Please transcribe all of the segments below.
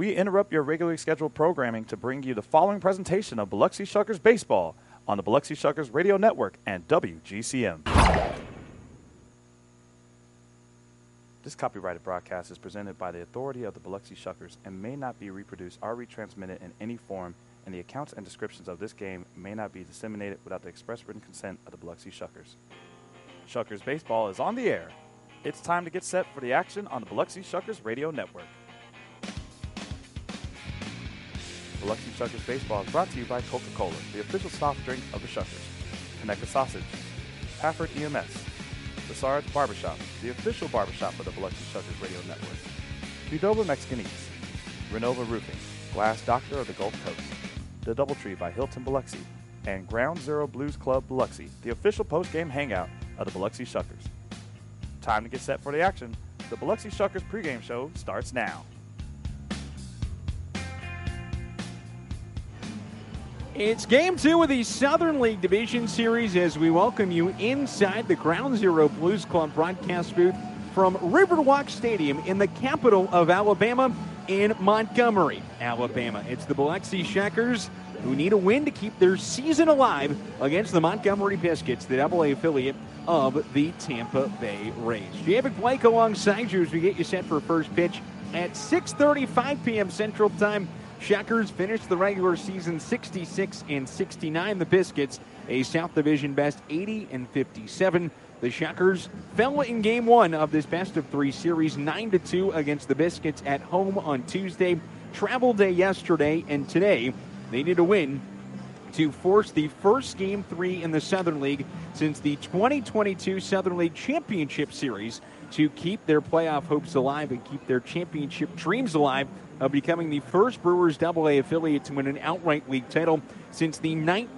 we interrupt your regularly scheduled programming to bring you the following presentation of Biloxi Shuckers Baseball on the Biloxi Shuckers Radio Network and WGCM. This copyrighted broadcast is presented by the authority of the Biloxi Shuckers and may not be reproduced or retransmitted in any form, and the accounts and descriptions of this game may not be disseminated without the express written consent of the Biloxi Shuckers. Shuckers Baseball is on the air. It's time to get set for the action on the Biloxi Shuckers Radio Network. Biloxi Shuckers Baseball is brought to you by Coca-Cola, the official soft drink of the Shuckers, Conecuh Sausage, Pafford EMS, The Sarge Barbershop, the official barbershop of the Biloxi Shuckers Radio Network, Qdoba Mexican Eats, Renova Roofing, Glass Doctor of the Gulf Coast, The Doubletree by Hilton Biloxi, and Ground Zero Blues Club Biloxi, the official post-game hangout of the Biloxi Shuckers. Time to get set for the action. The Biloxi Shuckers pregame show starts now. It's Game 2 of the Southern League Division Series as we welcome you inside the Ground Zero Blues Club broadcast booth from Riverwalk Stadium in the capital of Alabama in Montgomery, Alabama. It's the Biloxi Shuckers who need a win to keep their season alive against the Montgomery Biscuits, the AA affiliate of the Tampa Bay Rays. David Blake alongside you as we get you set for first pitch at 6:35 p.m. Central Time. Shuckers finished the regular season 66-69. The Biscuits, a South Division best 80-57. The Shuckers fell in Game 1 of this best-of-3 series 9-2 against the Biscuits at home on Tuesday. Travel day yesterday, and today they need a win to force the first Game 3 in the Southern League since the 2022 Southern League Championship Series to keep their playoff hopes alive and keep their championship dreams alive of becoming the first Brewers AA affiliate to win an outright league title since the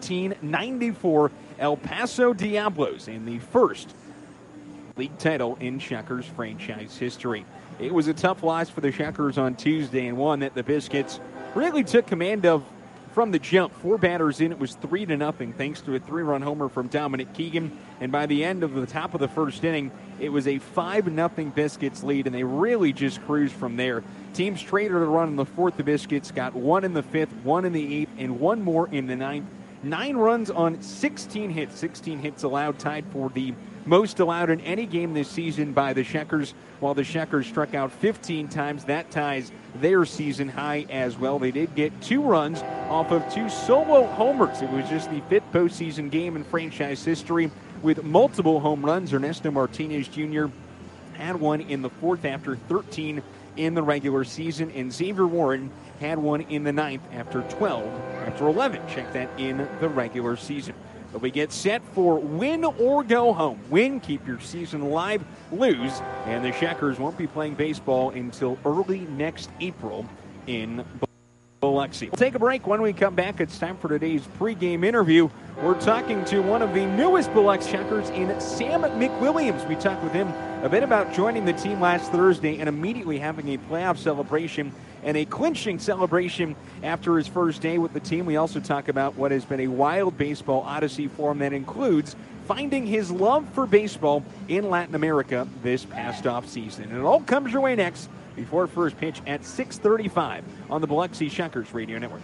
1994 El Paso Diablos and the first league title in Shuckers franchise history. It was a tough loss for the Shuckers on Tuesday, and one that the Biscuits really took command of from the jump. 4 batters in, it was 3-0 thanks to a 3-run homer from Dominic Keegan. And by the end of the top of the first inning, it was a 5-0 Biscuits lead, and they really just cruised from there. Teams traded a run in the 4th. The Biscuits got 1 in the 5th, 1 in the 8th, and 1 more in the 9th. 9 runs on 16 hits. 16 hits allowed, tied for the most allowed in any game this season by the Shuckers, while the Shuckers struck out 15 times. That ties their season high as well. They did get 2 runs off of 2 solo homers. It was just the 5th postseason game in franchise history with multiple home runs. Ernesto Martinez Jr. had one in the 4th after 13 in the regular season, and Xavier Warren had one in the 9th after 11. Check that in the regular season. But we get set for win or go home. Win, keep your season alive. Lose, and the Shuckers won't be playing baseball until early next April in Biloxi. We'll take a break. When we come back, it's time for today's pregame interview. We're talking to one of the newest Biloxi Shuckers in Sam McWilliams. We talked with him a bit about joining the team last Thursday and immediately having a playoff celebration and a clinching celebration after his first day with the team. We also talk about what has been a wild baseball odyssey for him that includes finding his love for baseball in Latin America this past offseason. And it all comes your way next before first pitch at 6:35 on the Biloxi Shuckers Radio Network.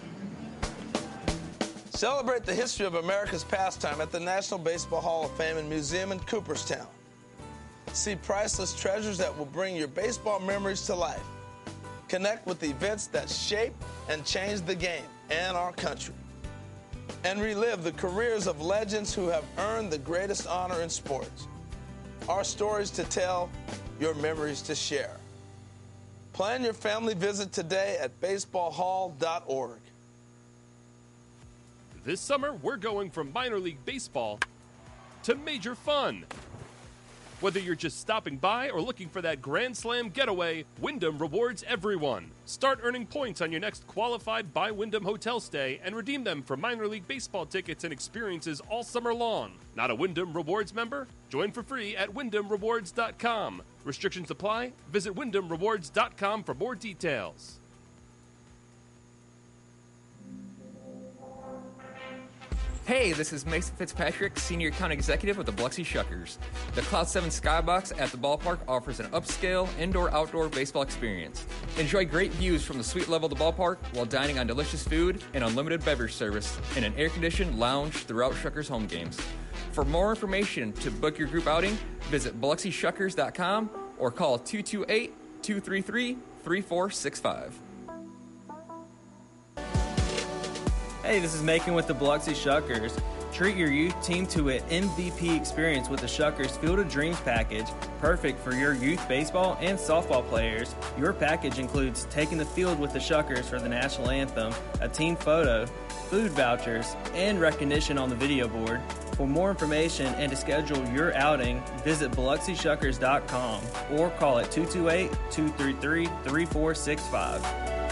Celebrate the history of America's pastime at the National Baseball Hall of Fame and Museum in Cooperstown. See priceless treasures that will bring your baseball memories to life. Connect with events that shape and change the game and our country. And relive the careers of legends who have earned the greatest honor in sports. Our stories to tell, your memories to share. Plan your family visit today at baseballhall.org. This summer, we're going from minor league baseball to major fun. Whether you're just stopping by or looking for that Grand Slam getaway, Wyndham rewards everyone. Start earning points on your next qualified by Wyndham hotel stay and redeem them for minor league baseball tickets and experiences all summer long. Not a Wyndham Rewards member? Join for free at WyndhamRewards.com. Restrictions apply. Visit WyndhamRewards.com for more details. Hey, this is Mason Fitzpatrick, Senior Account Executive with the Biloxi Shuckers. The Cloud 7 Skybox at the ballpark offers an upscale indoor-outdoor baseball experience. Enjoy great views from the suite level of the ballpark while dining on delicious food and unlimited beverage service in an air-conditioned lounge throughout Shuckers home games. For more information to book your group outing, visit BiloxiShuckers.com or call 228-233-3465. Hey, this is Macon with the Biloxi Shuckers. Treat your youth team to an MVP experience with the Shuckers Field of Dreams package, perfect for your youth baseball and softball players. Your package includes taking the field with the Shuckers for the national anthem, a team photo, food vouchers, and recognition on the video board. For more information and to schedule your outing, visit BiloxiShuckers.com or call at 228-233-3465.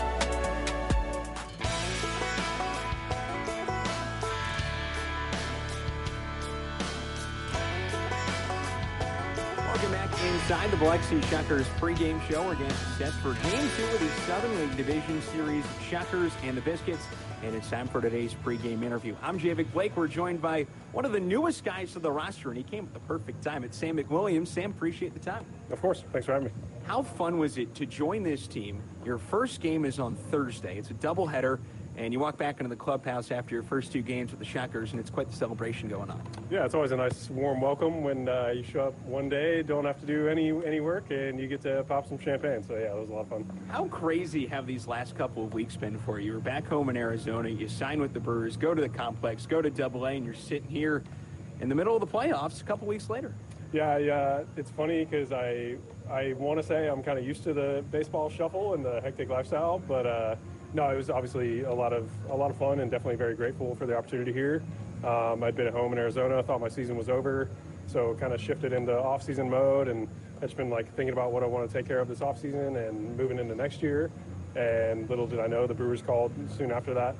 Inside the Biloxi Shuckers pregame show, we're getting set for Game 2 of the Southern League Division Series, Shuckers and the Biscuits, and it's time for today's pregame interview. I'm Javik Blake. We're joined by one of the newest guys to the roster, and he came at the perfect time. It's Sam McWilliams. Sam, appreciate the time. Of course. Thanks for having me. How fun was it to join this team? Your first game is on Thursday. It's a doubleheader, and you walk back into the clubhouse after your first 2 games with the Shuckers, and it's quite the celebration going on. Yeah, it's always a nice, warm welcome when you show up one day, don't have to do any work, and you get to pop some champagne. So, yeah, it was a lot of fun. How crazy have these last couple of weeks been for you? You're back home in Arizona, you sign with the Brewers, go to the complex, go to AA, and you're sitting here in the middle of the playoffs a couple weeks later. Yeah, it's funny because I want to say I'm kind of used to the baseball shuffle and the hectic lifestyle, but no, it was obviously a lot of fun and definitely very grateful for the opportunity here. I'd been at home in Arizona, thought my season was over, so kind of shifted into off-season mode, and I've just been thinking about what I want to take care of this off-season and moving into next year. And little did I know the Brewers called soon after that.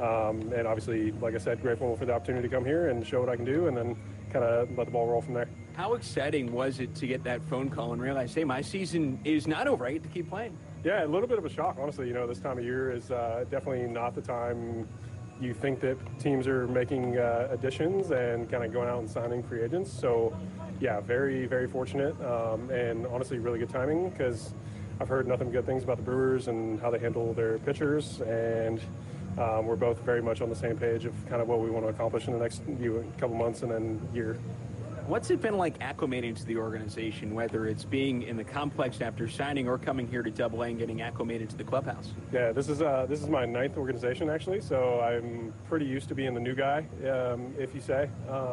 And obviously, like I said, grateful for the opportunity to come here and show what I can do, and then kind of let the ball roll from there. How exciting was it to get that phone call and realize, hey, my season is not over, I get to keep playing? Yeah, a little bit of a shock, honestly. This time of year is definitely not the time you think that teams are making additions and kind of going out and signing free agents. So, yeah, very, very fortunate and honestly really good timing because I've heard nothing but good things about the Brewers and how they handle their pitchers, and we're both very much on the same page of kind of what we want to accomplish in the next couple months and then year. What's it been like acclimating to the organization, whether it's being in the complex after signing or coming here to AA and getting acclimated to the clubhouse? Yeah, this is my 9th organization, actually, so I'm pretty used to being the new guy, if you say.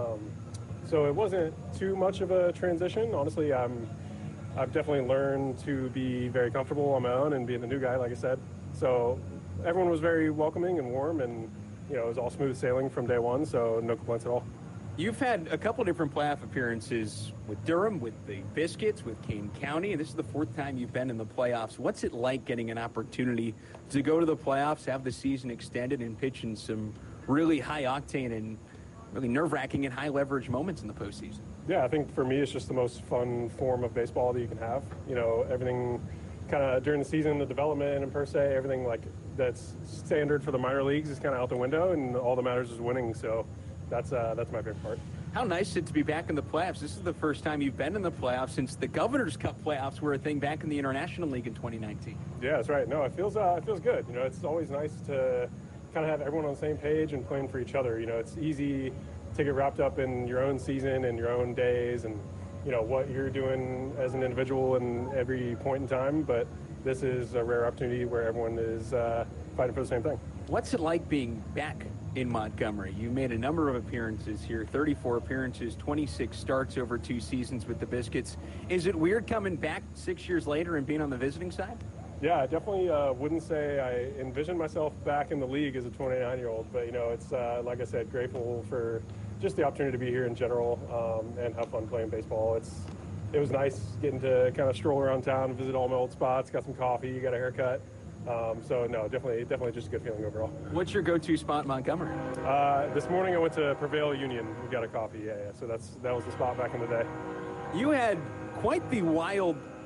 So it wasn't too much of a transition. Honestly, I've definitely learned to be very comfortable on my own and being the new guy, like I said. So everyone was very welcoming and warm, and it was all smooth sailing from day one, so no complaints at all. You've had a couple different playoff appearances with Durham, with the Biscuits, with Kane County, and this is the 4th time you've been in the playoffs. What's it like getting an opportunity to go to the playoffs, have the season extended, and pitch in some really high-octane and really nerve-wracking and high-leverage moments in the postseason? Yeah, I think for me it's just the most fun form of baseball that you can have. Everything kind of during the season, the development and per se, everything that's standard for the minor leagues is kind of out the window, and all that matters is winning. So that's my favorite part. How nice is it to be back in the playoffs? This is the first time you've been in the playoffs since the Governor's Cup playoffs were a thing back in the International League in 2019. Yeah, that's right. No, it feels good. It's always nice to kind of have everyone on the same page and playing for each other. It's easy to get wrapped up in your own season and your own days and what you're doing as an individual in every point in time, but this is a rare opportunity where everyone is fighting for the same thing. What's it like being back in Montgomery? You made a number of appearances here, 34 appearances, 26 starts over 2 seasons with the Biscuits. Is it weird coming back 6 years later and being on the visiting side? Yeah, I definitely wouldn't say I envisioned myself back in the league as a 29-year-old, but it's like I said, grateful for just the opportunity to be here in general and have fun playing baseball. It was nice getting to kind of stroll around town, visit all my old spots, got some coffee, got a haircut. So no, definitely just a good feeling overall. What's your go-to spot in Montgomery? This morning I went to Prevail Union. We got a coffee. Yeah. So that was the spot back in the day. You had quite the wild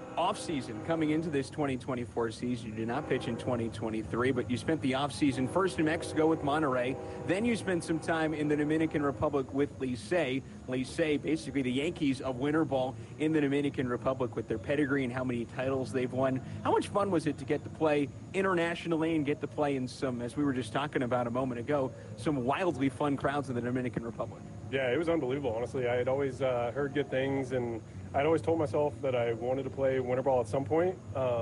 offseason coming into this 2024 season. You did not pitch in 2023, but you spent the offseason first in Mexico with Monterrey. Then you spent some time in the Dominican Republic with Licey. Licey, basically the Yankees of winter ball in the Dominican Republic with their pedigree and how many titles they've won. How much fun was it to get to play internationally and get to play in some, as we were just talking about a moment ago, some wildly fun crowds in the Dominican Republic? Yeah, it was unbelievable, honestly. I had always heard good things, and I'd always told myself that I wanted to play winter ball at some point.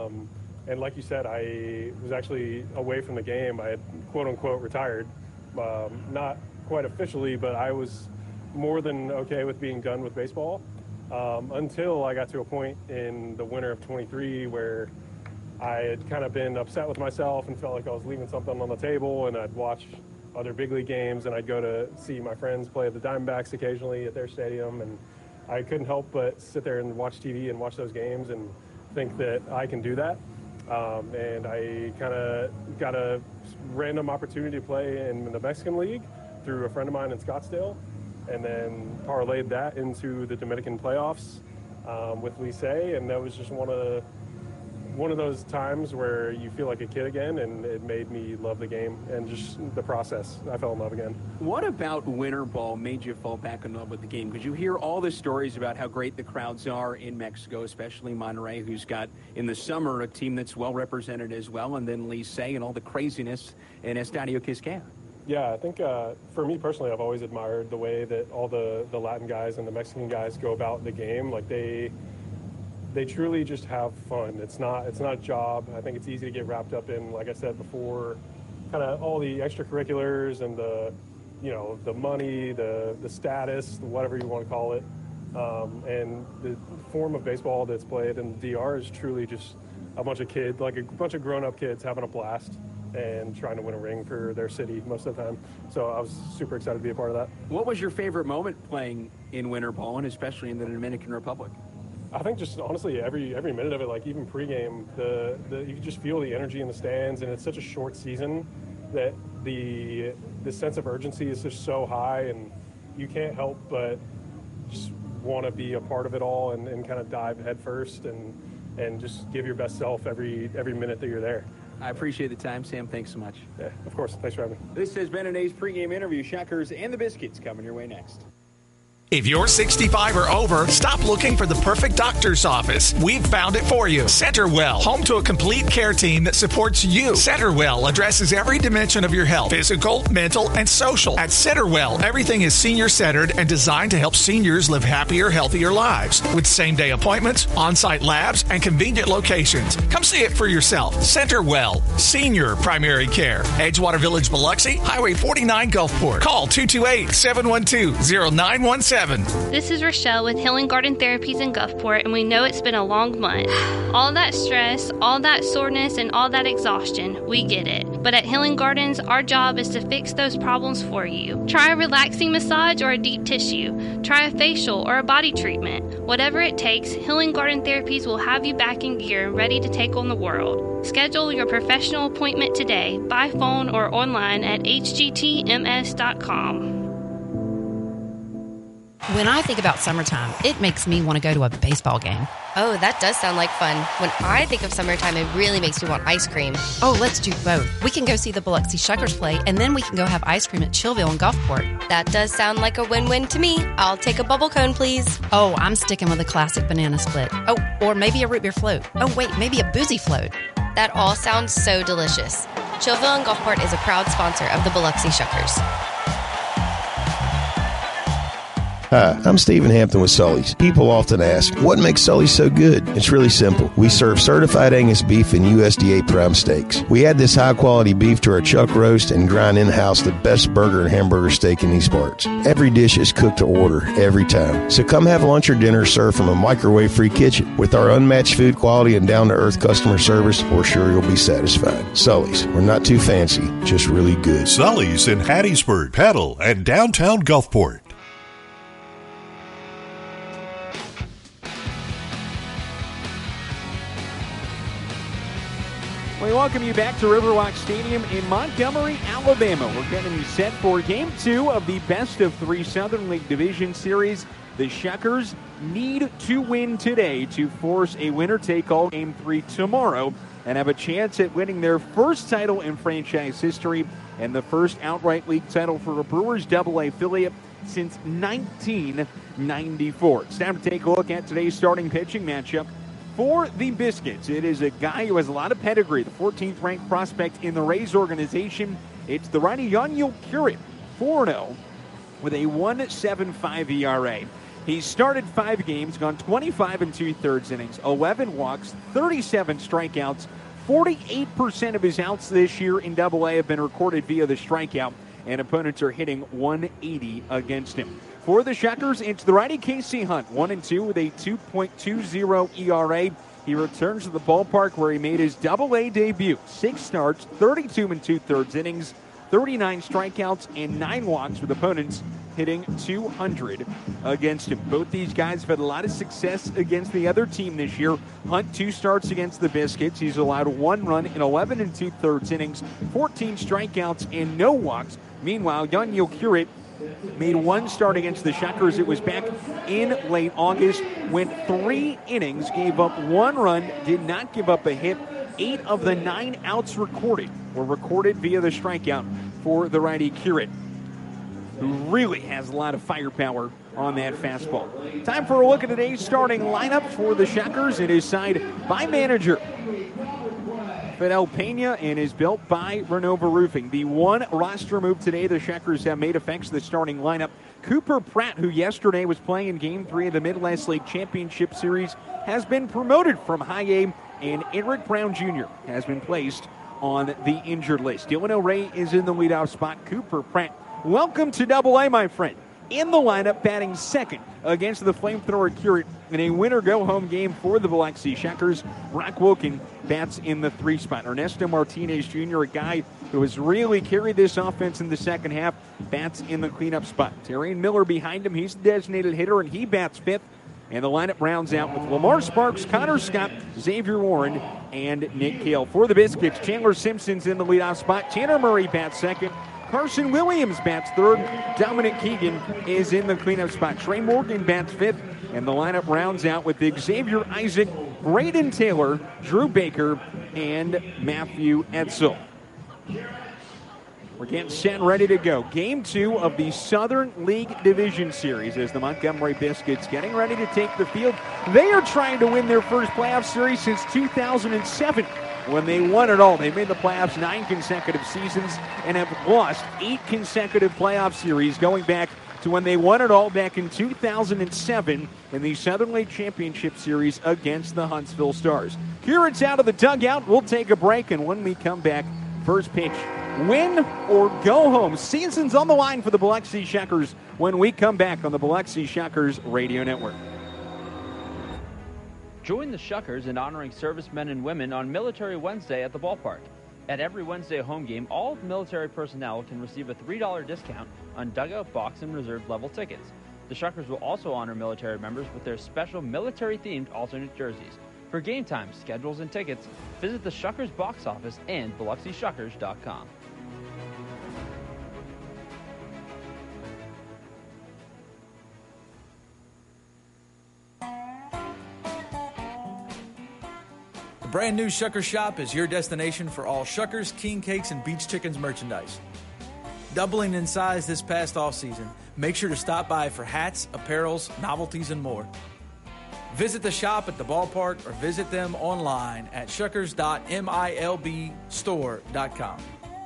And like you said, I was actually away from the game. I had, quote-unquote, retired. Not quite officially, but I was more than okay with being done with baseball until I got to a point in the winter of 23 where I had kind of been upset with myself and felt like I was leaving something on the table, and I'd watch other big league games, and I'd go to see my friends play the Diamondbacks occasionally at their stadium, and I couldn't help but sit there and watch TV and watch those games and think that I can do that. And I kind of got a random opportunity to play in the Mexican League through a friend of mine in Scottsdale, and then parlayed that into the Dominican playoffs with Licey, and that was just one of those times where you feel like a kid again, and it made me love the game and just the process. I fell in love again. What about winter ball made you fall back in love with the game? Because you hear all the stories about how great the crowds are in Mexico, especially Monterrey, who's got in the summer a team that's well represented as well, and then Licey and all the craziness in Estadio Quisqueya. Yeah, I think for me personally, I've always admired the way that all the Latin guys and the Mexican guys go about the game. Like they truly just have fun. It's not a job. I think it's easy to get wrapped up in, like I said before, kind of all the extracurriculars and the money, the status, whatever you want to call it. And the form of baseball that's played in the DR is truly just a bunch of kids, like a bunch of grown-up kids having a blast and trying to win a ring for their city most of the time. So I was super excited to be a part of that. What was your favorite moment playing in winter ball, and especially in the Dominican Republic? I think just honestly every minute of it, like even pregame, you can just feel the energy in the stands, and it's such a short season that the sense of urgency is just so high, and you can't help but just want to be a part of it all and kind of dive head first and just give your best self every minute that you're there. I appreciate the time, Sam. Thanks so much. Yeah, of course. Thanks for having me. This has been an A's pregame interview. Shuckers and the Biscuits coming your way next. If you're 65 or over, stop looking for the perfect doctor's office. We've found it for you. CenterWell, home to a complete care team that supports you. CenterWell addresses every dimension of your health, physical, mental, and social. At CenterWell, everything is senior-centered and designed to help seniors live happier, healthier lives. With same-day appointments, on-site labs, and convenient locations. Come see it for yourself. CenterWell, Senior Primary Care. Edgewater Village, Biloxi, Highway 49, Gulfport. Call 228-712-0917. This is Rochelle with Healing Garden Therapies in Gulfport, and we know it's been a long month. All that stress, all that soreness, and all that exhaustion, we get it. But at Healing Gardens, our job is to fix those problems for you. Try a relaxing massage or a deep tissue. Try a facial or a body treatment. Whatever it takes, Healing Garden Therapies will have you back in gear and ready to take on the world. Schedule your professional appointment today by phone or online at hgtms.com. When I think about summertime, it makes me want to go to a baseball game. Oh, that does sound like fun. When I think of summertime, it really makes me want ice cream. Oh, let's do both. We can go see the Biloxi Shuckers play, and then we can go have ice cream at Chillville in Gulfport. That does sound like a win-win to me. I'll take a bubble cone, please. Oh, I'm sticking with a classic banana split. Oh, or maybe a root beer float. Oh, wait, maybe a boozy float. That all sounds so delicious. Chillville in Gulfport is a proud sponsor of the Biloxi Shuckers. Hi, I'm Stephen Hampton with Sully's. People often ask, what makes Sully's so good? It's really simple. We serve certified Angus beef and USDA prime steaks. We add this high-quality beef to our chuck roast and grind in-house the best burger and hamburger steak in these parts. Every dish is cooked to order, every time. So come have lunch or dinner served from a microwave-free kitchen. With our unmatched food quality and down-to-earth customer service, we're sure you'll be satisfied. Sully's, we're not too fancy, just really good. Sully's in Hattiesburg, Petal, and downtown Gulfport. We welcome you back to Riverwalk Stadium in Montgomery, Alabama. We're getting you set for Game 2 of the Best of 3 Southern League Division Series The Shuckers need to win today to force a winner-take-all Game 3 tomorrow and have a chance at winning their first title in franchise history and the first outright league title for a Brewers AA affiliate since 1994. It's time to take a look at today's starting pitching matchup for the Biscuits. It is a guy who has a lot of pedigree, the 14th ranked prospect in the Rays organization. It's the righty Yaniel Curit, 4-0 with a 1.75 ERA. He's started 5 games, gone 25 2/3 innings, 11 walks, 37 strikeouts. 48% of his outs this year in AA have been recorded via the strikeout, and opponents are hitting 180 against him. For the Shuckers, it's the righty Casey Hunt, 1-2 with a 2.20 ERA. He returns to the ballpark where he made his AA debut. 6 starts, 32 2/3 innings, 39 strikeouts, and 9 walks, with opponents hitting 200 against him. Both these guys have had a lot of success against the other team this year. Hunt 2 starts against the Biscuits. He's allowed 1 run in 11 2/3 innings, 14 strikeouts, and no walks. Meanwhile, Yaniel Curit made 1 start against the Shuckers. It was back in late August. Went 3 innings, gave up 1 run, did not give up a hit. 8 of the 9 outs recorded were recorded via the strikeout for the righty Curit, who really has a lot of firepower on that fastball. Time for a look at today's starting lineup for the Shuckers. It is signed by manager Fidel Pena and is built by Renova Roofing. The one roster move today the Shuckers have made affects the starting lineup. Cooper Pratt, who yesterday was playing in Game 3 of the Midwest League Championship Series, has been promoted from High A, and Eric Brown Jr. has been placed on the injured list. Dylan O'Ray is in the leadoff spot. Cooper Pratt, welcome to AA, my friend. In the lineup, batting second against the flamethrower Curit in a winner-go-home game for the Biloxi Shuckers. Brock Wilken bats in the 3 spot. Ernesto Martinez Jr., a guy who has really carried this offense in the second half, bats in the cleanup spot. Terrian Miller behind him. He's the designated hitter, and he bats 5th. And the lineup rounds out with Lamar Sparks, Connor Scott, Xavier Warren, and Nick Cale. For the Biscuits, Chandler Simpson's in the leadoff spot. Tanner Murray bats second. Carson Williams bats third. Dominic Keegan is in the cleanup spot. Trey Morgan bats 5th. And the lineup rounds out with Xavier Isaac, Braden Taylor, Drew Baker, and Matthew Edsel. We're getting set and ready to go. Game 2 of the Southern League Division Series as the Montgomery Biscuits getting ready to take the field. They are trying to win their first playoff series since 2007 when they won it all. They made the playoffs 9 consecutive seasons and have lost 8 consecutive playoff series going back to when they won it all back in 2007 in the Southern League Championship Series against the Huntsville Stars. Curit's out of the dugout. We'll take a break, and when we come back, first pitch, win or go home. Season's on the line for the Biloxi Shuckers when we come back on the Biloxi Shuckers Radio Network. Join the Shuckers in honoring servicemen and women on Military Wednesday at the ballpark. At every Wednesday home game, all military personnel can receive a $3 discount on dugout, box, and reserve level tickets. The Shuckers will also honor military members with their special military-themed alternate jerseys. For game time, schedules, and tickets, visit the Shuckers box office and BiloxiShuckers.com. The brand new Shuckers Shop is your destination for all Shuckers, King Cakes, and Beach Chickens merchandise. Doubling in size this past off-season, make sure to stop by for hats, apparels, novelties, and more. Visit the shop at the ballpark or visit them online at shuckers.milbstore.com.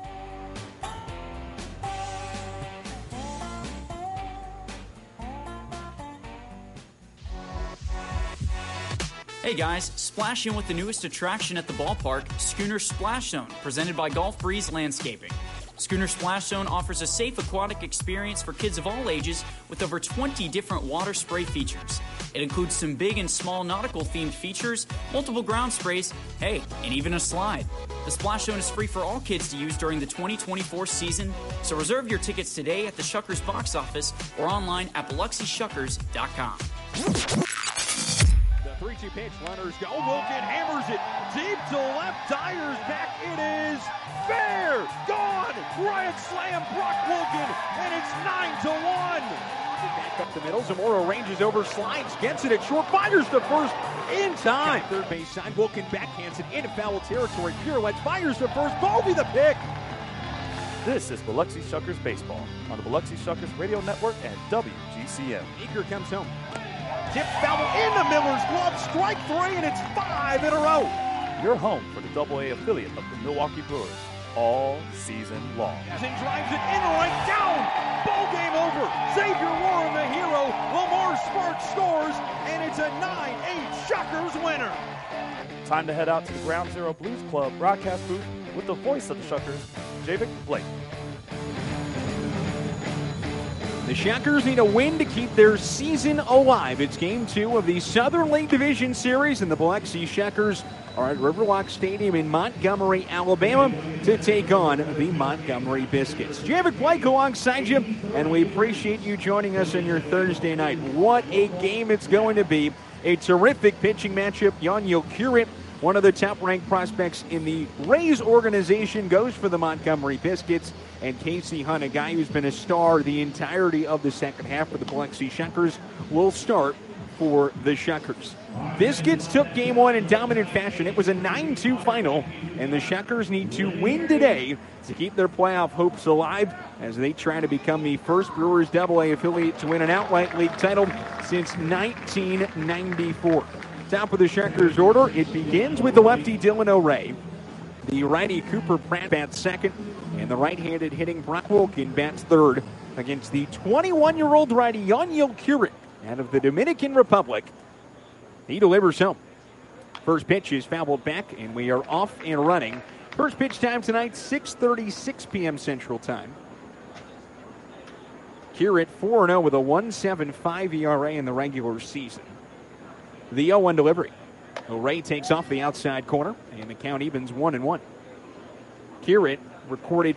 Hey guys, splash in with the newest attraction at the ballpark, Schooner Splash Zone, presented by Golf Breeze Landscaping. Schooner Splash Zone offers a safe aquatic experience for kids of all ages with over 20 different water spray features. It includes some big and small nautical-themed features, multiple ground sprays, hey, and even a slide. The Splash Zone is free for all kids to use during the 2024 season, so reserve your tickets today at the Shuckers box office or online at BiloxiShuckers.com. 3-2 pitch, runners go. Wilken hammers it deep to left. Dyer's back. It is fair. Gone. Grand slam, Brock Wilken, and it's 9-1. Back up the middle. Zamora ranges over, slides, gets it at short, fires to first in time. Third base side, Wilkin backhands it into foul territory. Pirouettes, fires to first. Bovey the pick. This is Biloxi Shuckers Baseball on the Biloxi Shuckers Radio Network and WGCM. Eager comes home. Tip foul into Miller's glove. Strike 3, and it's 5 in a row. Your home for the AA affiliate of the Milwaukee Brewers all season long. And drives it in right down. Ball game over. Xavier Warren, the hero. Lamar Sparks scores, and it's a 9-8 Shuckers winner. Time to head out to the Ground Zero Blues Club broadcast booth with the voice of the Shuckers, Javik Blake. The Shuckers need a win to keep their season alive. It's Game 2 of the Southern League Division Series, and the Biloxi Shuckers are at Riverwalk Stadium in Montgomery, Alabama, to take on the Montgomery Biscuits. Javik Blake alongside you, and we appreciate you joining us on your Thursday night. What a game it's going to be. A terrific pitching matchup. Yaniel Currit, one of the top-ranked prospects in the Rays organization, goes for the Montgomery Biscuits. And Casey Hunt, a guy who's been a star the entirety of the second half for the Biloxi Shuckers, will start for the Shuckers. Biscuits took Game 1 in dominant fashion. It was a 9-2 final, and the Shuckers need to win today to keep their playoff hopes alive as they try to become the first Brewers AA affiliate to win an outright league title since 1994. Top of the Shuckers order, it begins with the lefty Dylan O'Ray. The righty Cooper Pratt bats second, and the right-handed hitting Brock Wilkin bats third against the 21-year-old righty Yaniel Currit out of the Dominican Republic. He delivers home. First pitch is fouled back, and we are off and running. First pitch time tonight, 6:36 p.m. Central Time. Currit 4-0 with a 1.75 ERA in the regular season. The 0-1 delivery. O'Ray takes off the outside corner, and the count evens 1-1. Currit recorded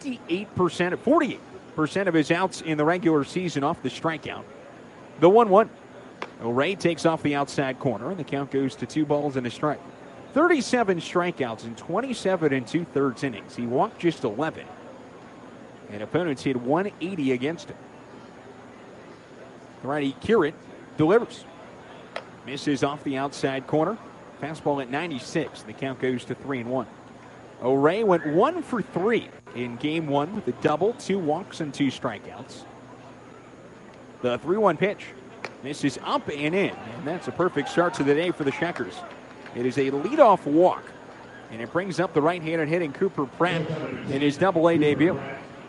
48% of his outs in the regular season off the strikeout. The 1-1. O'Ray takes off the outside corner, and the count goes to 2 balls and a strike. 37 strikeouts in 27 2/3 innings. He walked just 11, and opponents hit 180 against him. Righty Currit delivers. Misses off the outside corner. Fastball at 96. The count goes to 3-1. O'Ray went 1 for 3 in Game 1 with a double, 2 walks, and 2 strikeouts. The 3-1 pitch. Misses up and in, and that's a perfect start to the day for the Shuckers. It is a leadoff walk, and it brings up the right-handed hitting Cooper Pratt in his AA debut.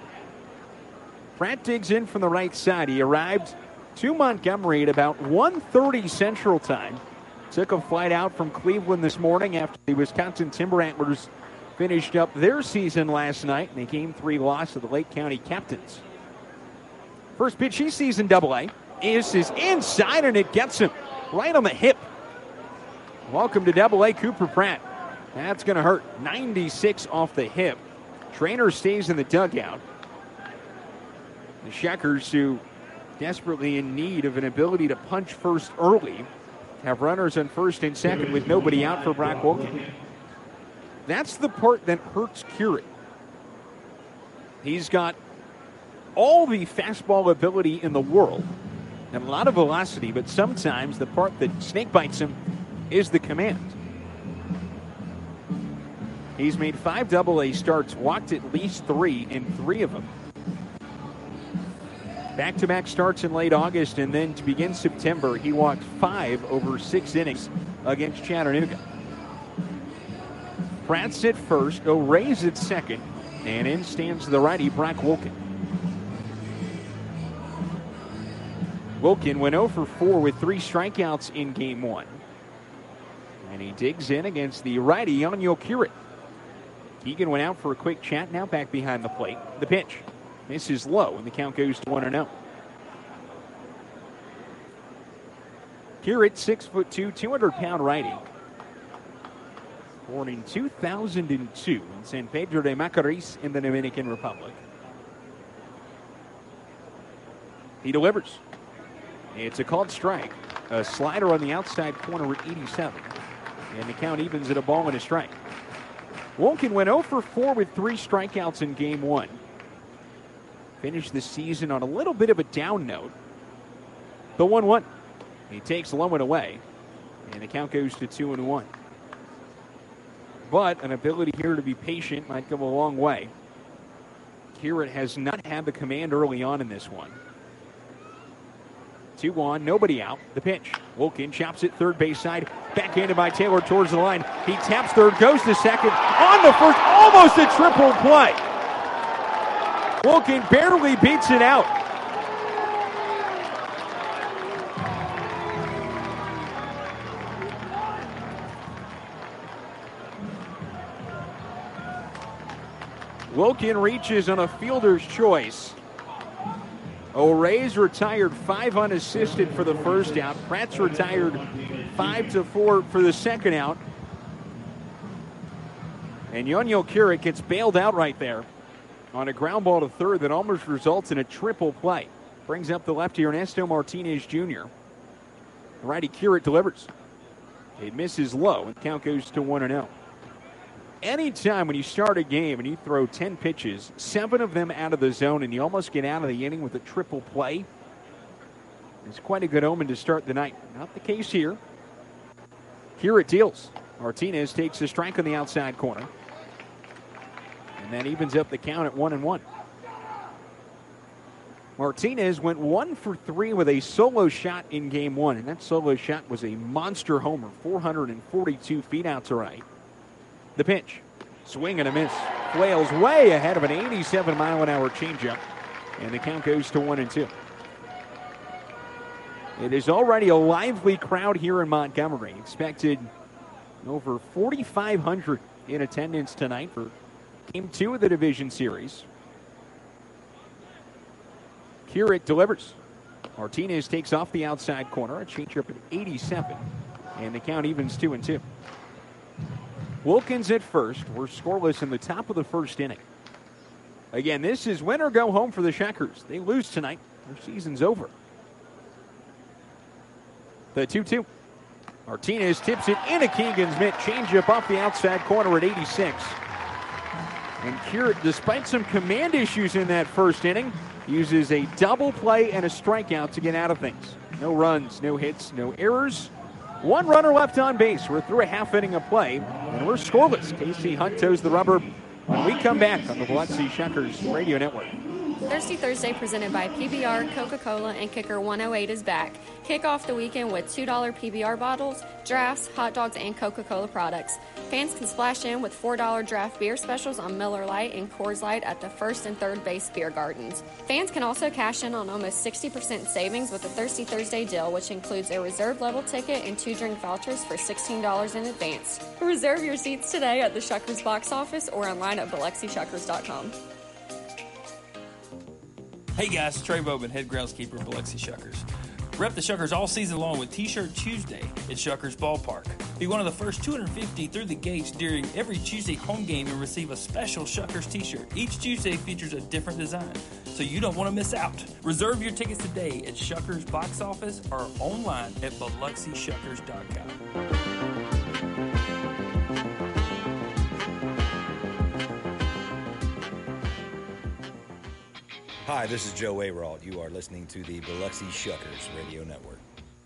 Pratt digs in from the right side. He arrived to Montgomery at about 1:30 Central Time. Took a flight out from Cleveland this morning after the Wisconsin Timber Antlers finished up their season last night in a Game 3 loss to the Lake County Captains. First pitch he sees in AA is inside, and it gets him right on the hip. Welcome to AA, Cooper Pratt. That's going to hurt. 96 off the hip. Trainer stays in the dugout. The Shuckers, who desperately in need of an ability to punch first early, have runners on first and second with nobody out for Brock Wilkin. That's the part that hurts Currit. He's got all the fastball ability in the world and a lot of velocity, but sometimes the part that snake bites him is the command. He's made 5 AA starts, walked at least 3 in 3 of them. Back-to-back starts in late August, and then to begin September, he walked 5 over 6 innings against Chattanooga. Pratt's at first, O'Ray's at second, and in stands the righty Brock Wilkin. Wilkin went 0 for 4 with 3 strikeouts in Game 1. And he digs in against the righty Yaniel Currit. Keegan went out for a quick chat, now back behind the plate. The pitch misses low, and the count goes to 1-0. Currit, 6'2", 200-pound righty. Born in 2002 in San Pedro de Macorís in the Dominican Republic. He delivers. It's a called strike. A slider on the outside corner at 87. And the count evens at a ball and a strike. Wilkin went 0 for 4 with 3 strikeouts in Game 1. Finished the season on a little bit of a down note. The 1-1. He takes Lowen away, and the count goes to 2-1. But an ability here to be patient might go a long way. Kieran has not had the command early on in this one. 2 on, nobody out. The pitch. Wilkin chops it third base side. Backhanded by Taylor towards the line. He taps third, goes to second. On the first, almost a triple play. Wilkin barely beats it out. Wilkin reaches on a fielder's choice. O'Rea's retired 5 unassisted for the first out. Pratt's retired 5-4 for the second out. And Yonyo Keurig gets bailed out right there on a ground ball to third that almost results in a triple play. Brings up the lefty Ernesto Martinez Jr. The righty Keurig delivers. It misses low, and the count goes to 1-0. Anytime when you start a game and you throw 10 pitches, 7 of them out of the zone, and you almost get out of the inning with a triple play, it's quite a good omen to start the night. Not the case here. Here it deals. Martinez takes a strike on the outside corner. And that evens up the count at 1-1. Martinez went 1 for 3 with a solo shot in game 1, and that solo shot was a monster homer, 442 feet out to right. The pitch. Swing and a miss. Flails way ahead of an 87-mile-an-hour changeup. And the count goes to 1-2. It is already a lively crowd here in Montgomery. Expected over 4,500 in attendance tonight for Game 2 of the Division Series. Keurig delivers. Martinez takes off the outside corner. A changeup at 87. And the count evens 2-2. Wilkins at first. We're scoreless in the top of the first inning. Again, this is win or go home for the Shuckers. They lose tonight. Their season's over. The 2-2. Martinez tips it into Keegan's mitt. Changeup off the outside corner at 86. And Keurig, despite some command issues in that first inning, uses a double play and a strikeout to get out of things. No runs, no hits, no errors. 1 runner left on base. We're through a half inning of play, and we're scoreless. Casey Hunt toes the rubber when we come back on the Biloxi Shuckers Radio Network. Thirsty Thursday presented by PBR, Coca-Cola, and Kicker 108 is back. Kick off the weekend with $2 PBR bottles, drafts, hot dogs, and Coca-Cola products. Fans can splash in with $4 draft beer specials on Miller Lite and Coors Light at the first and third base beer gardens. Fans can also cash in on almost 60% savings with the Thirsty Thursday deal, which includes a reserve level ticket and 2 drink vouchers for $16 in advance. Reserve your seats today at the Shuckers box office or online at BiloxiShuckers.com. Hey guys, Trey Bowman, head groundskeeper of Biloxi Shuckers. Rep the Shuckers all season long with T-Shirt Tuesday at Shuckers Ballpark. Be one of the first 250 through the gates during every Tuesday home game and receive a special Shuckers T-shirt. Each Tuesday features a different design, so you don't want to miss out. Reserve your tickets today at Shuckers box office or online at BiloxiShuckers.com. Hi, this is Joe Ayrault. You are listening to the Biloxi Shuckers Radio Network.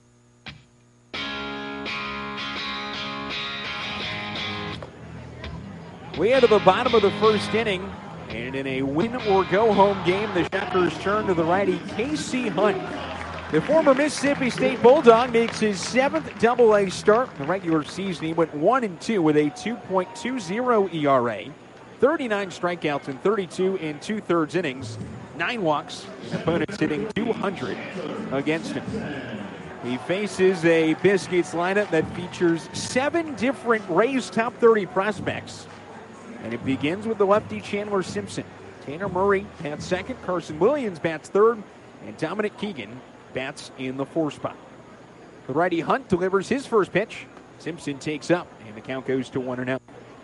We head to the bottom of the first inning, and in a win-or-go-home game, the Shuckers turn to the righty Casey Hunt. The former Mississippi State Bulldog makes his 7th Double-A start in the regular season. He went 1-2 with a 2.20 ERA, 39 strikeouts in 32 2/3 innings. 9 walks, opponents hitting 200 against him. He faces a Biscuits lineup that features 7 different Rays top 30 prospects. And it begins with the lefty Chandler Simpson. Tanner Murray bats second, Carson Williams bats third, and Dominic Keegan bats in the 4th spot. The righty Hunt delivers his first pitch. Simpson takes up, and the count goes to 1-0.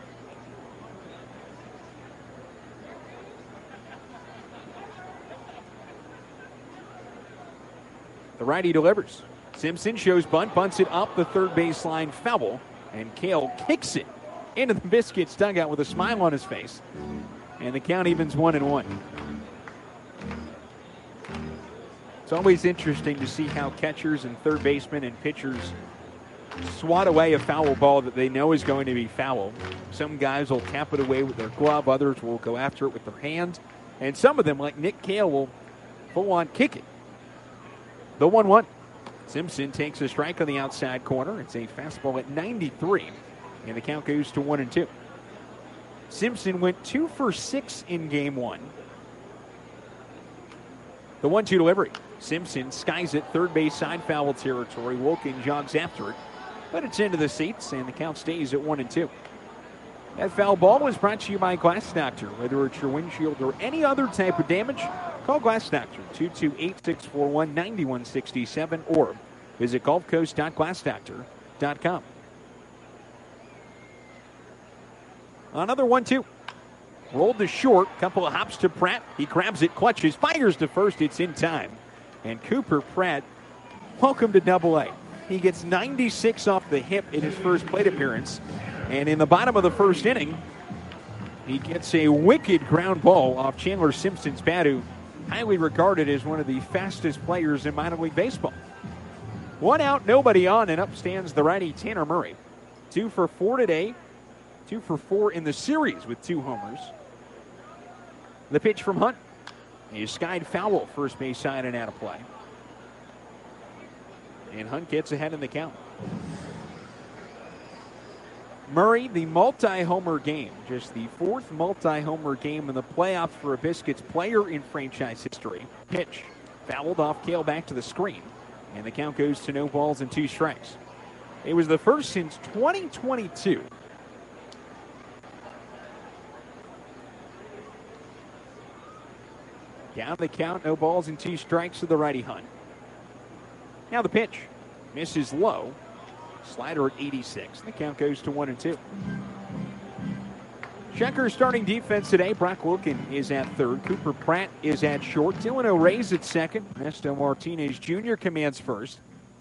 The righty delivers. Simpson shows bunt, bunts it up the third baseline, foul, and Kale kicks it into the Biscuits dugout with a smile on his face. And the count evens 1-1. It's always interesting to see how catchers and third basemen and pitchers swat away a foul ball that they know is going to be foul. Some guys will tap it away with their glove. Others will go after it with their hand. And some of them, like Nick Cale, will full-on kick it. The 1-1. Simpson takes a strike on the outside corner. It's a fastball at 93. And the count goes to 1-2. Simpson went 2 for 6 in game 1. The 1-2 delivery. Simpson skies it third base side foul territory. Wilkin jogs after it, but it's into the seats, and the count stays at 1-2. That foul ball was brought to you by Glass Doctor. Whether it's your windshield or any other type of damage, call Glass Doctor 228-641-9167 or visit gulfcoast.glassdoctor.com. Another 1-2. Rolled to short. Couple of hops to Pratt. He grabs it, clutches, fires to first. It's in time. And Cooper Pratt, welcome to Double-A. He gets 96 off the hip in his first plate appearance. And in the bottom of the first inning, he gets a wicked ground ball off Chandler Simpson's bat, who highly regarded as one of the fastest players in minor league baseball. 1 out, nobody on, and up stands the righty Tanner Murray. 2 for 4 today. 2 for 4 in the series with 2 homers. The pitch from Hunt is skied foul, first base side and out of play. And Hunt gets ahead in the count. Murray, the multi-homer game, just the 4th multi-homer game in the playoffs for a Biscuits player in franchise history. Pitch fouled off Cale back to the screen, and the count goes to no balls and 2 strikes. It was the first since 2022. Down the count, no balls and 2 strikes to the righty Hunt. Now the pitch. Misses low. Slider at 86. The count goes to 1-2. Checker starting defense today. Brock Wilkin is at third. Cooper Pratt is at short. Dylan O'Reilly's at second. Ernesto Martinez Jr. commands first.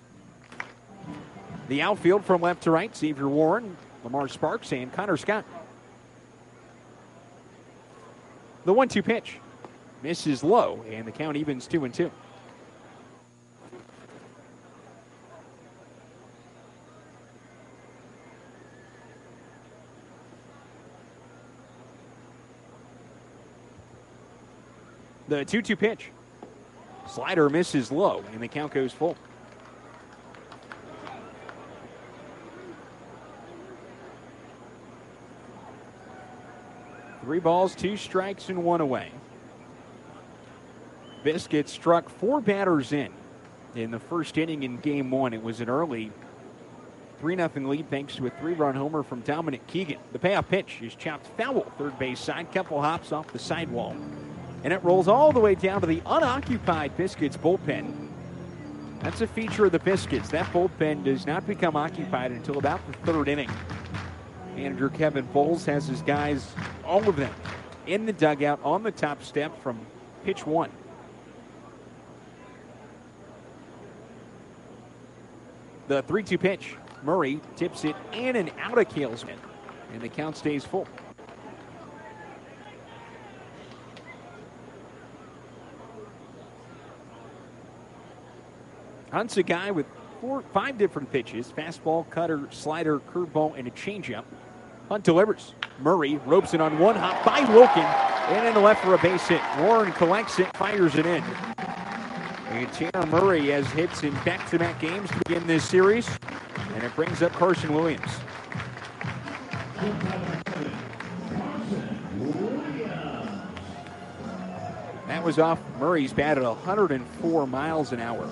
The outfield from left to right. Xavier Warren, Lamar Sparks, and Connor Scott. The 1-2 pitch. Misses low, and the count evens 2-2. The 2-2 pitch. Slider misses low, and the count goes full. Three balls, 2 strikes, and 1 away. Biscuits struck 4 batters in the first inning in game 1. It was an early 3-0 lead thanks to a 3-run homer from Dominic Keegan. The payoff pitch is chopped foul, third base side, couple hops off the sidewall. And it rolls all the way down to the unoccupied Biscuits bullpen. That's a feature of the Biscuits. That bullpen does not become occupied until about the 3rd inning. Manager Kevin Bowles has his guys, all of them, in the dugout on the top step from pitch 1. The 3-2 pitch. Murray tips it in and out of Cale's mitt, and the count stays full. Hunt's a guy with 5 different pitches: fastball, cutter, slider, curveball, and a changeup. Hunt delivers. Murray ropes it on one hop by Wilkin, and in the left for a base hit. Warren collects it, fires it in. And Tanner Murray has hits in back-to-back games to begin this series, and it brings up Carson Williams. That was off Murray's bat at 104 miles an hour.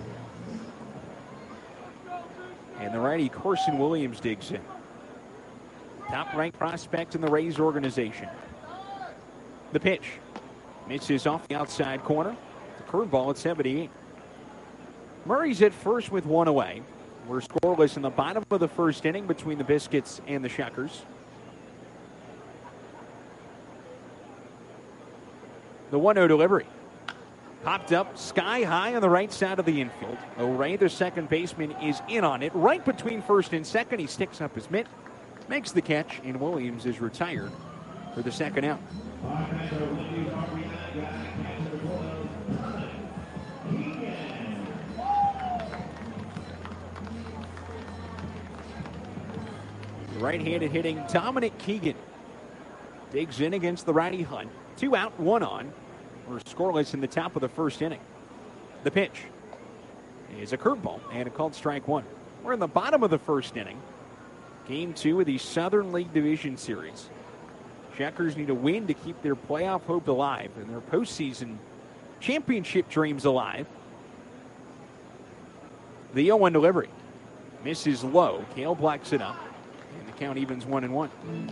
And the righty Carson Williams digs in. Top-ranked prospect in the Rays organization. The pitch misses off the outside corner. The curveball at 78. Murray's at first with 1 away. We're scoreless in the bottom of the first inning between the Biscuits and the Shuckers. The 1-0 delivery. Popped up sky high on the right side of the infield. O'Reilly, the second baseman, is in on it. Right between first and second, he sticks up his mitt, makes the catch, and Williams is retired for the second out. Right-handed hitting Dominic Keegan digs in against the righty Hunt. 2 out, 1 on. We're scoreless in the top of the first inning. The pitch is a curveball and a called strike 1. We're in the bottom of the first inning. Game 2 of the Southern League Division Series. Checkers need a win to keep their playoff hope alive and their postseason championship dreams alive. The 0-1 delivery misses low. Cale blocks it up, and the count evens 1-1.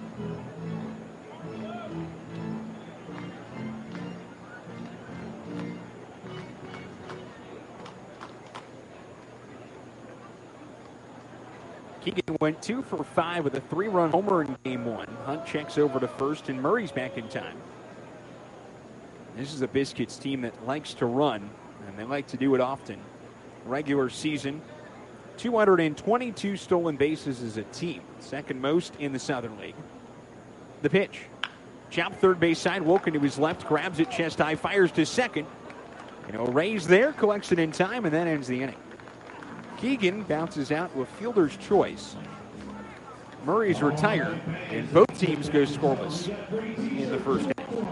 Keegan went 2 for 5 with a 3-run homer in Game 1. Hunt checks over to first, and Murray's back in time. This is a Biscuits team that likes to run, and they like to do it often. Regular season, 222 stolen bases as a team, second most in the Southern League. The pitch. Chop third base side, Wilken to his left, grabs it chest high, fires to second. Ray's there, collects it in time, and that ends the inning. Keegan bounces out with fielder's choice. Murray's retired, and both teams go scoreless in the first inning.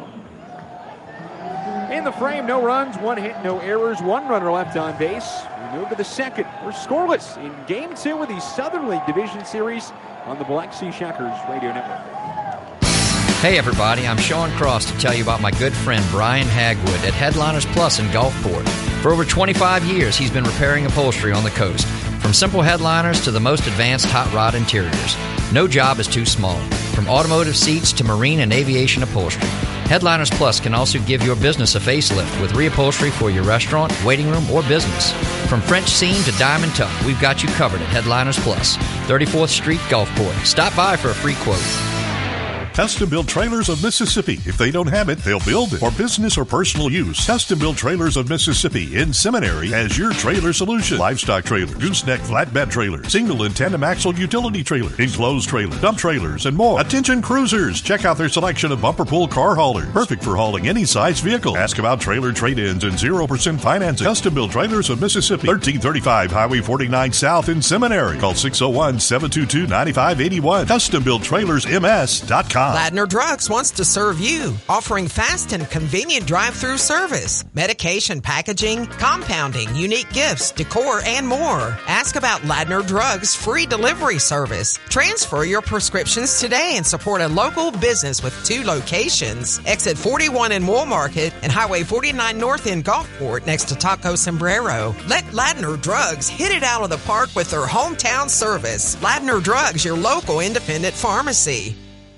In the frame, no runs, 1 hit, no errors, 1 runner left on base. We move to the second. We're scoreless in Game 2 of the Southern League Division Series on the Biloxi Shockers Radio Network. Hey everybody, I'm Sean Cross to tell you about my good friend Brian Hagwood at Headliners Plus in Gulfport. For over 25 years, he's been repairing upholstery on the coast, from simple headliners to the most advanced hot rod interiors. No job is too small, from automotive seats to marine and aviation upholstery. Headliners Plus can also give your business a facelift with reupholstery for your restaurant, waiting room, or business. From French seam to diamond tuck, we've got you covered at Headliners Plus, 34th Street, Gulfport. Stop by for a free quote. Custom Built Trailers of Mississippi. If they don't have it, they'll build it. For business or personal use, Custom Built Trailers of Mississippi in Seminary has your trailer solution. Livestock trailer, gooseneck flatbed trailer, single and tandem axle utility trailer, enclosed trailer, dump trailers, and more. Attention cruisers! Check out their selection of bumper pull car haulers. Perfect for hauling any size vehicle. Ask about trailer trade-ins and 0% financing. Custom Built Trailers of Mississippi. 1335 Highway 49 South in Seminary. Call 601-722-9581. CustomBuiltTrailersMS.com. Ladner Drugs wants to serve you, offering fast and convenient drive-through service, medication packaging, compounding, unique gifts, decor, and more. Ask about Ladner Drugs' free delivery service. Transfer your prescriptions today and support a local business with 2 locations. Exit 41 in Wool Market and Highway 49 North in Gulfport next to Taco Sombrero. Let Ladner Drugs hit it out of the park with their hometown service. Ladner Drugs, your local independent pharmacy.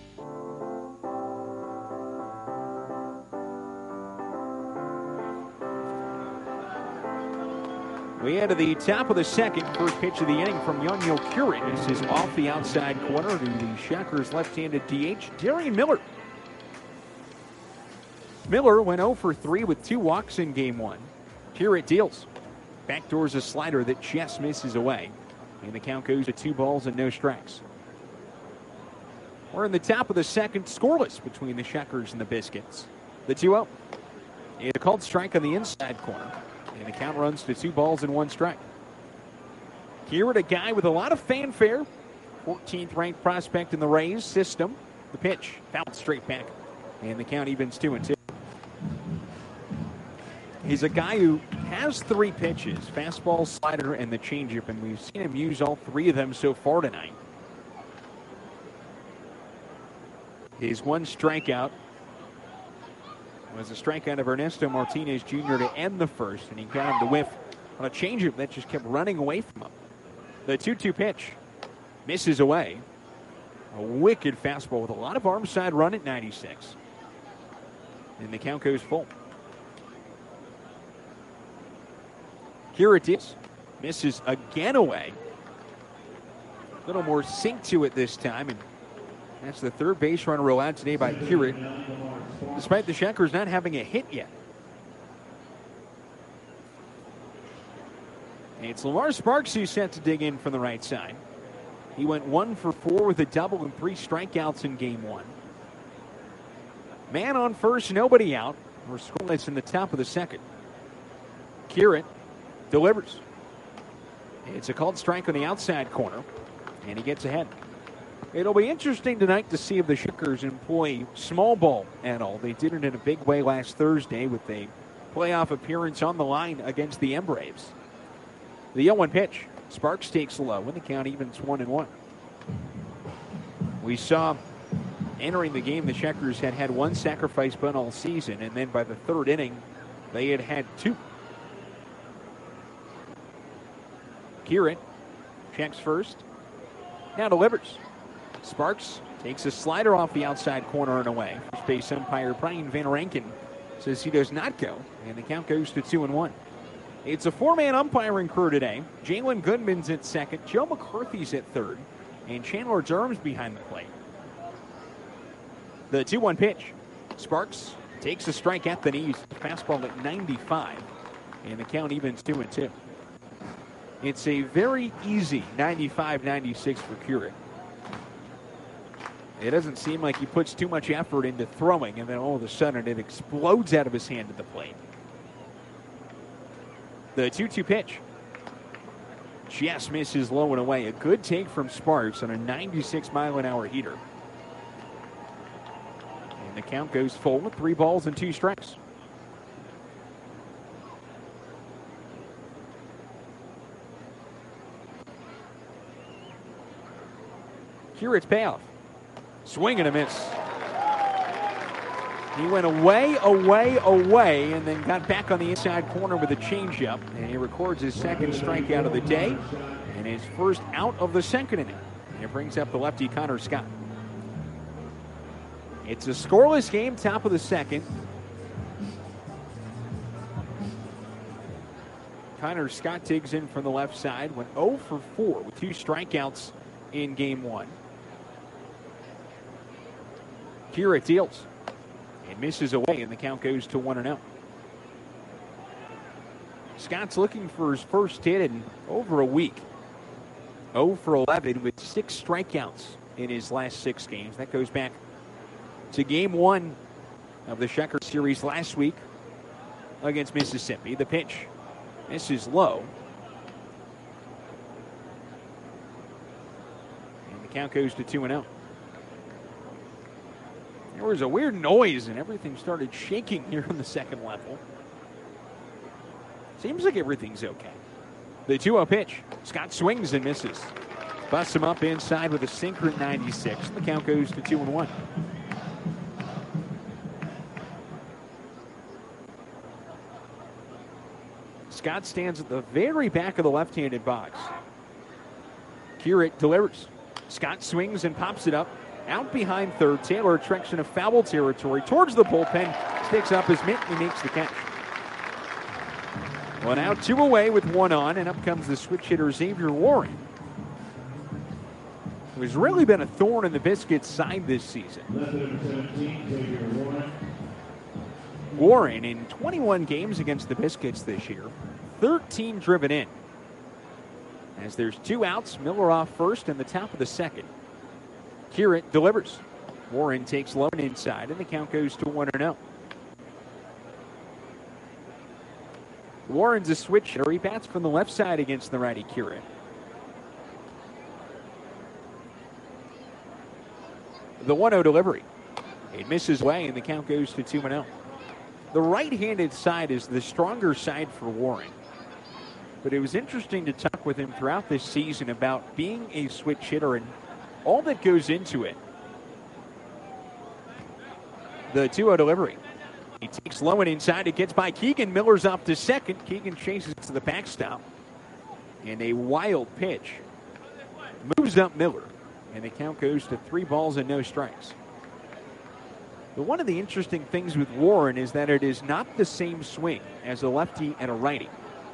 We head to the top of the second. First pitch of the inning from Yonyo Curin. This is off the outside corner to the Shockers' left-handed DH, Darian Miller. Miller went 0 for 3 with 2 walks in Game 1. Curin deals. Backdoors a slider that just misses away. And the count goes to 2 balls and no strikes. We're in the top of the second, scoreless between the Shockers and the Biscuits. The 2-0. A called strike on the inside corner. And the count runs to 2 balls and 1 strike. Curin, a guy with a lot of fanfare. 14th ranked prospect in the Rays system. The pitch fouled straight back. And the count evens 2-2. He's a guy who has 3 pitches, fastball, slider, and the changeup, and we've seen him use all 3 of them so far tonight. His 1 strikeout was a strikeout of Ernesto Martinez Jr. to end the first, and he got him to whiff on a changeup that just kept running away from him. The 2-2 pitch misses away. A wicked fastball with a lot of arm side run at 96. And the count goes full. Curin misses again away. A little more sink to it this time, and that's the 3rd base runner rolled out today by Curin, despite the Shockers not having a hit yet. It's Lamar Sparks who's set to dig in from the right side. He went 1 for 4 with a double and 3 strikeouts in Game 1. Man on first, nobody out. We're scoreless in the top of the second. Curin delivers. It's a called strike on the outside corner, and he gets ahead. It'll be interesting tonight to see if the Shuckers employ small ball at all. They did it in a big way last Thursday with a playoff appearance on the line against the M-Braves. The 0-1 pitch. Sparks takes low, and the count evens 1-1. We saw entering the game, the Checkers had one sacrifice bunt all season, and then by the third inning, they had two. Kieran checks first, now delivers. Sparks takes a slider off the outside corner and away. First base umpire Brian Van Rankin says he does not go, and the count goes to 2-1. It's a four-man umpiring crew today. Jalen Goodman's at second, Joe McCarthy's at third, and Chandler Durham's behind the plate. The 2-1 pitch. Sparks takes a strike at the knees. Fastball at 95, and the count evens 2-2. It's a very easy 95-96 for Keurig. It doesn't seem like he puts too much effort into throwing, and then all of a sudden it explodes out of his hand at the plate. The 2-2 pitch. Just misses low and away. A good take from Sparks on a 96-mile-an-hour heater. And the count goes full with 3 balls and 2 strikes. Here's payoff. Swing and a miss. He went away, and then got back on the inside corner with a changeup. And he records his second strikeout of the day and his first out of the second inning. And it brings up the lefty Connor Scott. It's a scoreless game, top of the second. Connor Scott digs in from the left side, went 0 for 4 with 2 strikeouts in game 1. Kira deals. It misses away, and the count goes to 1-0. Scott's looking for his first hit in over a week. 0 for 11 with 6 strikeouts in his last 6 games. That goes back to game 1 of the Shucker series last week against Mississippi. The pitch misses low. And the count goes to 2-0. There was a weird noise and everything started shaking here on the second level. Seems like everything's okay. The 2-0 pitch. Scott swings and misses. Busts him up inside with a sinker at 96. And the count goes to 2-1. Scott stands at the very back of the left-handed box. Keurig delivers. Scott swings and pops it up. Out behind third, Taylor treks into foul territory towards the bullpen, sticks up his mitt, and he makes the catch. Well, now 2 away with 1 on, and up comes the switch hitter Xavier Warren, who has really been a thorn in the Biscuits' side this season. Warren, in 21 games against the Biscuits this year, 13 driven in. As there's 2 outs, Miller off first in the top of the second. Keurig delivers. Warren takes low and inside, and the count goes to 1-0. Warren's a switch hitter. He bats from the left side against the righty Keurig. The 1-0 delivery. It misses away, and the count goes to 2-0. The right-handed side is the stronger side for Warren. But it was interesting to talk with him throughout this season about being a switch hitter and all that goes into it. The 2-0 delivery. He takes low and inside. It gets by Keegan. Miller's up to second. Keegan chases to the backstop. And a wild pitch moves up Miller. And the count goes to 3 balls and no strikes. But one of the interesting things with Warren is that it is not the same swing as a lefty and a righty.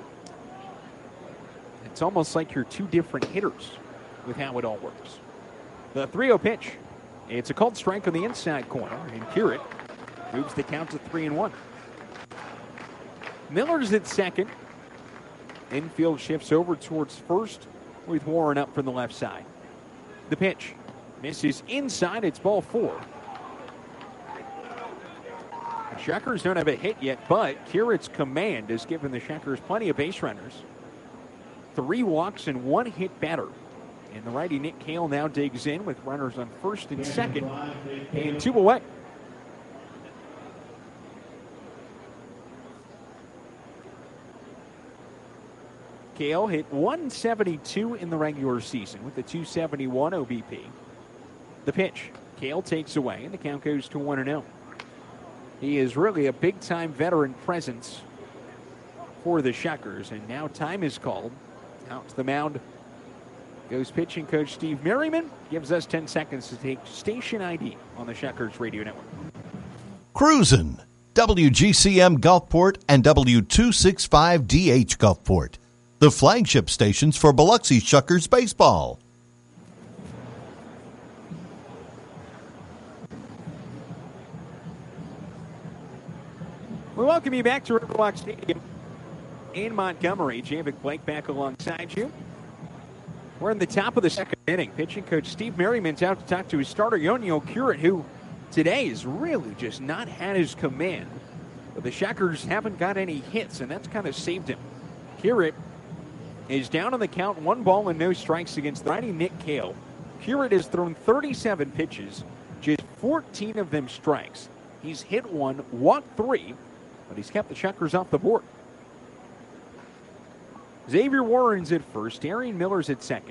It's almost like you're 2 different hitters with how it all works. The 3-0 pitch. It's a called strike on the inside corner, and Keurig moves the count to 3-1. Miller's at second. Infield shifts over towards first with Warren up from the left side. The pitch misses inside. It's ball 4. The Shuckers don't have a hit yet, but Keurig's command has given the Shuckers plenty of base runners. 3 walks and 1 hit batter And the righty Nick Cale now digs in with runners on first and second and 2 away. Cale hit 172 in the regular season with the 271 OBP. The pitch, Cale takes away, and the count goes to 1-0. He is really a big-time veteran presence for the Shuckers, and now time is called. Out to the mound goes pitching coach Steve Merriman. Gives us 10 seconds to take station ID on the Shuckers Radio Network. Cruisin', WGCM Gulfport and W265DH Gulfport, the flagship stations for Biloxi Shuckers baseball. We welcome you back to Riverwalk Stadium in Montgomery. Javic Blake back alongside you. We're in the top of the second inning. Pitching coach Steve Merriman's out to talk to his starter, Yonio Curate, who today has really just not had his command. But the Shuckers haven't got any hits, and that's kind of saved him. Curate is down on the count, 1 ball and no strikes against the righty Nick Cale. Curate has thrown 37 pitches, just 14 of them strikes. He's hit 1, walked 3, but he's kept the Shuckers off the board. Xavier Warren's at first. Darian Miller's at second.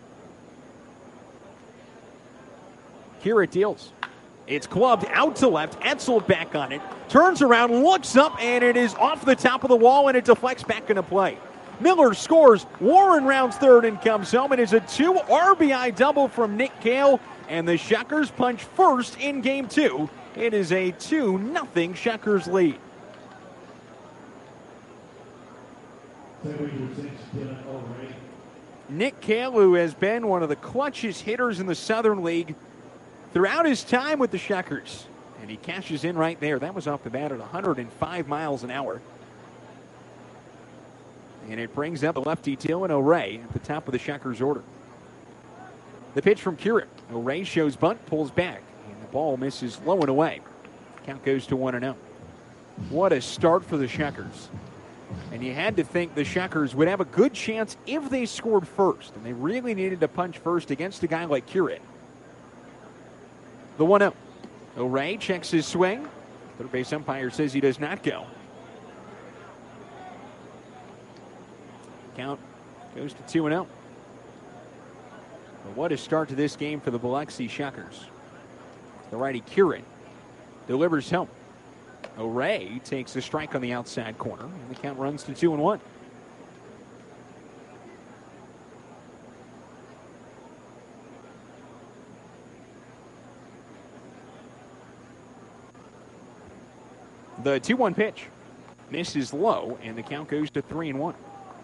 Curate deals. It's clubbed out to left. Etzel back on it. Turns around, looks up, and it is off the top of the wall, and it deflects back into play. Miller scores. Warren rounds third and comes home. It is a 2 RBI double from Nick Cale, and the Shuckers punch first in Game 2. It is a 2-0 Shuckers lead. Nick Cale, who has been one of the clutchest hitters in the Southern League throughout his time with the Shuckers. And he cashes in right there. That was off the bat at 105 miles an hour. And it brings up the lefty Dylan O'Ray at the top of the Shuckers order. The pitch from Curate. O'Ray shows bunt, pulls back. And the ball misses low and away. Count goes to 1-0. What a start for the Shuckers. And you had to think the Shuckers would have a good chance if they scored first. And they really needed to punch first against a guy like Curate. The 1-0. O'Ray checks his swing. Third base umpire says he does not go. Count goes to 2-0. But what a start to this game for the Biloxi Shuckers. The righty Curate delivers home. O'Ray takes a strike on the outside corner, and the count runs to 2-1. The 2-1 pitch misses low, and the count goes to 3-1.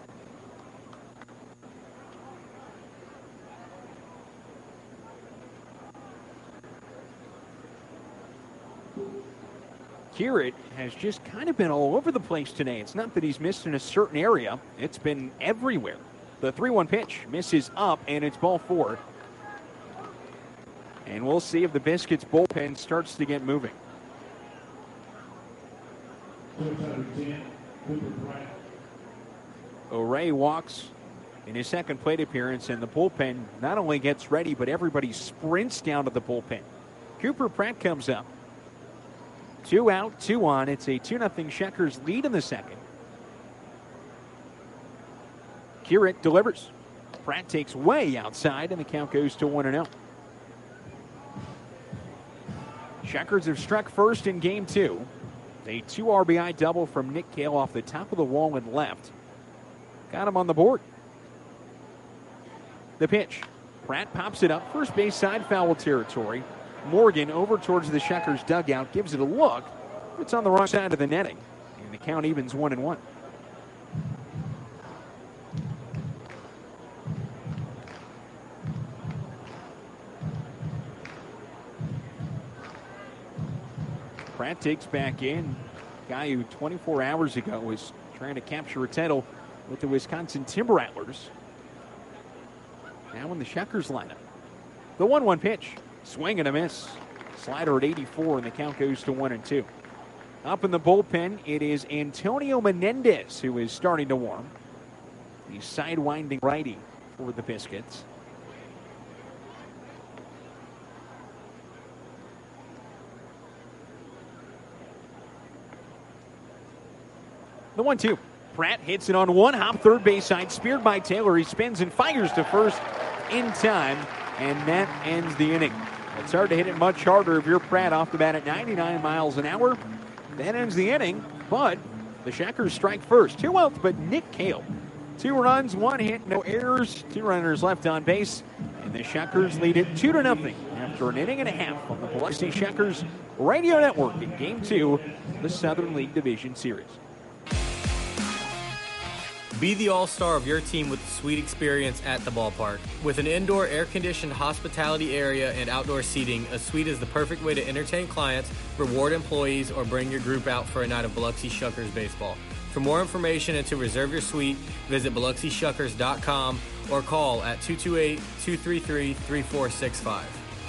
Curate has just kind of been all over the place today. It's not that he's missed in a certain area. It's been everywhere. The 3-1 pitch misses up, and it's ball 4. And we'll see if the Biscuits bullpen starts to get moving. O'Ray walks in his second plate appearance, and the bullpen not only gets ready, but everybody sprints down to the bullpen. Cooper Pratt comes up. 2 out, 2 on. It's a 2-0 Shuckers lead in the second. Curate delivers. Pratt takes way outside, and the count goes to 1-0. Shuckers have struck first in Game 2. A 2 RBI double from Nick Cale off the top of the wall and left. Got him on the board. The pitch. Pratt pops it up. First base side foul territory. Morgan over towards the Shuckers dugout. Gives it a look. It's on the wrong side of the netting. And the count evens 1-1. Pratt takes back in. Guy who 24 hours ago was trying to capture a title with the Wisconsin Timber Rattlers. Now in the Shuckers lineup. The 1-1 pitch. Swing and a miss. Slider at 84, and the count goes to 1-2. Up in the bullpen, it is Antonio Menendez who is starting to warm. The sidewinding righty for the Biscuits. The 1-2. Pratt hits it on one hop, third base side, speared by Taylor. He spins and fires to first in time, and that ends the inning. It's hard to hit it much harder if you're Pratt off the bat at 99 miles an hour. That ends the inning, but the Shockers strike first. 2 outs, but Nick Cale. 2 runs, 1 hit, no errors, 2 runners left on base, and the Shockers lead it 2-0 after an inning and a half on the Biloxi Shockers Radio Network in Game 2 of the Southern League Division Series. Be the all-star of your team with the suite experience at the ballpark. With an indoor air-conditioned hospitality area and outdoor seating, a suite is the perfect way to entertain clients, reward employees, or bring your group out for a night of Biloxi Shuckers baseball. For more information and to reserve your suite, visit BiloxiShuckers.com or call at 228-233-3465.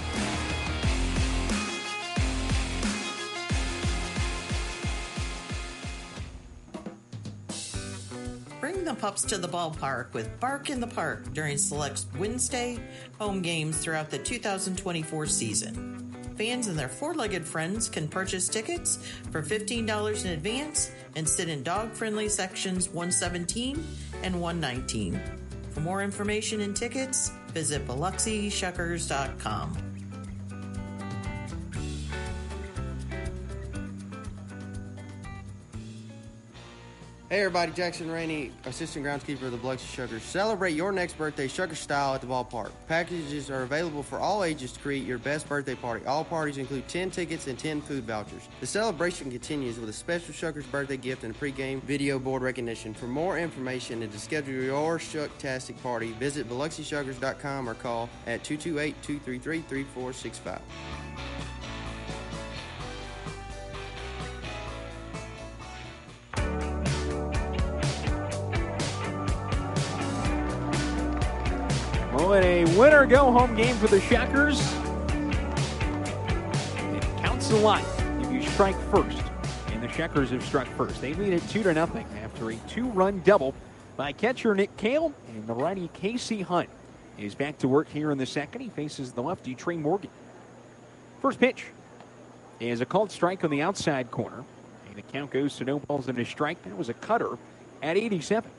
Bring the pups to the ballpark with Bark in the Park during select Wednesday home games throughout the 2024 season. Fans and their four-legged friends can purchase tickets for $15 in advance and sit in dog-friendly sections 117 and 119. For more information and tickets, visit BiloxiShuckers.com. Hey everybody, Jackson Rainey, assistant groundskeeper of the Biloxi Shuckers. Celebrate your next birthday Shucker style at the ballpark. Packages are available for all ages to create your best birthday party. All parties include 10 tickets and 10 food vouchers. The celebration continues with a special Shuckers birthday gift and a pregame video board recognition. For more information and to schedule your Shucktastic party, visit BiloxiShuckers.com or call at 228-233-3465. Well, in a winner-go-home game for the Shockers, it counts a lot if you strike first. And the Shockers have struck first. They lead it 2-0 after a 2-run double by catcher Nick Cale, and the righty Casey Hunt is back to work here in the second. He faces the lefty Trey Morgan. First pitch is a called strike on the outside corner, and the count goes to no balls and a strike. That was a cutter at 87.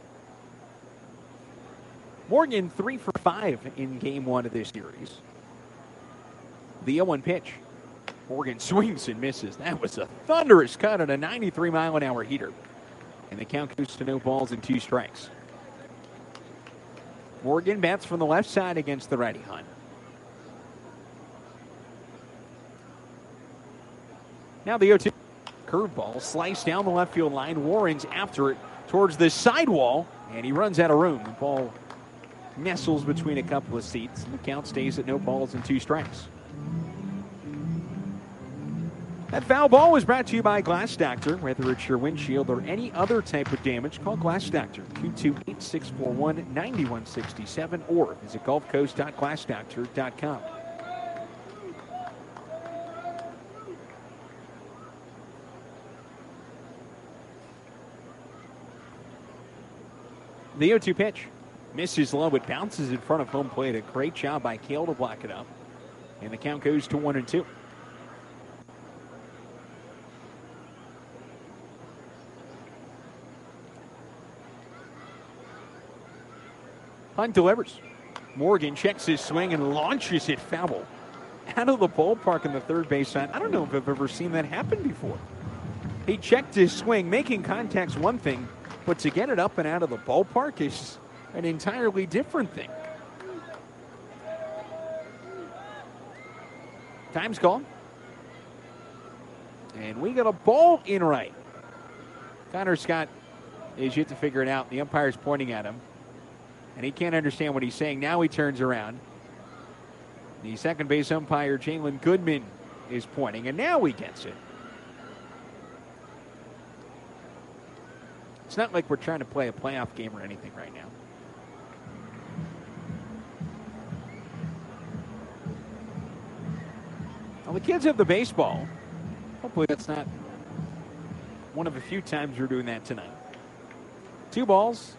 Morgan 3 for 5 in game 1 of this series. The 0-1 pitch. Morgan swings and misses. That was a thunderous cut on a 93-mile-an-hour heater. And the count goes to no balls and 2 strikes. Morgan bats from the left side against the righty Hunt. Now the 0-2. Curveball sliced down the left field line. Warren's after it towards the sidewall, and he runs out of room. The ball nestles between a couple of seats. The count stays at no balls and 2 strikes. That foul ball was brought to you by Glass Doctor. Whether it's your windshield or any other type of damage, call Glass Doctor 228-641-9167 or visit gulfcoast.glassdoctor.com. The 0-2 pitch. Misses low, but bounces in front of home plate. A great job by Cale to block it up. And the count goes to 1-2. Hunt delivers. Morgan checks his swing and launches it foul out of the ballpark in the third base side. I don't know if I've ever seen that happen before. He checked his swing. Making contact's one thing, but to get it up and out of the ballpark is an entirely different thing. Time's gone. And we got a ball in right. Connor Scott is yet to figure it out. The umpire's pointing at him, and he can't understand what he's saying. Now he turns around. The second base umpire, Jalen Goodman, is pointing, and now he gets it. It's not like we're trying to play a playoff game or anything right now. Well, the kids have the baseball. Hopefully that's not one of a few times we're doing that tonight. 2 balls,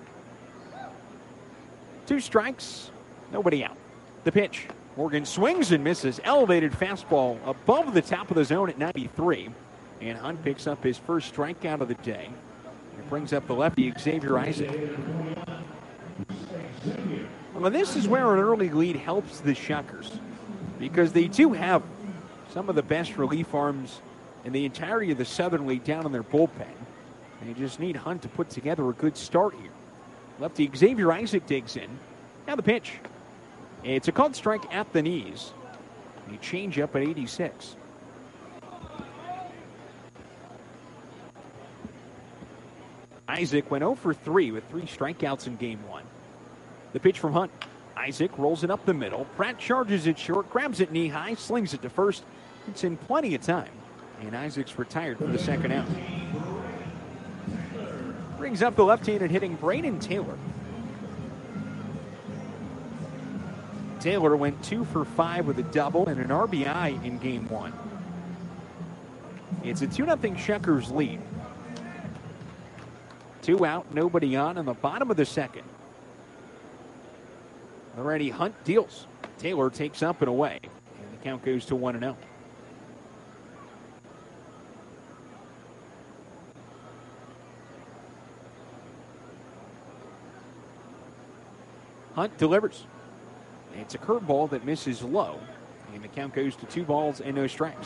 2 strikes, nobody out. The pitch. Morgan swings and misses. Elevated fastball above the top of the zone at 93. And Hunt picks up his first strikeout of the day. brings up the lefty, Xavier Isaac. Well, this is where an early lead helps the Shuckers, because they do have some of the best relief arms in the entirety of the Southern League down in their bullpen. They just need Hunt to put together a good start here. Lefty Xavier Isaac digs in. Now the pitch. It's a called strike at the knees. A changeup at 86. Isaac went 0 for 3 with 3 strikeouts in game 1. The pitch from Hunt. Isaac rolls it up the middle. Pratt charges it short, grabs it knee high, slings it to first. It's in plenty of time. And Isaac's retired for the second out. Brings up the left-handed hitting Braden Taylor. Taylor went 2 for 5 with a double and an RBI in game 1. It's a 2-0 Shuckers lead. 2 out, nobody on in the bottom of the second. Already Hunt deals. Taylor takes up and away. And the count goes to 1-0. Hunt delivers. It's a curveball that misses low. And the count goes to 2 balls and no strikes.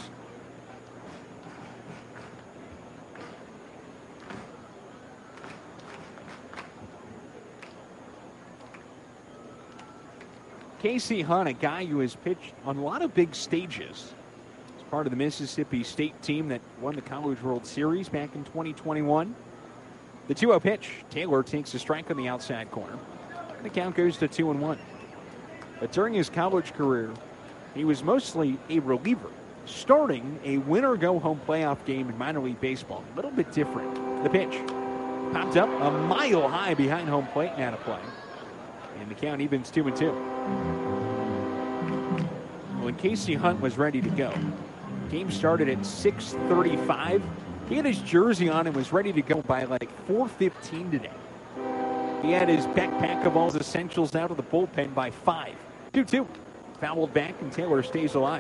Casey Hunt, a guy who has pitched on a lot of big stages. He's part of the Mississippi State team that won the College World Series back in 2021. The 2-0 pitch. Taylor takes a strike on the outside corner. The count goes to 2-1. But during his college career, he was mostly a reliever, starting a win-or-go-home playoff game in minor league baseball. A little bit different. The pitch. Popped up a mile high behind home plate and out of play. And the count evens 2-2. When Casey Hunt was ready to go, game started at 6:35. He had his jersey on and was ready to go by like 4:15 today. He had his backpack of all his essentials out of the bullpen by 5. 2-2. Fouled back and Taylor stays alive.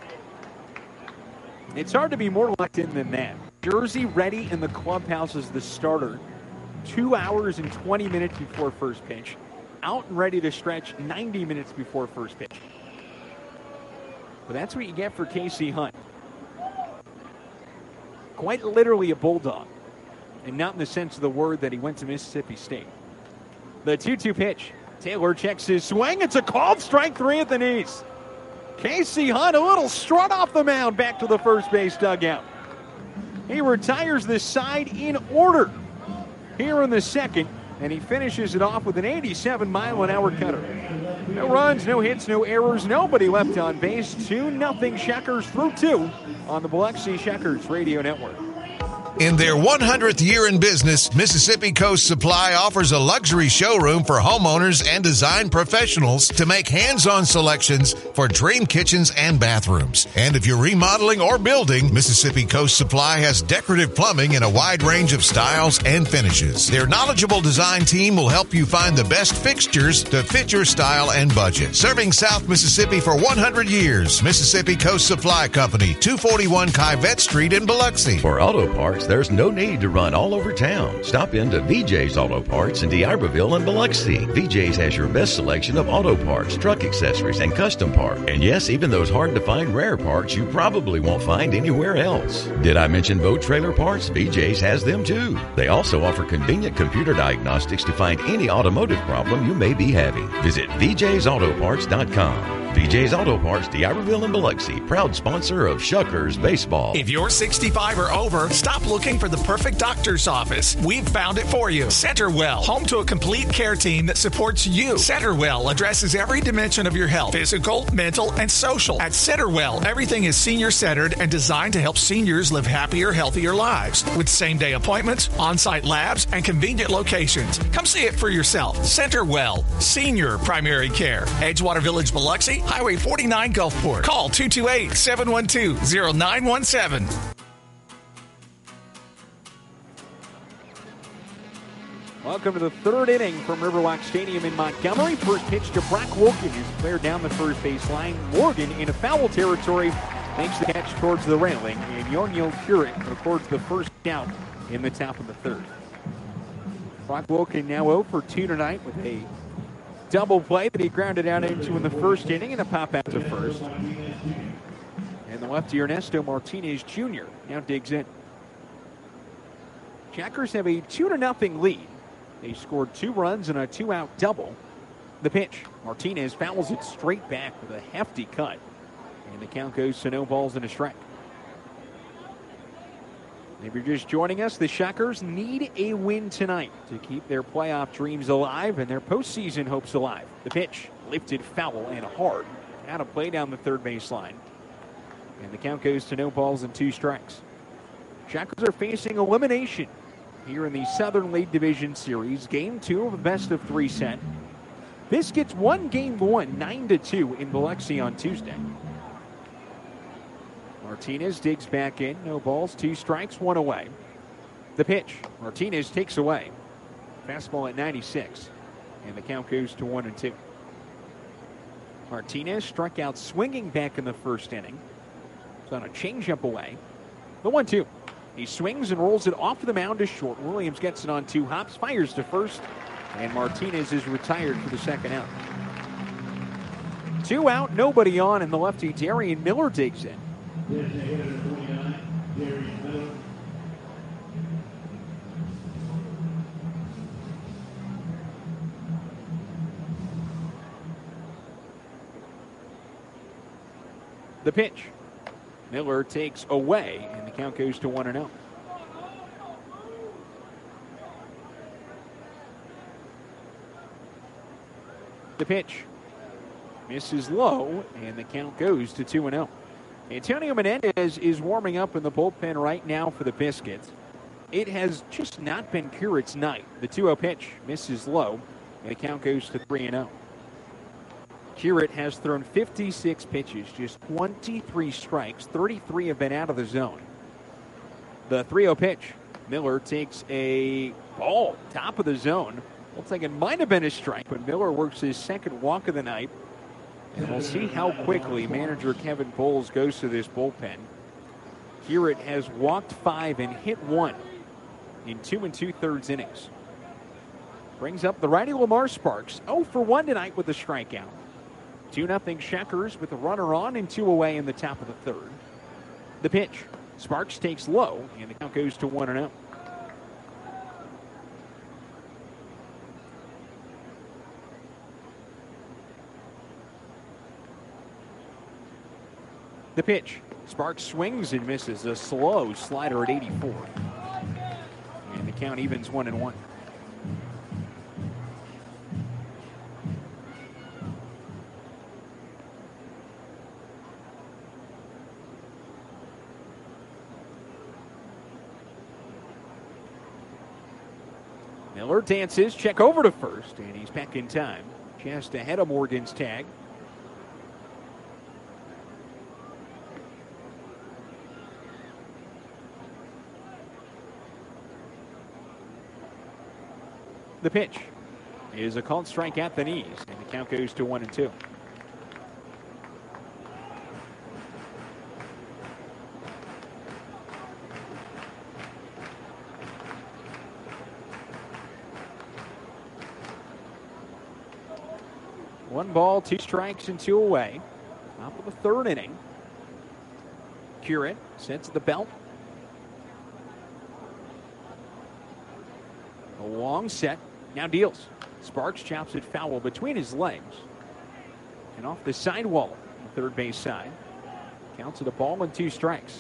It's hard to be more locked in than that. Jersey ready in the clubhouse as the starter. 2 hours and 20 minutes before first pitch. Out and ready to stretch 90 minutes before first pitch. But that's what you get for Casey Hunt. Quite literally a bulldog. And not in the sense of the word that he went to Mississippi State. The 2-2 pitch. Taylor checks his swing. It's a called strike 3 at the knees. Casey Hunt, a little strut off the mound back to the first base dugout. He retires this side in order here in the second, and he finishes it off with an 87-mile-an-hour cutter. No runs, no hits, no errors, nobody left on base. 2-0 Shuckers through 2 on the Biloxi Shuckers Radio Network. In their 100th year in business, Mississippi Coast Supply offers a luxury showroom for homeowners and design professionals to make hands-on selections for dream kitchens and bathrooms. And if you're remodeling or building, Mississippi Coast Supply has decorative plumbing in a wide range of styles and finishes. Their knowledgeable design team will help you find the best fixtures to fit your style and budget. Serving South Mississippi for 100 years, Mississippi Coast Supply Company, 241 Kivette Street in Biloxi. For auto parts, there's no need to run all over town. Stop into VJ's Auto Parts in D'Iberville and Biloxi. VJ's has your best selection of auto parts, truck accessories, and custom parts. And yes, even those hard-to-find rare parts you probably won't find anywhere else. Did I mention boat trailer parts? VJ's has them too. They also offer convenient computer diagnostics to find any automotive problem you may be having. Visit VJ'sAutoparts.com. VJ's Auto Parts, D'Iberville and Biloxi, proud sponsor of Shuckers Baseball. If you're 65 or over, stop looking for the perfect doctor's office. We've found it for you. Centerwell, home to a complete care team that supports you. Centerwell addresses every dimension of your health, physical, mental, and social. At Centerwell, everything is senior-centered and designed to help seniors live happier, healthier lives. With same-day appointments, on-site labs, and convenient locations. Come see it for yourself. Centerwell, senior primary care. Edgewater Village, Biloxi, Highway 49 Gulfport. Call 228-712-0917. Welcome to the third inning from Riverwalk Stadium in Montgomery. First pitch to Brock Wilkin, who's cleared down the first base line. Morgan in a foul territory makes the catch towards the railing, and Yonyo Curate records the first out in the top of the third. Brock Wilkin now 0 for 2 tonight with a double play that he grounded out into in the first inning and a pop out to first. And the lefty Ernesto Martinez Jr. now digs in. Jackers have a 2-0 lead. They scored 2 runs and a 2-out double. The pitch. Martinez fouls it straight back with a hefty cut. And the count goes to no balls and a strike. If you're just joining us, the Shockers need a win tonight to keep their playoff dreams alive and their postseason hopes alive. The pitch, lifted foul and hard. Out of play down the third base line. And the count goes to no balls and 2 strikes. Shockers are facing elimination here in the Southern League Division Series. Game 2 of a best-of-3 set. Biscuits won Game 1, 9-2 in Biloxi on Tuesday. Martinez digs back in. No balls, 2 strikes, 1 away. The pitch. Martinez takes away. Fastball at 96. And the count goes to 1-2. Martinez struck out swinging back in the first inning. It's on a changeup away. The 1-2. He swings and rolls it off the mound to short. Williams gets it on 2 hops, fires to first. And Martinez is retired for the second out. 2 out, nobody on, and the lefty Darian Miller digs in. The pitch. Miller takes away, and the count goes to 1-0. The pitch. Misses low, and the count goes to 2-0. Antonio Menendez is warming up in the bullpen right now for the Biscuits. It has just not been Curit's night. The 2-0 pitch misses low, and the count goes to 3-0. Curit has thrown 56 pitches, just 23 strikes. 33 have been out of the zone. The 3-0 pitch. Miller takes a ball, top of the zone. Looks like it might have been a strike, but Miller works his second walk of the night. And we'll see how quickly manager Kevin Bowles goes to this bullpen. Curit has walked 5 and hit 1 in 2 2/3 innings. Brings up the righty Lamar Sparks, 0 for 1 tonight with a strikeout. 2-0 Shockers with a runner on and 2 away in the top of the third. The pitch. Sparks takes low, and the count goes to 1-0. The pitch. Sparks swings and misses a slow slider at 84. And the count evens 1-1. Miller dances, check over to first, and he's back in time. Just ahead of Morgan's tag. The pitch is a called strike at the knees, and the count goes to 1-2. One ball, 2 strikes, and 2 away. Top of the third inning. Curit sets the belt. A long set. Now deals. Sparks chops it foul between his legs. And off the sidewall on the third base side. Counts it a ball and 2 strikes.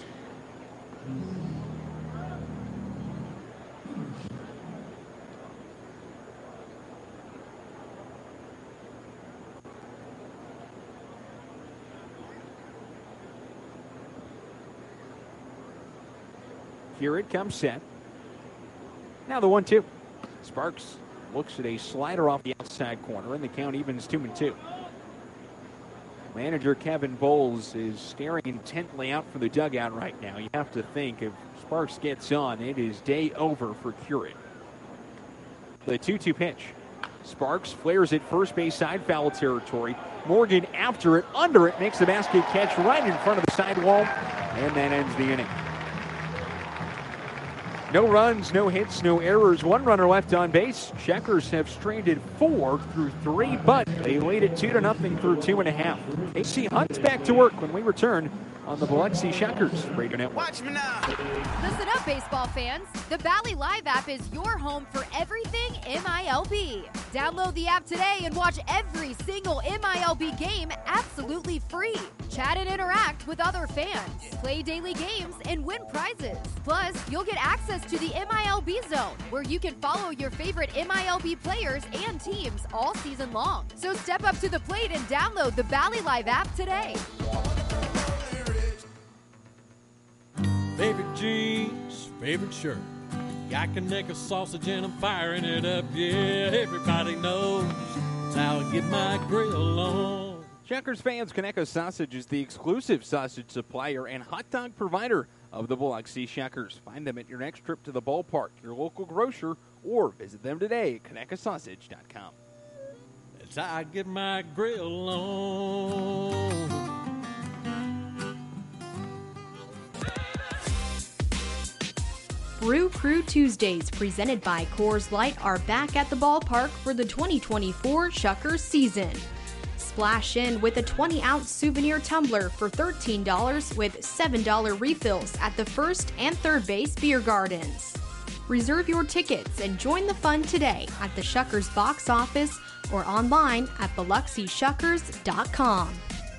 Here it comes set. Now the 1-2. Sparks looks at a slider off the outside corner, and the count evens 2-2. Manager Kevin Bowles is staring intently out for the dugout right now. You have to think if Sparks gets on, it is day over for Curit. The 2-2 pitch. Sparks flares it first base side, foul territory. Morgan after it, under it, makes the basket catch right in front of the sidewall, and that ends the inning. No runs, no hits, no errors. One runner left on base. Checkers have stranded 4 through 3, but they lead it 2-0 through 2.5. AC Hunt's back to work when we return on the Biloxi Shuckers Radio Network. Watch me now. Listen up, baseball fans. The Valley Live app is your home for everything MILB. Download the app today and watch every single MILB game absolutely free. Chat and interact with other fans. Play daily games and win prizes. Plus, you'll get access to the MILB Zone, where you can follow your favorite MILB players and teams all season long. So step up to the plate and download the Valley Live app today. Favorite jeans, favorite shirt. Yak a neck of sausage and I'm firing it up. Yeah, everybody knows that's how I get my grill on. Checkers fans, Conecuh Sausage is the exclusive sausage supplier and hot dog provider of the Biloxi Shuckers. Find them at your next trip to the ballpark, your local grocer, or visit them today at ConecuhSausage.com. That's how I get my grill on. Brew Crew Tuesdays, presented by Coors Light, are back at the ballpark for the 2024 Shuckers season. Splash in with a 20-ounce souvenir tumbler for $13 with $7 refills at the first and third base beer gardens. Reserve your tickets and join the fun today at the Shuckers box office or online at BiloxiShuckers.com.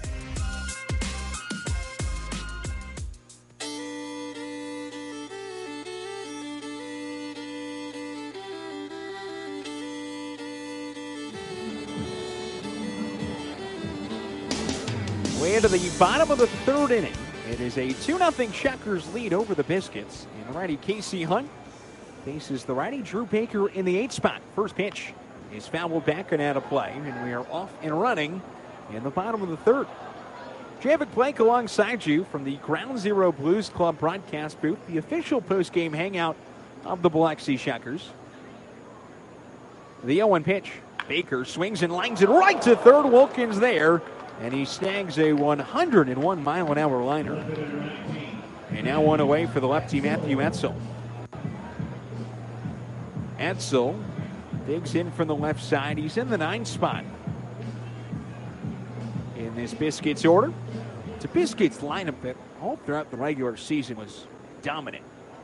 Way into the bottom of the third inning. It is a 2-0 Shuckers lead over the Biscuits. And the righty Casey Hunt faces the righty Drew Baker in the 8th spot. First pitch is fouled back and out of play, and we are off and running in the bottom of the third. Javik Blake alongside you from the Ground Zero Blues Club broadcast booth, the official postgame hangout of the Biloxi Shuckers. The 0-1 pitch. Baker swings and lines it right to third. Wilkins there, and he snags a 101-mile-an-hour liner. And now one away for the lefty Matthew Etzel. Etzel digs in from the left side. He's in the 9th spot in this Biscuits order. It's a Biscuits lineup that all throughout the regular season was dominant.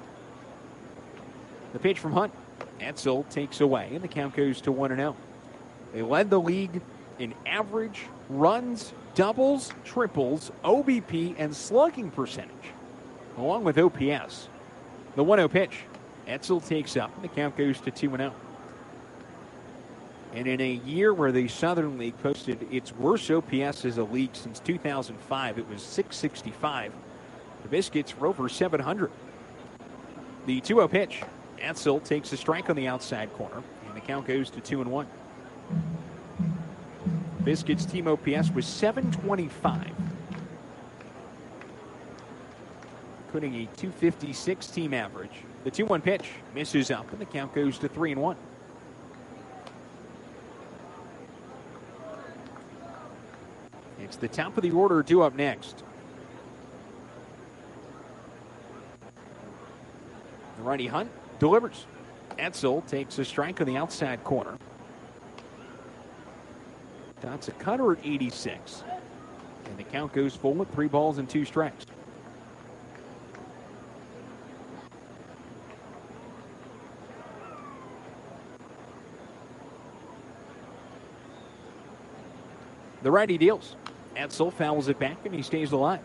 The pitch from Hunt. Etzel takes away, and the count goes to 1-0. They led the league in average, runs, doubles, triples, OBP, and slugging percentage, along with OPS. The 1-0 pitch. Etzel takes up, and the count goes to 2-0. And in a year where the Southern League posted its worst OPS as a league since 2005, it was .665. The Biscuits were over .700. The 2-0 pitch. Etzel takes a strike on the outside corner, and the count goes to 2-1. Biscuits team OPS was .725. Putting a .256 team average. The 2-1 pitch misses up, and the count goes to 3-1. It's the top of the order due up next. The righty Hunt delivers. Etzel takes a strike on the outside corner. That's a cutter at 86. And the count goes full with 3 balls and 2 strikes. The righty deals. Etzel fouls it back, and he stays alive.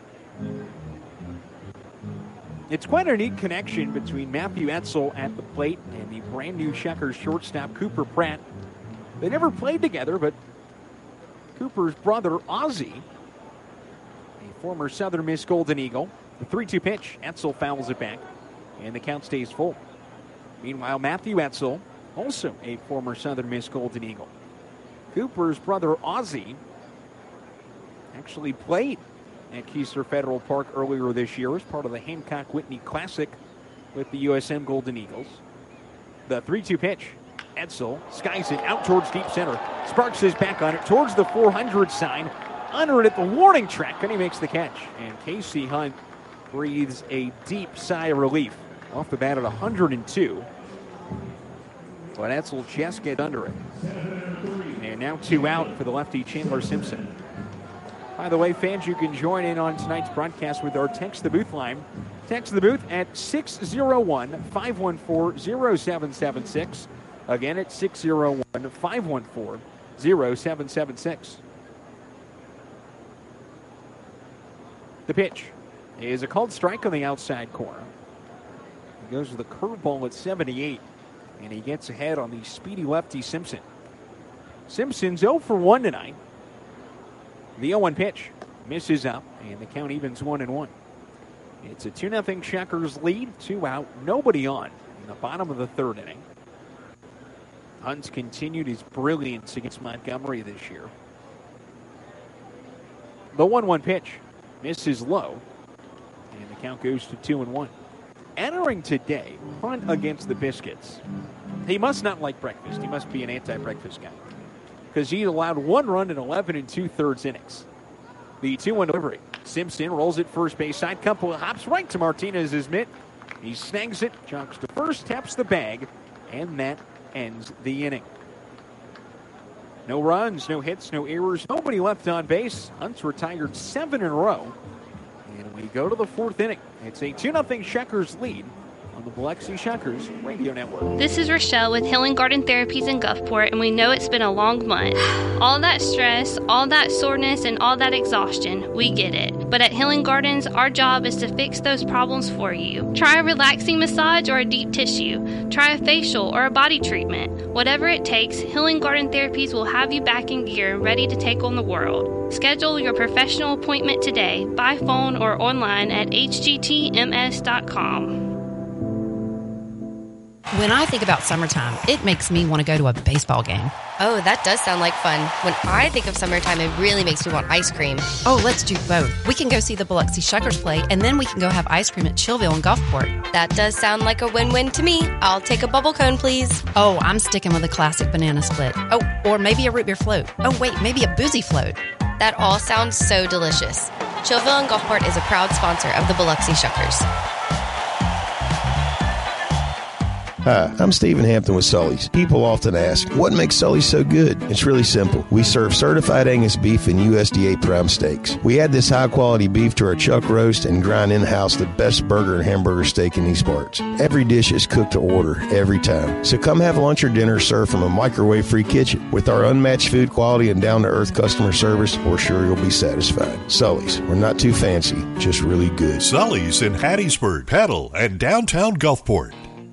It's quite a neat connection between Matthew Etzel at the plate and the brand new Shuckers shortstop Cooper Pratt. They never played together, but Cooper's brother Ozzie, a former Southern Miss Golden Eagle. The 3-2 pitch. Etzel fouls it back, and the count stays full. Meanwhile, Matthew Etzel, also a former Southern Miss Golden Eagle. Cooper's brother Ozzie actually played at Keesler Federal Park earlier this year as part of the Hancock Whitney Classic with the USM Golden Eagles. The 3-2 pitch. Etzel skies it out towards deep center. Sparks his back on it towards the 400 sign. Under it at the warning track, and he makes the catch. And Casey Hunt breathes a deep sigh of relief Off the bat at 102. But Etzel just get under it. And now 2 out for the lefty Chandler Simpson. By the way, fans, you can join in on tonight's broadcast with our Text the Booth line. Text the booth at 601-514-0776. Again, at 601-514-0776. The pitch is a called strike on the outside corner. He goes with a curveball at 78, and he gets ahead on the speedy lefty Simpson. Simpson's 0 for 1 tonight. The 0-1 pitch misses up, and the count evens 1-1. It's a 2-0 Checkers lead, 2 out, nobody on in the bottom of the third inning. Hunt's continued his brilliance against Montgomery this year. The 1-1 pitch misses low, and the count goes to 2-1. Entering today, Hunt against the Biscuits. He must not like breakfast. He must be an anti-breakfast guy, because he allowed 1 run in 11 2/3 innings. The 2-1 delivery. Simpson rolls it first base side. Couple of hops right to Martinez's mitt. He snags it, jogs to first, taps the bag, and that ends the inning. No runs, no hits, no errors, nobody left on base. Hunt's retired 7 in a row. And we go to the 4th inning. It's a 2-0 Checkers lead on the Biloxi Checkers Radio Network. This is Rochelle with Healing Garden Therapies in Gulfport, and we know it's been a long month. All that stress, all that soreness, and all that exhaustion, we get it. But at Healing Gardens, our job is to fix those problems for you. Try a relaxing massage or a deep tissue. Try a facial or a body treatment. Whatever it takes, Healing Garden Therapies will have you back in gear and ready to take on the world. Schedule your professional appointment today by phone or online at hgtms.com. When I think about summertime, it makes me want to go to a baseball game. Oh, that does sound like fun. When I think of summertime, it really makes me want ice cream. Oh, let's do both. We can go see the Biloxi Shuckers play, and then we can go have ice cream at Chillville and Gulfport. That does sound like a win-win to me. I'll take a bubble cone, please. Oh, I'm sticking with a classic banana split. Oh, or maybe a root beer float. Oh, wait, maybe a boozy float. That all sounds so delicious. Chillville and Gulfport is a proud sponsor of the Biloxi Shuckers. Hi, I'm Stephen Hampton with Sully's. People often ask, what makes Sully's so good? It's really simple. We serve certified Angus beef and USDA prime steaks. We add this high-quality beef to our chuck roast and grind in-house the best burger and hamburger steak in these parts. Every dish is cooked to order, every time. So come have lunch or dinner served from a microwave-free kitchen. With our unmatched food quality and down-to-earth customer service, we're sure you'll be satisfied. Sully's, we're not too fancy, just really good. Sully's in Hattiesburg, Petal, and downtown Gulfport.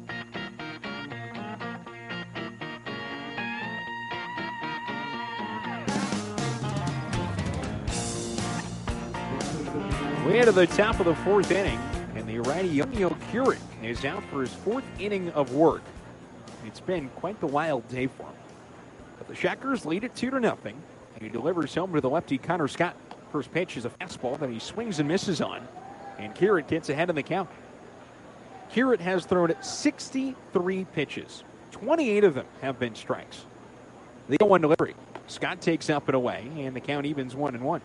Way to the top of the 4th inning, and the righty Yonio Curran is out for his 4th inning of work. It's been quite the wild day for him. But the Checkers lead it 2-0, and he delivers home to the lefty Connor Scott. First pitch is a fastball that he swings and misses on, and Curran gets ahead in the count. Curran has thrown 63 pitches. 28 of them have been strikes. The 0-1 delivery. Scott takes up and away, and the count evens 1-1.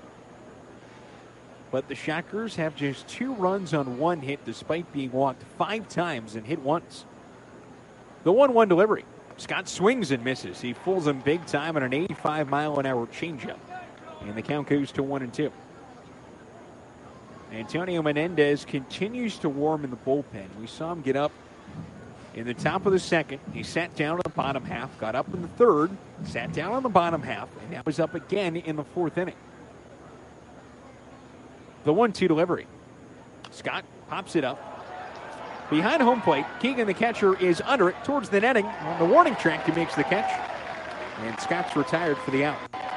But the Checkers have just 2 runs on 1 hit despite being walked 5 times and hit once. The 1-1 delivery. Scott swings and misses. He fools him big time on an 85-mile-an-hour changeup. And the count goes to 1-2. Antonio Menendez continues to warm in the bullpen. We saw him get up in the top of the 2nd. He sat down in the bottom half, got up in the 3rd, sat down in the bottom half, and now he's up again in the 4th inning. The 1-2 delivery. Scott pops it up. Behind home plate, Keegan, the catcher, is under it towards the netting. On the warning track, he makes the catch. And Scott's retired for the out.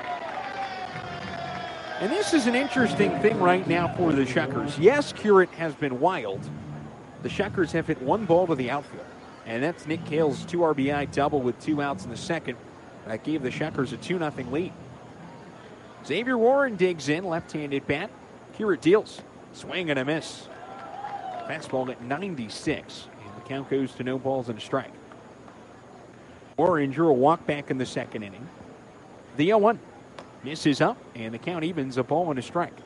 And this is an interesting thing right now for the Checkers. Yes, Curran has been wild. The Checkers have hit 1 ball to the outfield. And that's Nick Cale's 2 RBI double with 2 outs in the 2nd. That gave the Checkers a 2-0 lead. Xavier Warren digs in, left-handed bat. Curran deals. Swing and a miss. Fastball at 96. And the count goes to no balls and a strike. Warren drew a walk back in the 2nd inning. The 0-1. Misses up, and the count evens a ball and a strike.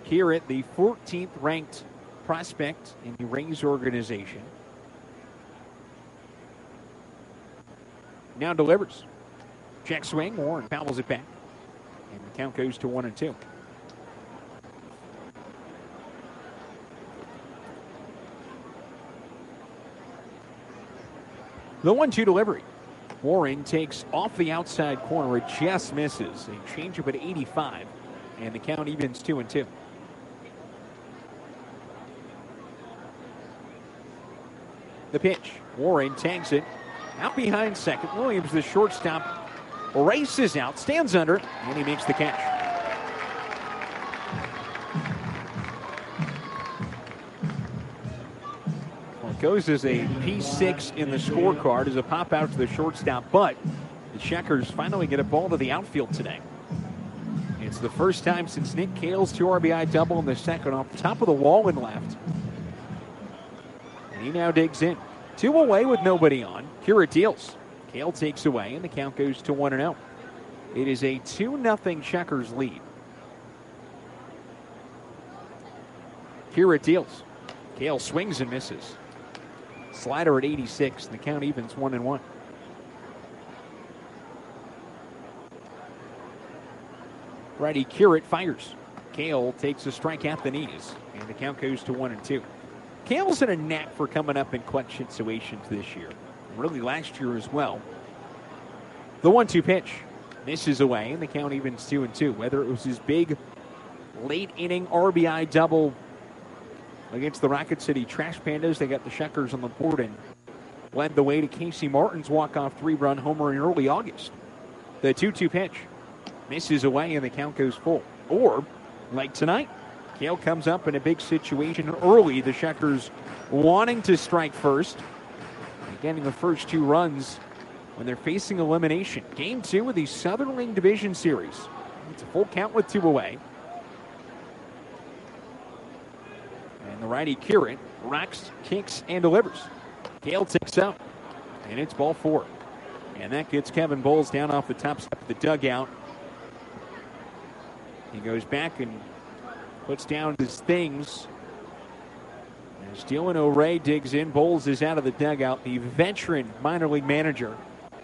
Kierat, the 14th ranked prospect in the Rays organization. Now delivers. Check swing. Warren fouls it back. And the count goes to 1-2. The 1-2 delivery. Warren takes off the outside corner. It just misses. A changeup at 85. And the count evens 2-2. The pitch. Warren tags it. Out behind second. Williams, the shortstop, races out, stands under, and he makes the catch. Well, it goes as a P6 in the scorecard as a pop out to the shortstop, but the Checkers finally get a ball to the outfield today. It's the first time since Nick Cale's 2 RBI double in the second off the top of the wall and left. And he now digs in. 2 away with nobody on. Kierat deals. Cale takes away, and the count goes to 1-0. It is a 2-0 Checkers lead. Kierat deals. Cale swings and misses. Slider at 86, and the count evens 1-1. Righty Kierat fires. Cale takes a strike at the knees, and the count goes to 1-2. Cale's in a knack for coming up in clutch situations this year. Really last year as well. The 1-2 pitch misses away, and the count evens 2-2. Whether it was his big late inning RBI double against the Rocket City Trash Pandas, they got the Checkers on the board and led the way to Casey Martin's walk-off 3-run homer in early August. The 2-2 pitch misses away, and the count goes full. Or, like tonight, Cale comes up in a big situation early. The Checkers wanting to strike first, getting the first 2 runs when they're facing elimination. Game 2 of the Southern League Division Series. It's a full count with 2 away. And the righty Kierat rocks, kicks, and delivers. Cale takes out, and it's ball 4. And that gets Kevin Bowles down off the top step of the dugout. He goes back and puts down his things. As Dylan O'Ray digs in, Bowles is out of the dugout, the veteran minor league manager.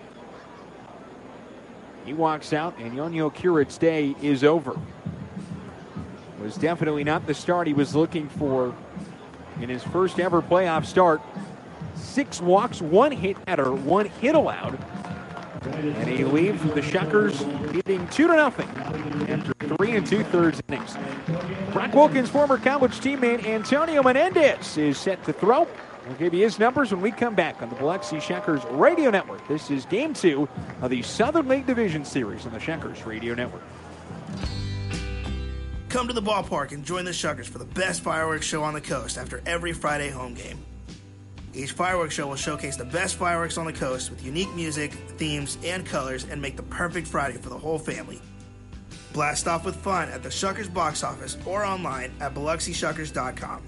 He walks out, and Yonyo Kierat's day is over. It was definitely not the start he was looking for in his first ever playoff start. 6 walks, 1 hit batter, 1 hit allowed. And he leaves with the Checkers leading 2-0 after 3 2/3 innings. Brock Wilkins' former college teammate Antonio Menendez is set to throw. We'll give you his numbers when we come back on the Biloxi Checkers Radio Network. This is Game 2 of the Southern League Division Series on the Checkers Radio Network. Come to the ballpark and join the Checkers for the best fireworks show on the coast after every Friday home game. Each fireworks show will showcase the best fireworks on the coast with unique music, themes, and colors and make the perfect Friday for the whole family. Blast off with fun at the Shuckers box office or online at BiloxiShuckers.com.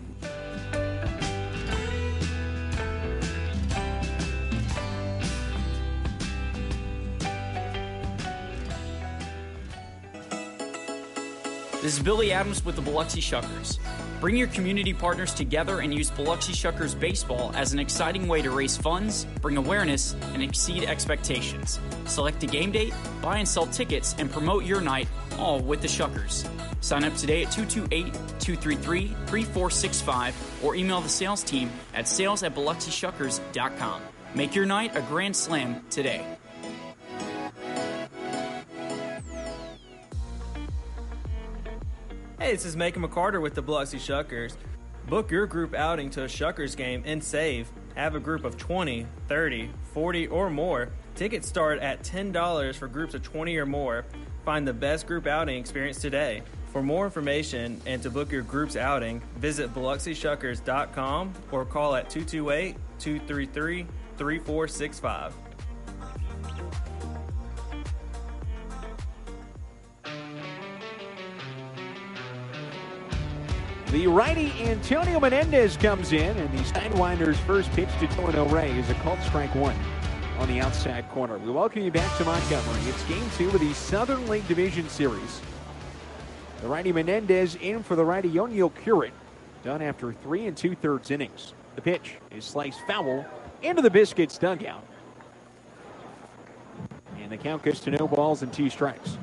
This is Billy Adams with the Biloxi Shuckers. Bring your community partners together and use Biloxi Shuckers Baseball as an exciting way to raise funds, bring awareness, and exceed expectations. Select a game date, buy and sell tickets, and promote your night, all with the Shuckers. Sign up today at 228-233-3465 or email the sales team at sales@BiloxiShuckers.com. Make your night a grand slam today. Hey, this is Macon McCarter with the Biloxi Shuckers. Book your group outing to a Shuckers game and save. Have a group of 20, 30, 40, or more. Tickets start at $10 for groups of 20 or more. Find the best group outing experience today. For more information and to book your group's outing, visit BiloxiShuckers.com or call at 228-233-3465. The righty Antonio Menendez comes in, and the Sidewinder's first pitch to Dylan O'Ray is a called strike 1 on the outside corner. We welcome you back to Montgomery. It's Game 2 of the Southern League Division Series. The righty Menendez in for the righty Yoniel Curran. Done after 3 2/3 innings. The pitch is sliced foul into the Biscuits dugout. And the count goes to no balls and 2 strikes.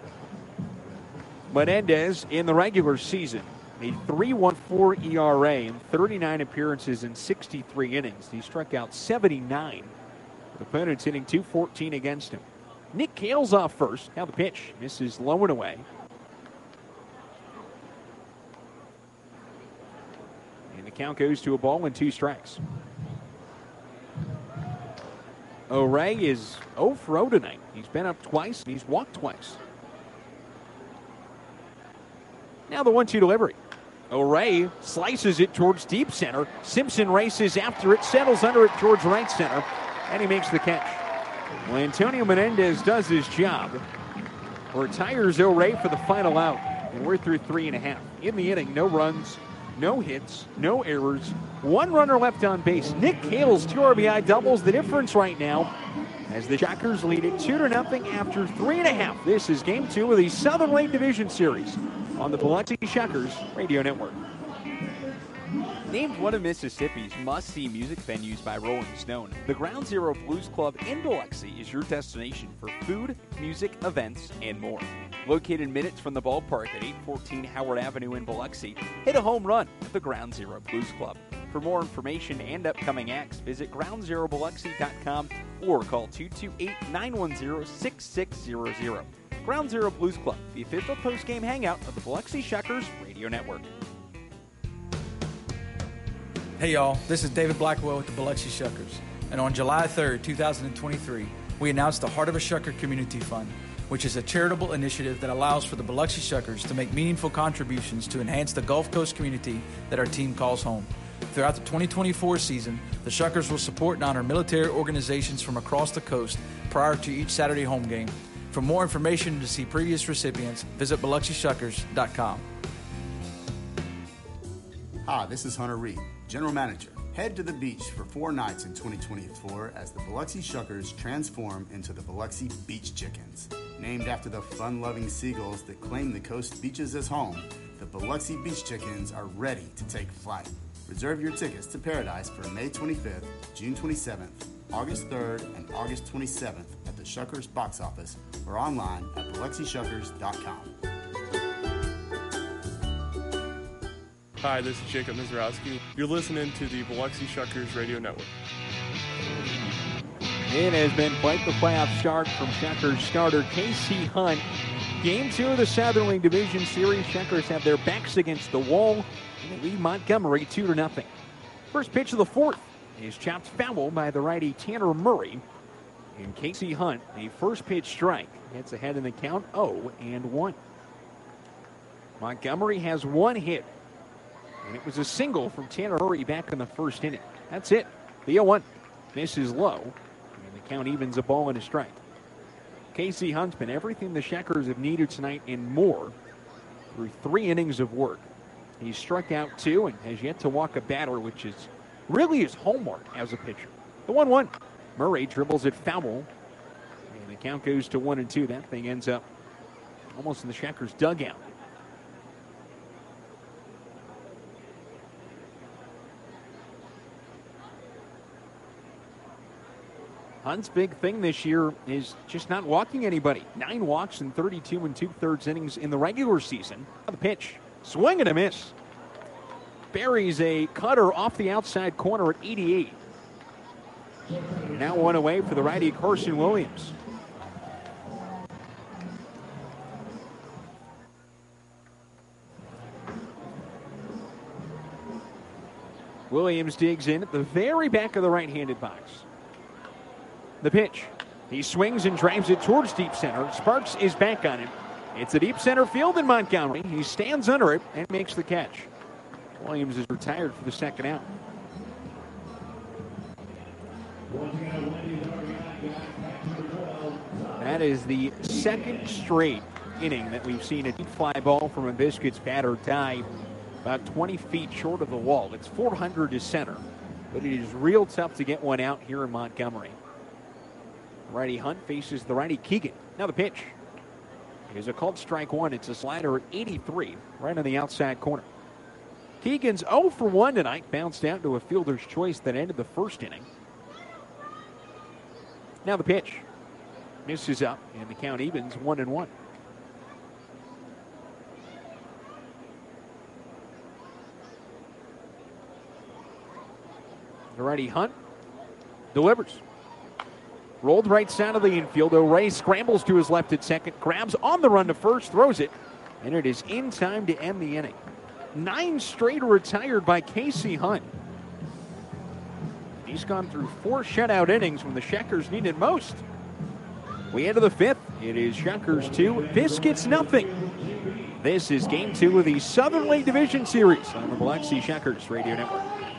Menendez in the regular season, a 3.14 ERA in 39 appearances in 63 innings. He struck out 79. With opponents hitting .214 against him. Nick Cale's off first. Now the pitch misses low and away. And the count goes to a ball and 2 strikes. O'Ray is 0 for 0 tonight. He's been up twice and he's walked twice. Now the 1-2 delivery. O'Ray slices it towards deep center. Simpson races after it, settles under it towards right center, and he makes the catch. Well, Antonio Menendez does his job. Retires O'Ray for the final out, and we're through 3.5. In the inning, no runs, no hits, no errors. 1 runner left on base. Nick Cale's 2 RBI doubles the difference right now as the Shockers lead it 2-0 after 3.5. This is Game 2 of the Southern League Division Series on the Biloxi Shockers Radio Network. Named one of Mississippi's must-see music venues by Rolling Stone, the Ground Zero Blues Club in Biloxi is your destination for food, music, events, and more. Located minutes from the ballpark at 814 Howard Avenue in Biloxi, hit a home run at the Ground Zero Blues Club. For more information and upcoming acts, visit groundzerobiloxi.com or call 228-910-6600. Ground Zero Blues Club, the official post-game hangout of the Biloxi Shockers Radio Network. Hey y'all, this is David Blackwell with the Biloxi Shuckers. And on July 3rd, 2023, we announced the Heart of a Shucker Community Fund, which is a charitable initiative that allows for the Biloxi Shuckers to make meaningful contributions to enhance the Gulf Coast community that our team calls home. Throughout the 2024 season, the Shuckers will support and honor military organizations from across the coast prior to each Saturday home game. For more information and to see previous recipients, visit BiloxiShuckers.com. Hi, this is Hunter Reed, General Manager. Head to the beach for 4 nights in 2024 as the Biloxi Shuckers transform into the Biloxi Beach Chickens. Named after the fun-loving seagulls that claim the coast beaches as home, the Biloxi Beach Chickens are ready to take flight. Reserve your tickets to Paradise for May 25th, June 27th, August 3rd, and August 27th at the Shuckers box office or online at BiloxiShuckers.com. Hi, this is Jacob Mizrowski. You're listening to the Biloxi Shuckers Radio Network. It has been quite the playoff start from Shuckers starter Casey Hunt. Game 2 of the Southern League Division Series. Shuckers have their backs against the wall, and they lead Montgomery 2-0. First pitch of the 4th is chopped foul by the righty Tanner Murray. And Casey Hunt, a first pitch strike, gets ahead in the count 0-1. Montgomery has 1 hit. And it was a single from Tanner Murray back in the first inning. That's it. The 0-1 misses low. And the count evens a ball and a strike. Casey Hunt's been everything the Shuckers have needed tonight and more through 3 innings of work. He's struck out 2 and has yet to walk a batter, which is really his homework as a pitcher. The 1-1. Murray dribbles it foul. And the count goes to 1-2. That thing ends up almost in the Shuckers dugout. Hunt's big thing this year is just not walking anybody. 9 walks in 32 2/3 innings in the regular season. The pitch, swing and a miss. Buries a cutter off the outside corner at 88. Now 1 away for the righty Carson Williams. Williams digs in at the very back of the right-handed box. The pitch. He swings and drives it towards deep center. Sparks is back on him. It's a deep center field in Montgomery. He stands under it and makes the catch. Williams is retired for the second out. That is the second straight inning that we've seen a deep fly ball from a Biscuits batter die about 20 feet short of the wall. It's 400 to center, but it is real tough to get one out here in Montgomery. Righty Hunt faces the righty Keegan. Now the pitch Here's a called strike one. It's a slider at 83, right on the outside corner. Keegan's 0 for 1 tonight. Bounced out to a fielder's choice that ended the first inning. Now the pitch. Misses up, and the count evens 1-1. The righty Hunt delivers. Rolled right side of the infield. O'Ray scrambles to his left at second, grabs on the run to first, throws it, and it is in time to end the inning. 9 straight retired by Casey Hunt. He's gone through 4 shutout innings when the Shuckers needed most. We enter the 5th. It is Shuckers 2, Biscuits nothing. This is Game 2 of the Southern League Division Series on the Biloxi Shuckers Radio Network.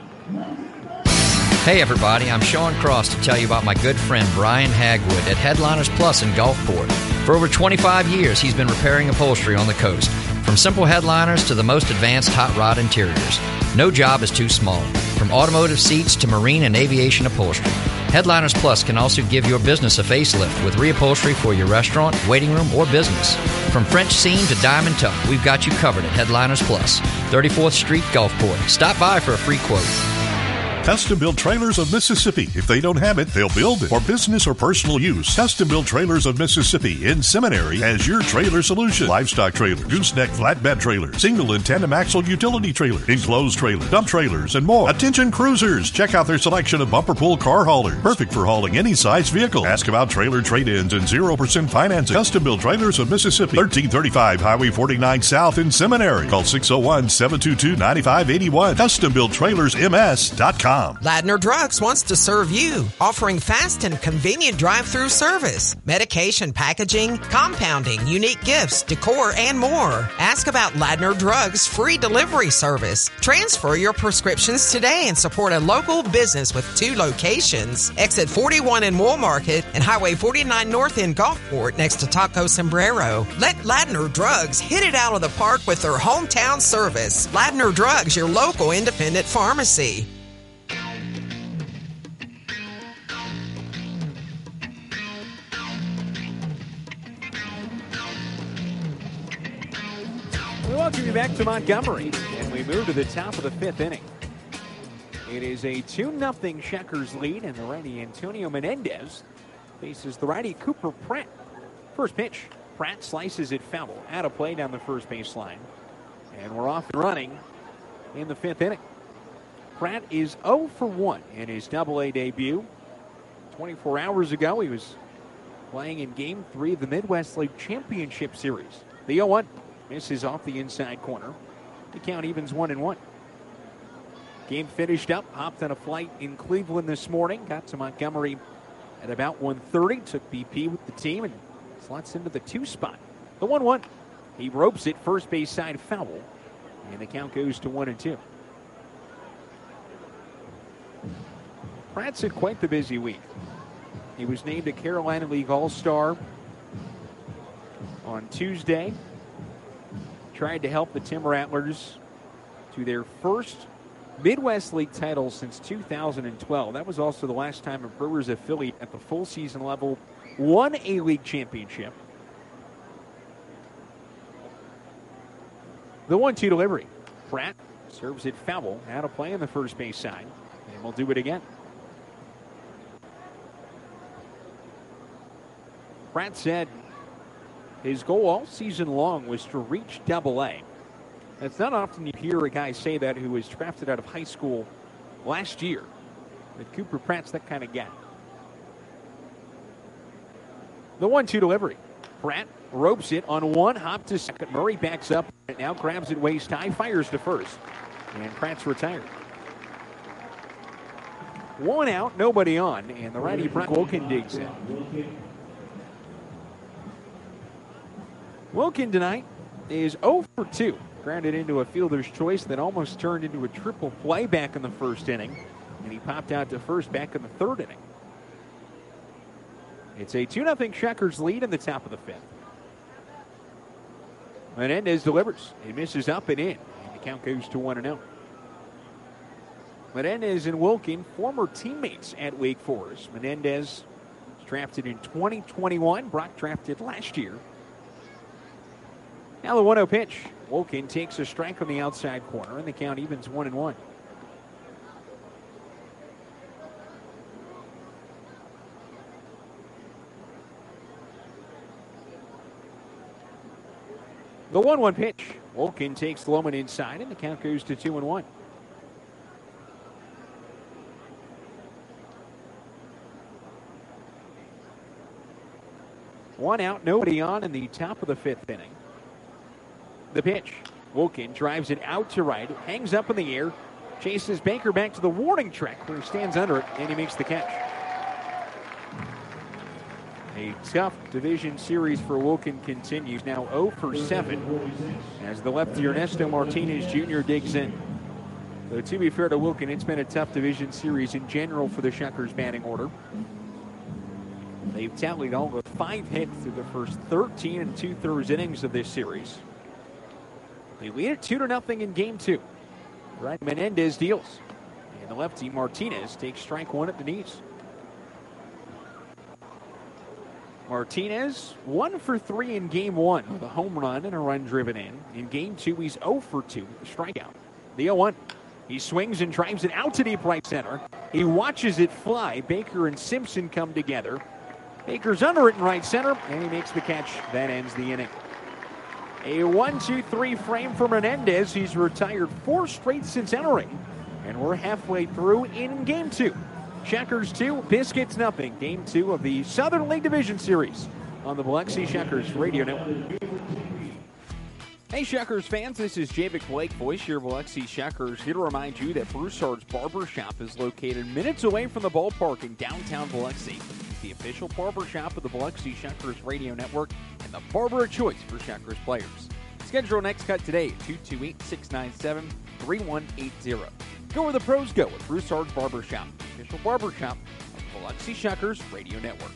Hey everybody, I'm Sean Cross to tell you about my good friend Brian Hagwood at Headliners Plus in Gulfport. For over 25 years, he's been repairing upholstery on the coast, from simple headliners to the most advanced hot rod interiors. No job is too small, from automotive seats to marine and aviation upholstery. Headliners Plus can also give your business a facelift with reupholstery for your restaurant, waiting room, or business. From French seam to diamond tuck, we've got you covered at Headliners Plus, 34th Street, Gulfport. Stop by for a free quote. Custom Built Trailers of Mississippi. If they don't have it, they'll build it. For business or personal use, Custom Built Trailers of Mississippi in Seminary has your trailer solution. Livestock trailer, gooseneck flatbed trailer, single and tandem axle utility trailer, enclosed trailer, dump trailers, and more. Attention cruisers, check out their selection of bumper pull car haulers. Perfect for hauling any size vehicle. Ask about trailer trade-ins and 0% financing. Custom Built Trailers of Mississippi, 1335 Highway 49 South in Seminary. Call 601-722-9581. CustomBuiltTrailersMS.com. Ladner Drugs wants to serve you, offering fast and convenient drive-through service, medication packaging, compounding, unique gifts, decor, and more. Ask about Ladner Drugs' free delivery service. Transfer your prescriptions today and support a local business with 2 locations. Exit 41 in Wool Market and Highway 49 North in Gulfport next to Taco Sombrero. Let Ladner Drugs hit it out of the park with their hometown service. Ladner Drugs, your local independent pharmacy. Welcome you back to Montgomery, and we move to the top of the 5th inning. It is a 2-0 Shuckers lead, and the righty Antonio Menendez faces the righty Cooper Pratt. First pitch, Pratt slices it foul, out of play down the first base line, and we're off and running in the 5th inning. Pratt is 0 for 1 in his Double-A debut. 24 hours ago, he was playing in Game 3 of the Midwest League Championship Series. The 0-1. Misses off the inside corner. The count evens 1-1. Game finished up. Hopped on a flight in Cleveland this morning. Got to Montgomery at about 1:30. Took BP with the team and slots into the 2 spot. The 1-1. He ropes it first base side foul. And the count goes to 1-2. Pratt's had quite the busy week. He was named a Carolina League All-Star on Tuesday. Tried to help the Timber Rattlers to their first Midwest League title since 2012. That was also the last time a Brewers affiliate at the full season level won a league championship. The 1-2 delivery. Pratt serves it foul, out of play on the first base side, and we'll do it again. Pratt said his goal all season long was to reach Double-A. It's not often you hear a guy say that who was drafted out of high school last year. But Cooper Pratt's that kind of guy. The 1-2 delivery. Pratt ropes it on one hop to second. Murray backs up and now grabs it waist high, fires to first. And Pratt's retired. 1 out, nobody on, and the righty Brock Wilkin digs in. Wilkin tonight is 0 for 2. Grounded into a fielder's choice that almost turned into a triple play back in the first inning. And he popped out to first back in the 3rd inning. It's a 2-0 Shuckers lead in the top of the 5th. Menendez delivers. He misses up and in. And the count goes to 1-0. Menendez and Wilkin, former teammates at Wake Forest. Menendez was drafted in 2021. Brock drafted last year. Now the 1-0 pitch. Wilkin takes a strike on the outside corner, and the count evens 1-1. The 1-1 pitch. Wilkin takes Lohman inside, and the count goes to 2-1. One out, nobody on in the top of the 5th inning. The pitch. Wilkin drives it out to right, hangs up in the air, chases Baker back to the warning track where he stands under it, and he makes the catch. A tough division series for Wilkin continues, now 0 for 7 as the lefty Ernesto Martinez Jr. digs in. Though to be fair to Wilkin, it's been a tough division series in general for the Shuckers batting order. They've tallied all the 5 hits through the first 13 and 2/3 innings of this series. They lead it 2-0 in game 2. Right, Menendez deals. And the lefty Martinez takes strike 1 at the knees. Martinez 1 for 3 in game 1 with a home run and a run driven in. In game 2, he's 0 for 2 with a strikeout. The 0-1. He swings and drives it out to deep right center. He watches it fly. Baker and Simpson come together. Baker's under it in right center, and he makes the catch. That ends the inning. A 1-2-3 frame for Menendez. He's retired 4 straight since entering. And we're halfway through in game 2. Shuckers 2, Biscuits nothing. Game 2 of the Southern League Division Series on the Biloxi Shuckers Radio Network. Hey Shuckers fans, this is Javik Blake, voice your Biloxi Shuckers, here to remind you that Broussard's Barber Shop is located minutes away from the ballpark in downtown Biloxi. The official barber shop of the Biloxi Shuckers Radio Network and the barber of choice for Shuckers players. Schedule next cut today at 228-697-3180. Go where the pros go with Broussard's Barber Shop, the official barber shop of the Biloxi Shuckers Radio Network.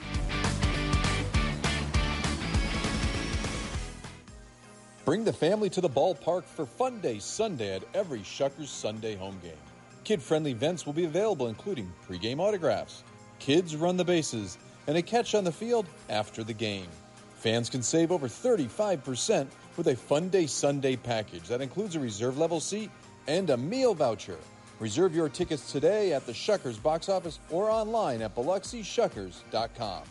Bring the family to the ballpark for Fun Day Sunday at every Shuckers Sunday home game. Kid-friendly events will be available, including pregame autographs, kids run the bases, and a catch on the field after the game. Fans can save over 35% with a Fun Day Sunday package that includes a reserve level seat and a meal voucher. Reserve your tickets today at the Shuckers box office or online at BiloxiShuckers.com.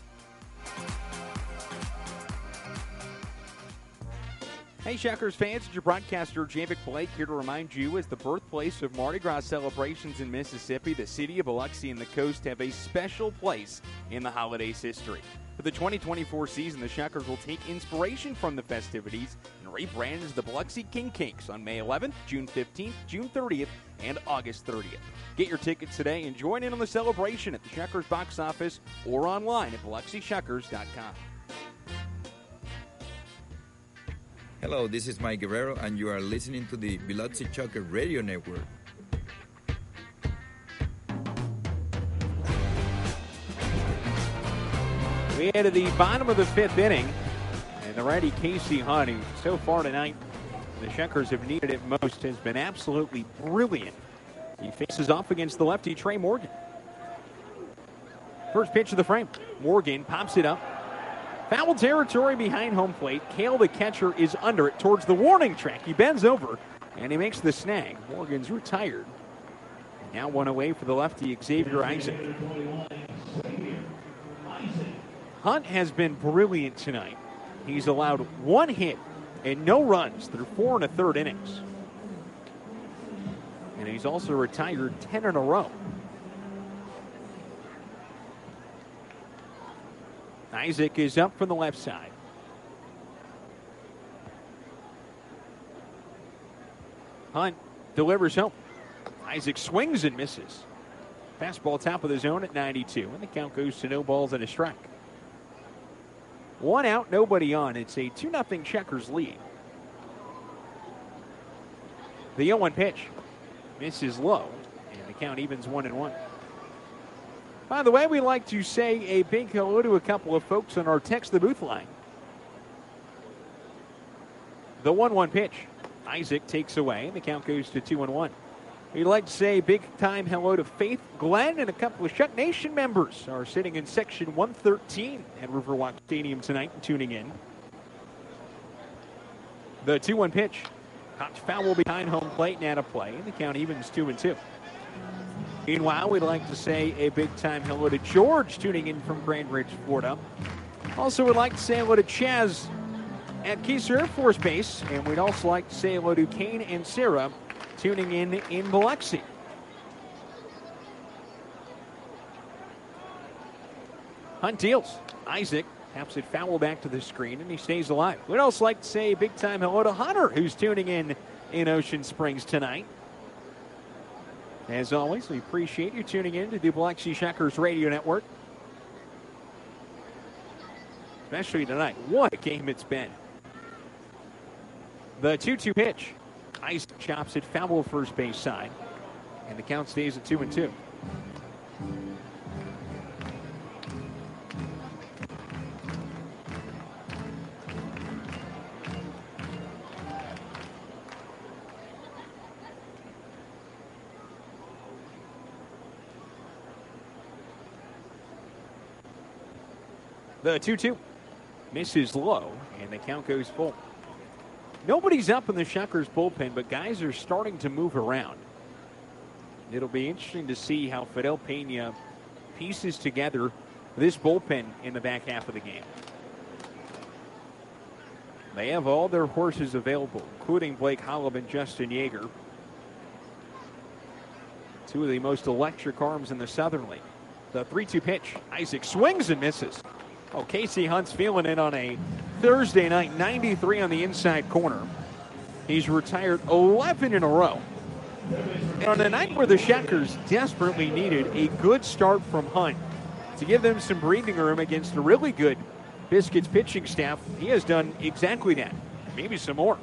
Hey Shuckers fans, it's your broadcaster Javik Blake here to remind you, as the birthplace of Mardi Gras celebrations in Mississippi, the city of Biloxi and the coast have a special place in the holiday's history. For the 2024 season, the Shuckers will take inspiration from the festivities and rebrand as the Biloxi King Cakes on May 11th, June 15th, June 30th, and August 30th. Get your tickets today and join in on the celebration at the Shuckers box office or online at BiloxiShuckers.com. Hello, this is Mike Guerrero, and you are listening to the Biloxi Shuckers Radio Network. We head to the bottom of the 5th inning, and the righty Casey Hunt, who so far tonight the Shuckers have needed it most, has been absolutely brilliant. He faces off against the lefty Trey Morgan. First pitch of the frame. Morgan pops it up. Foul territory behind home plate. Cale, the catcher, is under it towards the warning track. He bends over, and he makes the snag. Morgan's retired. Now one away for the lefty, Xavier Isaac. Hunt has been brilliant tonight. He's allowed 1 hit and no runs through 4 1/3 innings. And he's also retired 10 in a row. Isaac is up from the left side. Hunt delivers home. Isaac swings and misses. Fastball top of the zone at 92, and the count goes to no balls and a strike. 1 out, nobody on. It's a 2-0 Shuckers lead. The 0-1 pitch misses low, and the count evens 1-1. By the way, we'd like to say a big hello to a couple of folks on our Text the Booth line. The 1-1 pitch. Isaac takes away, and the count goes to 2-1. We'd like to say a big-time hello to Faith Glenn, and a couple of Shuck Nation members are sitting in Section 113 at Riverwalk Stadium tonight and tuning in. The 2-1 pitch. Caught foul behind home plate and out of play. And the count evens 2-2. Meanwhile, we'd like to say a big-time hello to George tuning in from Grand Ridge, Florida. Also, would like to say hello to Chaz at Keeser Air Force Base. And we'd also like to say hello to Kane and Sarah tuning in Biloxi. Hunt deals. Isaac taps it foul back to the screen, and he stays alive. We'd also like to say a big-time hello to Hunter, who's tuning in Ocean Springs tonight. As always, we appreciate you tuning in to the Biloxi Shuckers Radio Network. Especially tonight. What a game it's been. The 2-2 pitch. Isaac chops it foul first base side. And the count stays at 2-2. The 2-2 misses low, and the count goes full. Nobody's up in the Shuckers bullpen, but guys are starting to move around. It'll be interesting to see how Fidel Pena pieces together this bullpen in the back half of the game. They have all their horses available, including Blake Holub and Justin Yeager. Two of the most electric arms in the Southern League. The 3-2 pitch. Isaac swings and misses. Oh, Casey Hunt's feeling it on a Thursday night, 93 on the inside corner. He's retired 11 in a row. And on a night where the Shuckers desperately needed a good start from Hunt to give them some breathing room against a really good Biscuits pitching staff, he has done exactly that. Maybe some more.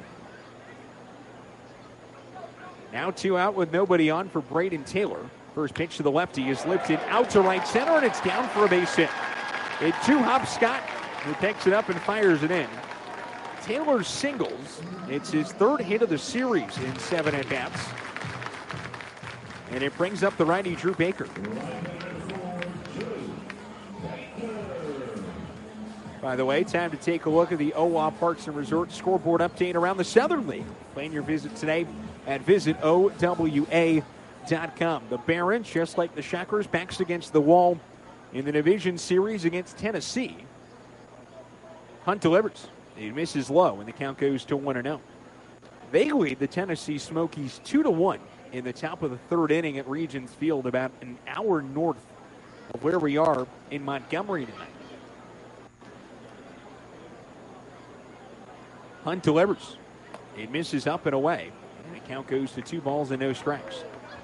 Now 2 out with nobody on for Braden Taylor. First pitch to the lefty is lifted out to right center, and it's down for a base hit. A 2-hop Scott, who picks it up and fires it in. Taylor singles. It's his third hit of the series in 7 at-bats. And it brings up the righty Drew Baker. By the way, time to take a look at the OWA Parks and Resorts scoreboard update around the Southern League. Plan your visit today at visitowa.com. The Barons, just like the Shuckers, backs against the wall in the division series against Tennessee. Hunt delivers. He misses low, and the count goes to 1-0. They lead the Tennessee Smokies 2-1 in the top of the third inning at Regions Field, about an hour north of where we are in Montgomery tonight. Hunt delivers. It misses up and away, and the count goes to 2 balls and no strikes.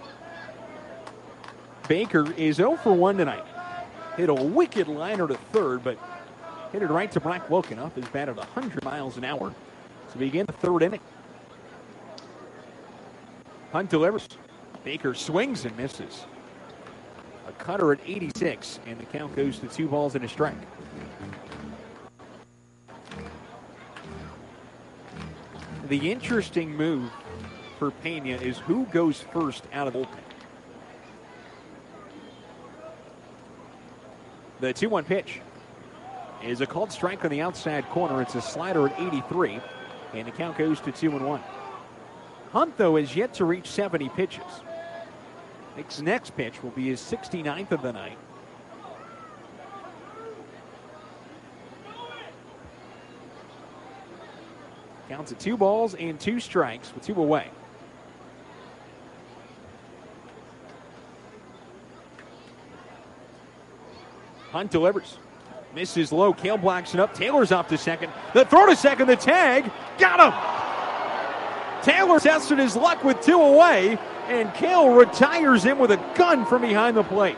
Baker is 0 for 1 tonight. Hit a wicked liner to third, but hit it right to Brock Wilkenoff. Is batted 100 miles an hour to begin the third inning. Hunt delivers. Baker swings and misses. A cutter at 86, and the count goes to 2 balls and a strike. The interesting move for Pena is who goes first out of the bullpen. The 2-1 pitch is a called strike on the outside corner. It's a slider at 83, and the count goes to 2-1. Hunt, though, is yet to reach 70 pitches. His next pitch will be his 69th of the night. Counts at 2 balls and 2 strikes with 2 away. Hunt delivers. Misses low. Cale blocks it up. Taylor's off to second. The throw to second. The tag. Got him. Taylor tested his luck with 2 away. And Cale retires him with a gun from behind the plate.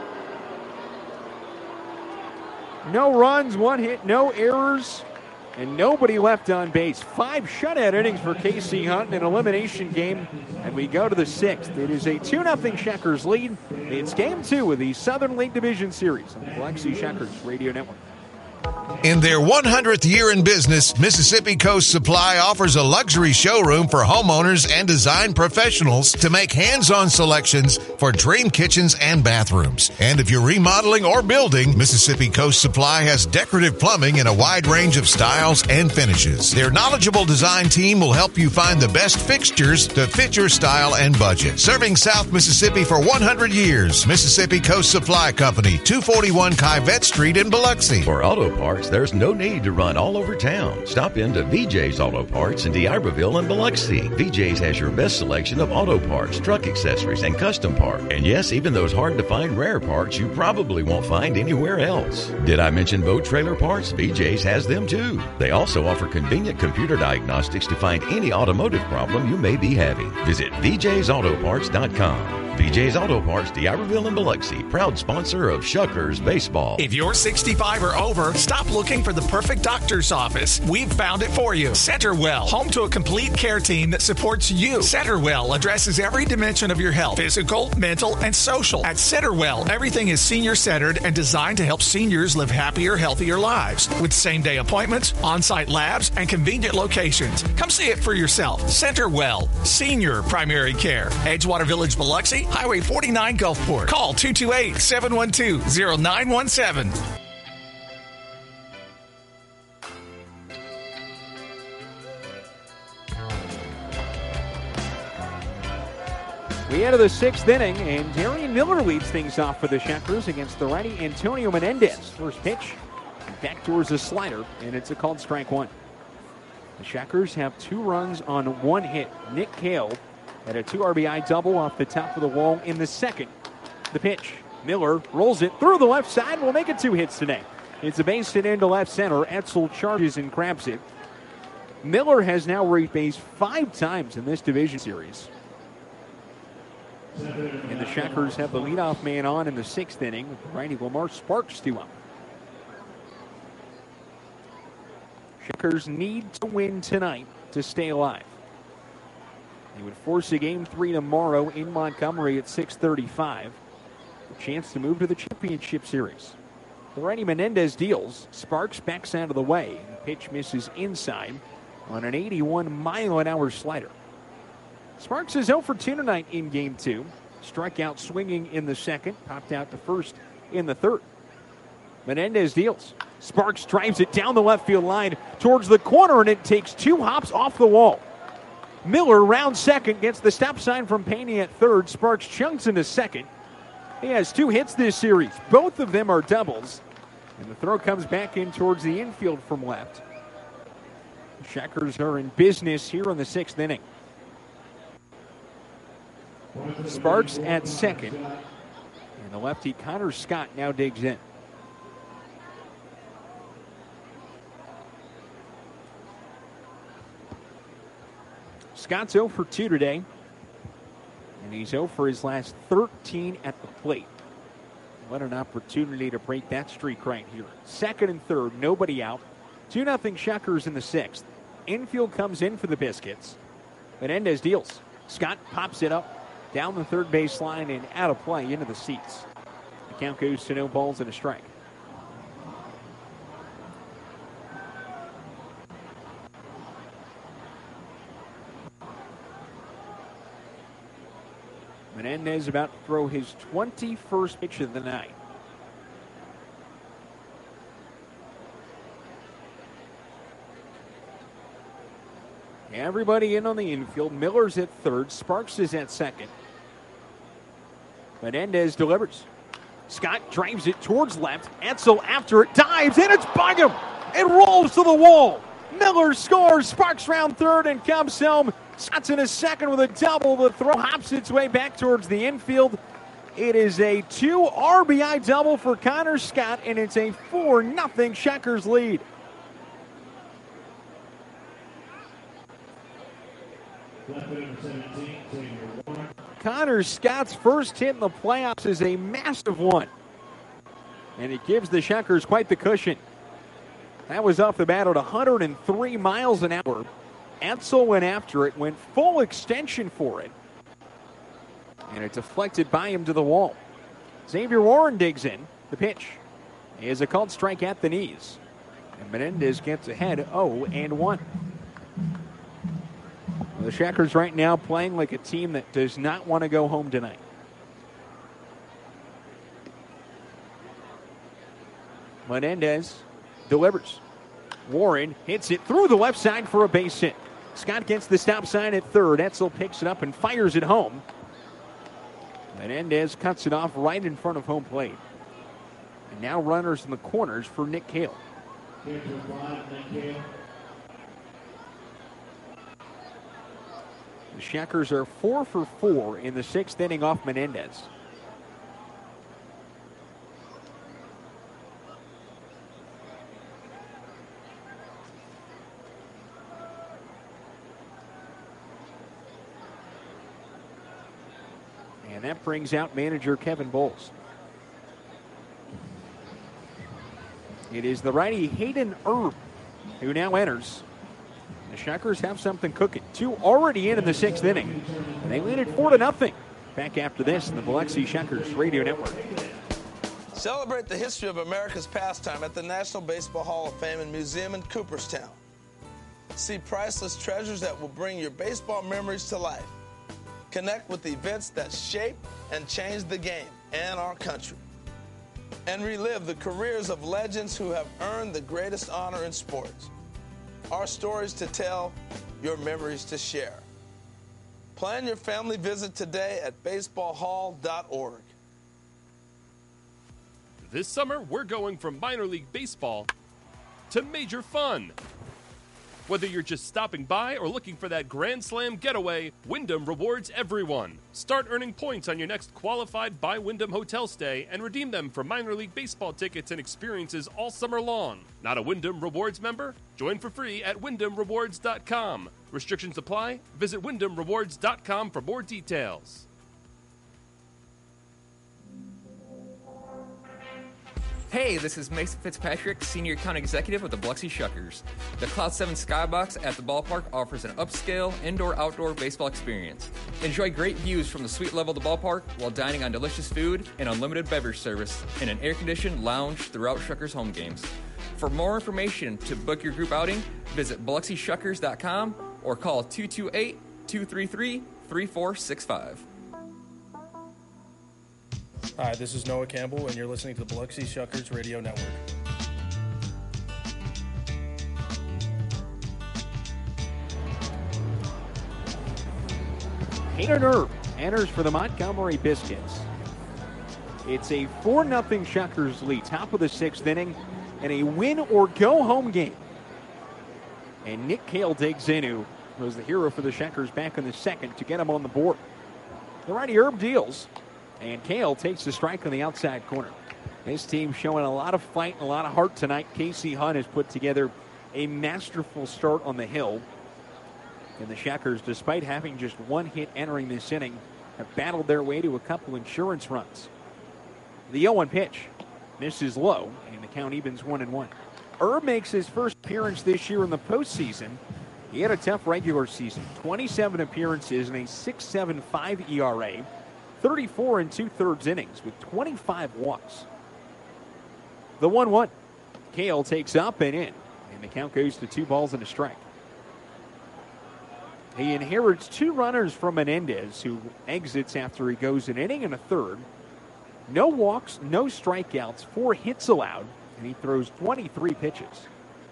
No runs, 1 hit, no errors, and nobody left on base. 5 shutout innings for Casey Hunt in an elimination game, and we go to the 6th. It is a 2-0 Shuckers lead. It's Game 2 of the Southern League Division Series on the Biloxi Shuckers Radio Network. In their 100th year in business, Mississippi Coast Supply offers a luxury showroom for homeowners and design professionals to make hands-on selections for dream kitchens and bathrooms. And if you're remodeling or building, Mississippi Coast Supply has decorative plumbing in a wide range of styles and finishes. Their knowledgeable design team will help you find the best fixtures to fit your style and budget. Serving South Mississippi for 100 years, Mississippi Coast Supply Company, 241 Kivette Street in Biloxi. For auto parts, there's no need to run all over town. Stop into VJ's Auto Parts in D'Iberville and Biloxi. VJ's has your best selection of auto parts, truck accessories, and custom parts. And yes, even those hard-to-find rare parts you probably won't find anywhere else. Did I mention boat trailer parts? VJ's has them too. They also offer convenient computer diagnostics to find any automotive problem you may be having. Visit VJ'sAutoparts.com. VJ's Auto Parts, D'Iberville and Biloxi, proud sponsor of Shuckers Baseball. If you're 65 or over, stop looking for the perfect doctor's office. We've found it for you. Centerwell, home to a complete care team that supports you. Centerwell addresses every dimension of your health, physical, mental, and social. At Centerwell, everything is senior-centered and designed to help seniors live happier, healthier lives. With same-day appointments, on-site labs, and convenient locations. Come see it for yourself. Centerwell, Senior Primary Care. Edgewater Village, Biloxi, Highway 49 Gulfport. Call 228-712-0917. We enter the sixth inning, and Darian Miller leads things off for the Shuckers against the righty Antonio Menendez. First pitch, back towards the slider, and it's a called strike one. The Shuckers have 2 runs on 1 hit. Nick Cale had a 2 RBI double off the top of the wall in the second. The pitch, Miller rolls it through the left side. Will make it 2 hits today. It's a base hit into left center. Etzel charges and grabs it. Miller has now reached base 5 times in this division series. And the Shuckers have the leadoff man on in the 6th inning with righty Lamar Sparks 2 up. Shuckers need to win tonight to stay alive. They would force a Game 3 tomorrow in Montgomery at 6:35. A chance to move to the championship series. The righty Menendez deals. Sparks backs out of the way. The pitch misses inside on an 81-mile-an-hour slider. Sparks is 0 for 2 tonight in Game 2. Strikeout swinging in the second. Popped out to first in the third. Menendez deals. Sparks drives it down the left field line towards the corner, and it takes 2 hops off the wall. Miller rounds second, gets the stop sign from Payne at third. Sparks chunks into second. He has 2 hits this series. Both of them are doubles. And the throw comes back in towards the infield from left. The Shuckers are in business here in the 6th inning. Sparks at second. And the lefty Connor Scott now digs in. Scott's 0 for 2 today, and he's 0 for his last 13 at the plate. What an opportunity to break that streak right here. Second and third, nobody out. 2-0 Shuckers in the 6th. Infield comes in for the Biscuits. Menendez deals. Scott pops it up down the third base line and out of play into the seats. The count goes to no balls and a strike. Menendez about to throw his 21st pitch of the night. Everybody in on the infield. Miller's at third. Sparks is at second. Menendez delivers. Scott drives it towards left. Etzel after it. Dives, and it's by him. It rolls to the wall. Miller scores. Sparks round third and comes home. Scott's in his second with a double. The throw hops its way back towards the infield. It is a 2 RBI double for Connor Scott, and it's a 4-0 Shuckers lead. Connor Scott's first hit in the playoffs is a massive one, and it gives the Shuckers quite the cushion. That was off the bat at 103 miles an hour. Etzel went after it, went full extension for it, and it deflected by him to the wall. Xavier Warren digs in. The pitch is a called strike at the knees. And Menendez gets ahead 0-1. The Shackers right now playing like a team that does not want to go home tonight. Menendez delivers. Warren hits it through the left side for a base hit. Scott gets the stop sign at third. Etzel picks it up and fires it home. Menendez cuts it off right in front of home plate. And now runners in the corners for Nick Cale. The Shackers are 4 for 4 in the 6th inning off Menendez. And that brings out manager Kevin Bowles. It is the righty Hayden Erb who now enters. The Shackers have something cooking. 2 already in the 6th inning. And they lead it 4-0. Back after this in the Biloxi Shackers Radio Network. Celebrate the history of America's pastime at the National Baseball Hall of Fame and Museum in Cooperstown. See priceless treasures that will bring your baseball memories to life. Connect with the events that shape and change the game and our country. And relive the careers of legends who have earned the greatest honor in sports. Our stories to tell, your memories to share. Plan your family visit today at baseballhall.org. This summer, we're going from minor league baseball to major fun. Whether you're just stopping by or looking for that Grand Slam getaway, Wyndham rewards everyone. Start earning points on your next qualified by Wyndham hotel stay and redeem them for minor league baseball tickets and experiences all summer long. Not a Wyndham Rewards member? Join for free at WyndhamRewards.com. Restrictions apply. Visit WyndhamRewards.com for more details. Hey, this is Mason Fitzpatrick, Senior Account Executive with the Biloxi Shuckers. The Cloud 7 Skybox at the ballpark offers an upscale indoor-outdoor baseball experience. Enjoy great views from the suite level of the ballpark while dining on delicious food and unlimited beverage service in an air-conditioned lounge throughout Shuckers home games. For more information to book your group outing, visit BiloxiShuckers.com or call 228-233-3465. Hi, this is Noah Campbell, and you're listening to the Biloxi Shuckers Radio Network. Hayden Erb enters for the Montgomery Biscuits. It's a 4-0 Shuckers lead, top of the 6th inning, and a win-or-go-home game. And Nick Cale digs in, who was the hero for the Shuckers back in the 2nd, to get him on the board. The righty Erb deals. And Cale takes the strike on the outside corner. His team showing a lot of fight and a lot of heart tonight. Casey Hunt has put together a masterful start on the hill. And the Shackers, despite having just 1 hit entering this inning, have battled their way to a couple insurance runs. The 0-1 pitch misses low, and the count evens 1-1. Erb makes his first appearance this year in the postseason. He had a tough regular season. 27 appearances and a 6.75 ERA. 34 2/3 innings with 25 walks. The 1-1. Cale takes up and in, and the count goes to 2 balls and a strike. He inherits 2 runners from Menendez, who exits after he goes an inning and a third. No walks, no strikeouts, 4 hits allowed, and he throws 23 pitches.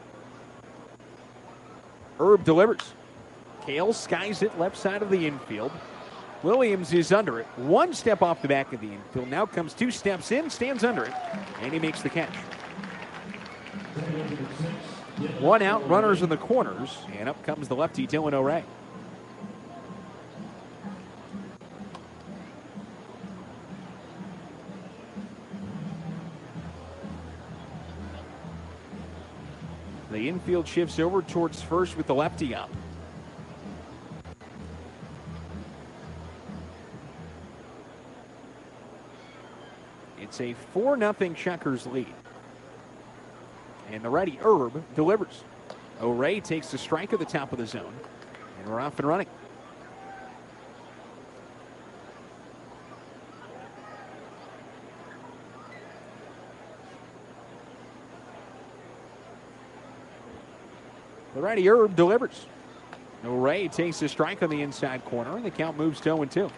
Erb delivers. Cale skies it left side of the infield. Williams is under it. 1 step off the back of the infield. Now comes 2 steps in, stands under it, and he makes the catch. 1 out, runners in the corners, and up comes the lefty Dylan O'Ray. The infield shifts over towards first with the lefty up. It's a 4-0 Shuckers lead. And the righty Erb delivers. O'Ray takes the strike at the top of the zone. And we're off and running. The righty Herb delivers. O'Ray takes the strike on the inside corner, and the count moves to 0-2.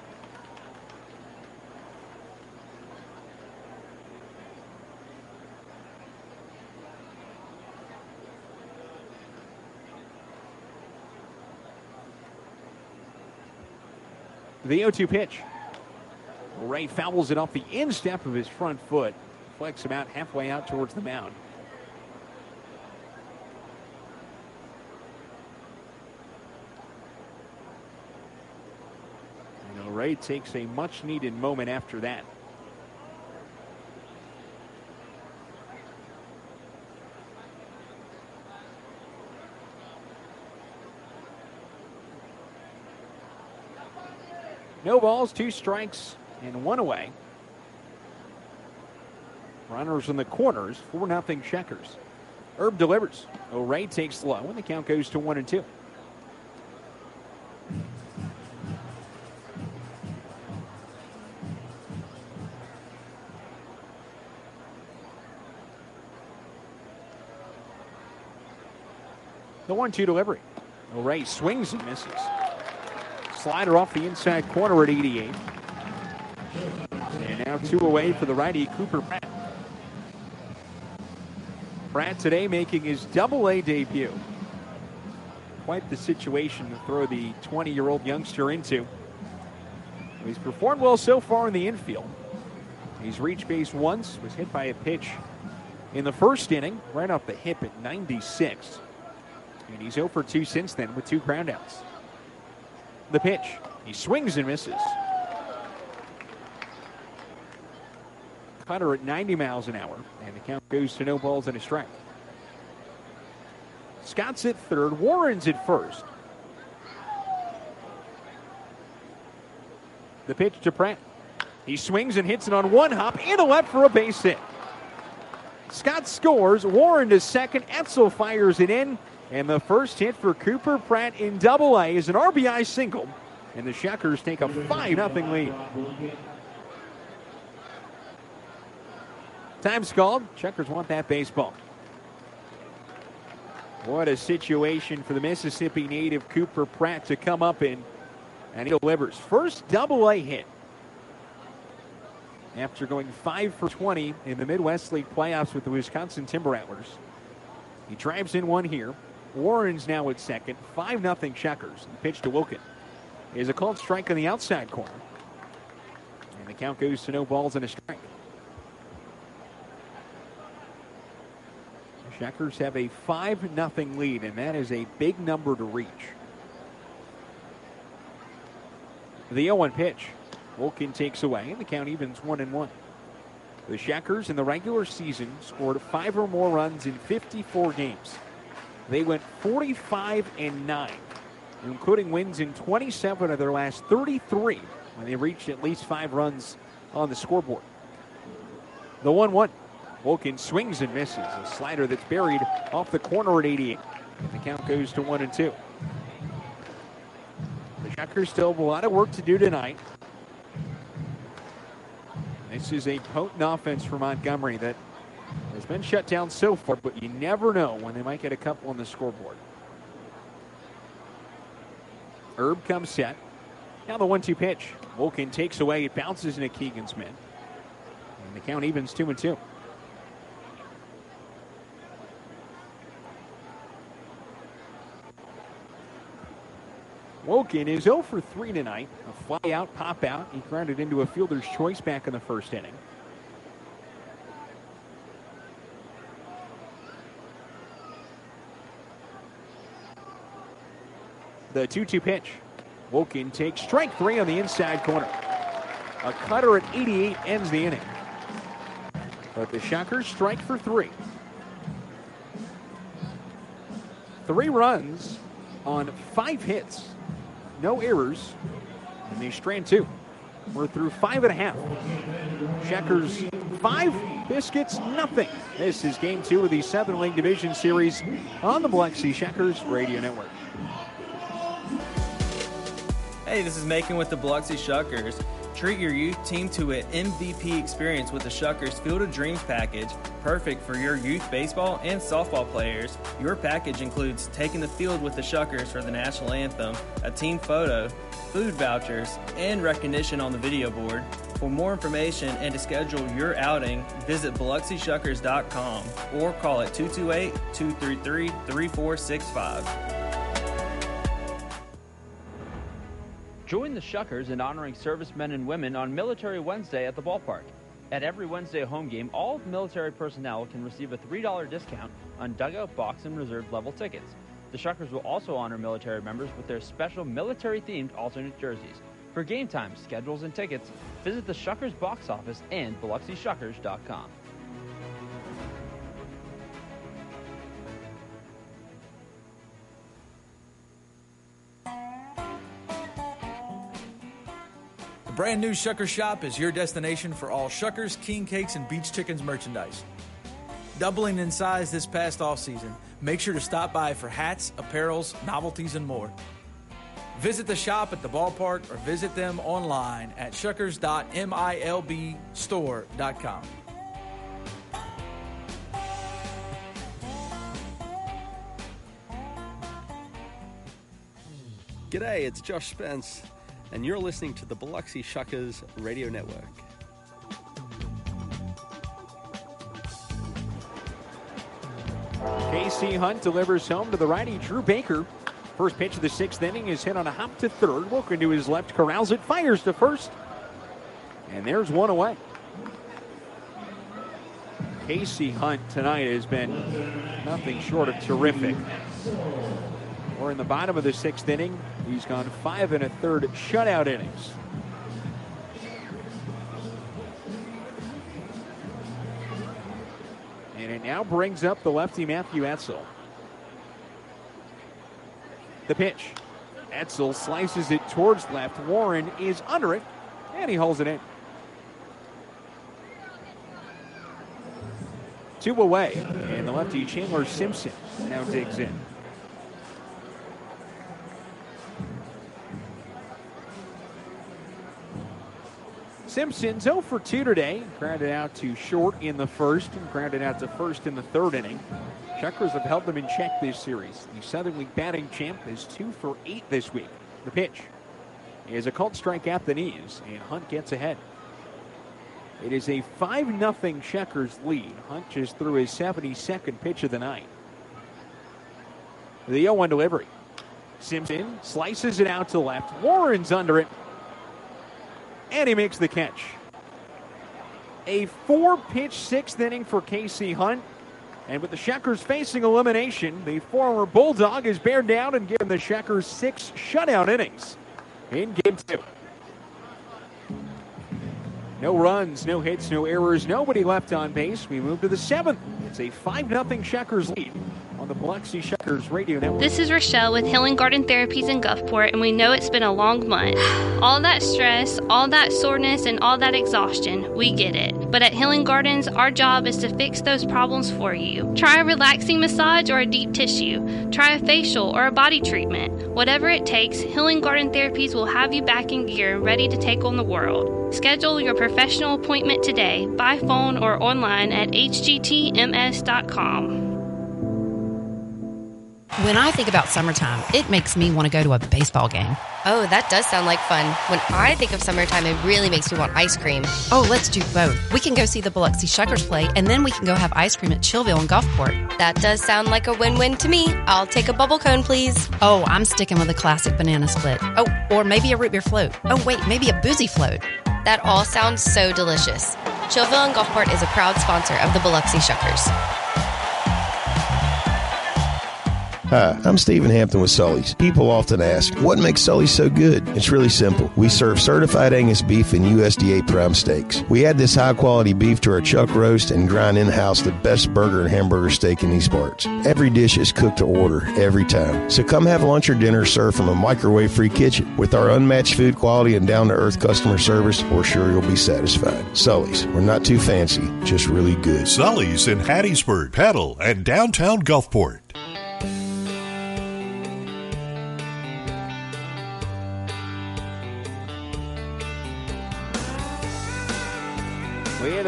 The 0-2 pitch. Ray fouls it off the instep of his front foot. Flex about halfway out towards the mound. And Ray takes a much-needed moment after that. No balls, 2 strikes, and 1 away. Runners in the corners, 4-0 Checkers. Herb delivers. O'Ray takes low, and the count goes to 1-2. The 1-2 delivery. O'Ray swings and misses. Slider off the inside corner at 88. And now 2 away for the righty Cooper Pratt. Pratt today making his Double-A debut. Quite the situation to throw the 20-year-old youngster into. He's performed well so far in the infield. He's reached base once, was hit by a pitch in the first inning, right off the hip at 96. And he's 0 for 2 since then with 2 groundouts. The pitch. He swings and misses. Cutter at 90 miles an hour, and the count goes to no balls and a strike. Scott's at third. Warren's at first. The pitch to Pratt. He swings and hits it on one hop into left for a base hit. Scott scores. Warren to second. Etzel fires it in. And the first hit for Cooper Pratt in Double-A is an RBI single. And the Shuckers take a 5-0 lead. Time's called. Shuckers want that baseball. What a situation for the Mississippi native Cooper Pratt to come up in. And he delivers. First Double-A hit. After going 5 for 20 in the Midwest League playoffs with the Wisconsin Timber Rattlers. He drives in one here. Warren's now at second. 5-0 Checkers. The pitch to Wilkin is a called strike on the outside corner. And the count goes to no balls and a strike. The Checkers have a 5-0 lead, and that is a big number to reach. The 0-1 pitch. Wilkin takes away, and the count evens 1-1. The Checkers in the regular season scored 5 or more runs in 54 games. They went 45-9, including wins in 27 of their last 33 when they reached at least 5 runs on the scoreboard. The 1-1. Wilkin swings and misses. A slider that's buried off the corner at 88. And the count goes to 1-2. The Checkers still have a lot of work to do tonight. This is a potent offense for Montgomery that has been shut down so far, but you never know when they might get a couple on the scoreboard. Herb comes set. Now the 1-2 pitch. Wilkin takes away. It bounces into Keegan's mid. And the count evens 2-2. Wilkin is 0 for 3 tonight. A fly out, pop out. He grounded into a fielder's choice back in the first inning. The 2-2 pitch. Wilkin takes strike 3 on the inside corner. A cutter at 88 ends the inning. But the Shuckers strike for 3. 3 runs on 5 hits. No errors. And they strand 2. We're through 5.5. Checkers 5, Biscuits nothing. This is Game 2 of the Southern League Division Series on the Biloxi Checkers Radio Network. Hey, this is Macon with the Biloxi Shuckers. Treat your youth team to an MVP experience with the Shuckers Field of Dreams package, perfect for your youth baseball and softball players. Your package includes taking the field with the Shuckers for the national anthem, a team photo, food vouchers, and recognition on the video board. For more information and to schedule your outing, visit BiloxiShuckers.com or call at 228-233-3465. Join the Shuckers in honoring servicemen and women on Military Wednesday at the ballpark. At every Wednesday home game, all military personnel can receive a $3 discount on dugout, box, and reserve level tickets. The Shuckers will also honor military members with their special military-themed alternate jerseys. For game times, schedules, and tickets, visit the Shuckers box office and BiloxiShuckers.com. The brand new Shuckers Shop is your destination for all Shuckers, King Cakes, and Beach Chickens merchandise. Doubling in size this past off-season, make sure to stop by for hats, apparels, novelties, and more. Visit the shop at the ballpark or visit them online at shuckers.milbstore.com. G'day, it's Josh Spence, and you're listening to the Biloxi Shuckers Radio Network. Casey Hunt delivers home to the righty Drew Baker. First pitch of the sixth inning is hit on a hop to third. Wilkin to his left, corrals it, fires to first. And there's one away. Casey Hunt tonight has been nothing short of terrific. We're in the bottom of the sixth inning. He's gone 5 1/3 shutout innings. And it now brings up the lefty Matthew Etzel. The pitch. Etzel slices it towards left. Warren is under it, and he hauls it in. 2 away, and the lefty Chandler Simpson now digs in. Simpson's 0 for 2 today. Grounded out to short in the first and grounded out to first in the third inning. Shuckers have held them in check this series. The Southern League batting champ is 2 for 8 this week. The pitch is a called strike at the knees, and Hunt gets ahead. It is a 5-0 Shuckers lead. Hunt just threw his 72nd pitch of the night. The 0-1 delivery. Simpson slices it out to left. Warren's under it. And he makes the catch. A 4-pitch sixth inning for Casey Hunt. And with the Shuckers facing elimination, the former Bulldog is bared down and given the Shuckers 6 shutout innings in Game 2. No runs, no hits, no errors, nobody left on base. We move to the 7th. It's a 5-0 Shuckers lead on the Biloxi Shuckers Radio Network. This is Rochelle with Healing Garden Therapies in Gulfport, and we know it's been a long month. All that stress, all that soreness, and all that exhaustion, we get it. But at Healing Gardens, our job is to fix those problems for you. Try a relaxing massage or a deep tissue. Try a facial or a body treatment. Whatever it takes, Healing Garden Therapies will have you back in gear and ready to take on the world. Schedule your professional appointment today by phone or online at hgtms.com. When I think about summertime, it makes me want to go to a baseball game. Oh, that does sound like fun. When I think of summertime, it really makes me want ice cream. Oh, let's do both. We can go see the Biloxi Shuckers play, and then we can go have ice cream at Chillville in Gulfport. That does sound like a win-win to me. I'll take a bubble cone, please. Oh, I'm sticking with a classic banana split. Oh, or maybe a root beer float. Oh, wait, maybe a boozy float. That all sounds so delicious. Chillville in Gulfport is a proud sponsor of the Biloxi Shuckers. Hi, I'm Stephen Hampton with Sully's. People often ask, what makes Sully's so good? It's really simple. We serve certified Angus beef and USDA prime steaks. We add this high-quality beef to our chuck roast and grind in-house the best burger and hamburger steak in these parts. Every dish is cooked to order, every time. So come have lunch or dinner served from a microwave-free kitchen. With our unmatched food quality and down-to-earth customer service, we're sure you'll be satisfied. Sully's, we're not too fancy, just really good. Sully's in Hattiesburg, Petal, and downtown Gulfport.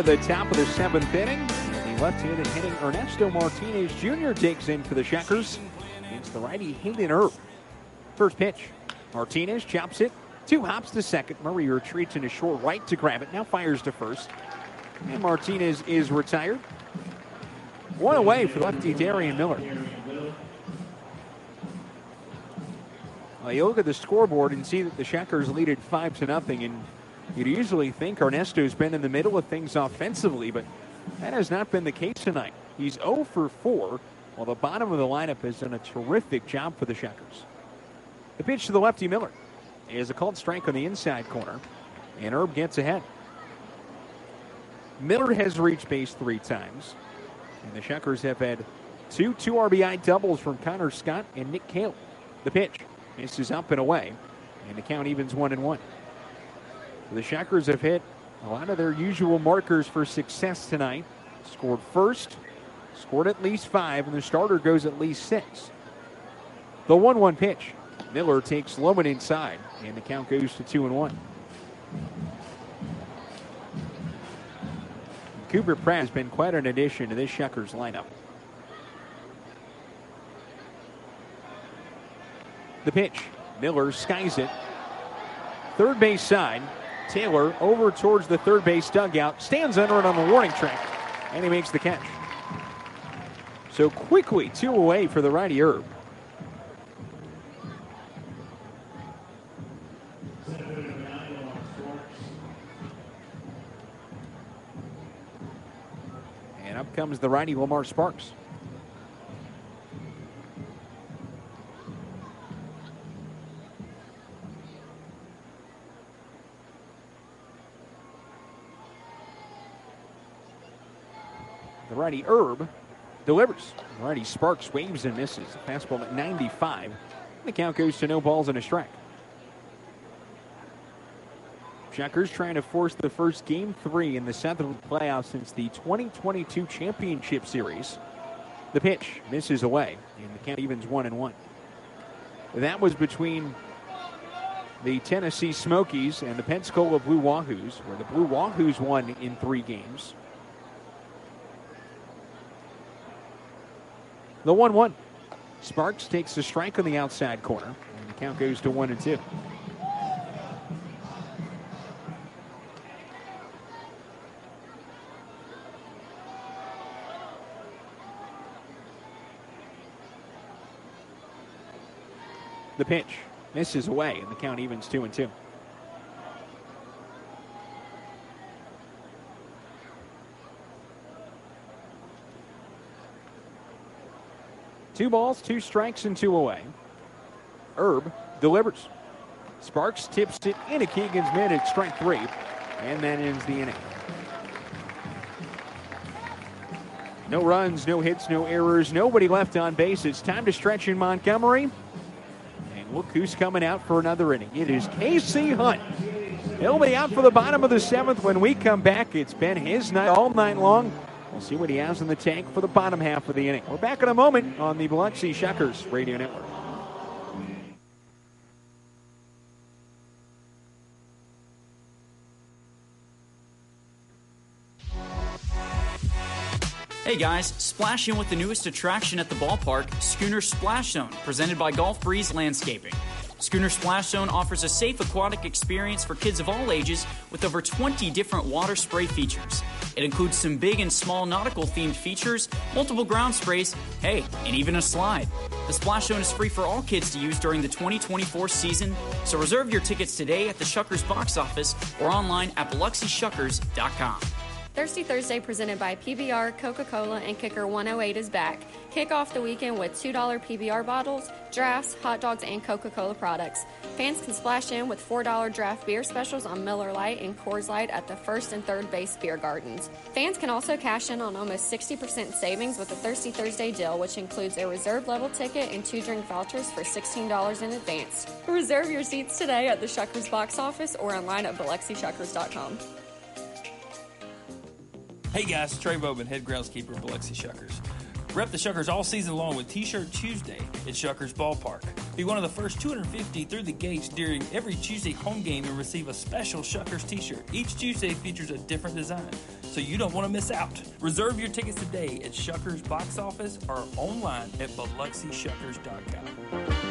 of the top of the 7th inning. And the left-handed hitting Ernesto Martinez Jr. digs in for the Shuckers. It's the righty Hayden Erb. First pitch. Martinez chops it. 2 hops to second. Murray retreats in a short right to grab it. Now fires to first. And Martinez is retired. 1 away for lefty Darian Miller. Well, you look at the scoreboard and see that the Shuckers lead it 5-0, and you'd usually think Ernesto's been in the middle of things offensively, but that has not been the case tonight. He's 0 for 4, while the bottom of the lineup has done a terrific job for the Shuckers. The pitch to the lefty Miller is a called strike on the inside corner, and Erb gets ahead. Miller has reached base 3 times, and the Shuckers have had 2 RBI doubles from Connor Scott and Nick Cale. The pitch misses up and away, and the count evens 1-1. The Shuckers have hit a lot of their usual markers for success tonight. Scored first, scored at least 5, and the starter goes at least 6. The 1-1 pitch. Miller takes low and inside, and the count goes to 2-1. Cooper Pratt has been quite an addition to this Shuckers lineup. The pitch. Miller skies it. Third base side. Taylor over towards the third base dugout. Stands under it on the warning track. And he makes the catch. So quickly 2 away for the righty Erb. And up comes the righty Lamar Sparks. The righty Erb delivers. The righty Sparks waves and misses. A fastball at 95. And the count goes to no balls and a strike. Shuckers trying to force the first Game 3 in the Southern playoffs since the 2022 Championship Series. The pitch misses away, and the count evens 1-1. That was between the Tennessee Smokies and the Pensacola Blue Wahoos, where the Blue Wahoos won in 3 games. The 1-1. Sparks takes the strike on the outside corner, and the count goes to 1-2. The pitch misses away, and the count evens 2-2. Two balls, 2 strikes, and 2 away. Erb delivers. Sparks tips it into Keegan's mid at strike 3, and that ends the inning. No runs, no hits, no errors, nobody left on base. It's time to stretch in Montgomery. And look who's coming out for another inning. It is KC Hunt. He'll be out for the bottom of the 7th. When we come back, it's been his night all night long. We'll see what he has in the tank for the bottom half of the inning. We're back in a moment on the Biloxi Shuckers Radio Network. Hey guys, splash in with the newest attraction at the ballpark, Schooner Splash Zone, presented by Golf Breeze Landscaping. Schooner Splash Zone offers a safe aquatic experience for kids of all ages with over 20 different water spray features. It includes some big and small nautical-themed features, multiple ground sprays, hey, and even a slide. The Splash Zone is free for all kids to use during the 2024 season, so reserve your tickets today at the Shuckers box office or online at BiloxiShuckers.com. Thirsty Thursday presented by PBR, Coca-Cola, and Kicker 108 is back. Kick off the weekend with $2 PBR bottles, drafts, hot dogs, and Coca-Cola products. Fans can splash in with $4 draft beer specials on Miller Lite and Coors Light at the first and third base beer gardens. Fans can also cash in on almost 60% savings with the Thirsty Thursday deal, which includes a reserve level ticket and 2 drink vouchers for $16 in advance. Reserve your seats today at the Shuckers box office or online at BiloxiShuckers.com. Hey guys, Trey Bowman, head groundskeeper of Biloxi Shuckers. Rep the Shuckers all season long with T-Shirt Tuesday at Shuckers Ballpark. Be one of the first 250 through the gates during every Tuesday home game and receive a special Shuckers T-shirt. Each Tuesday features a different design, so you don't want to miss out. Reserve your tickets today at Shuckers box office or online at BiloxiShuckers.com.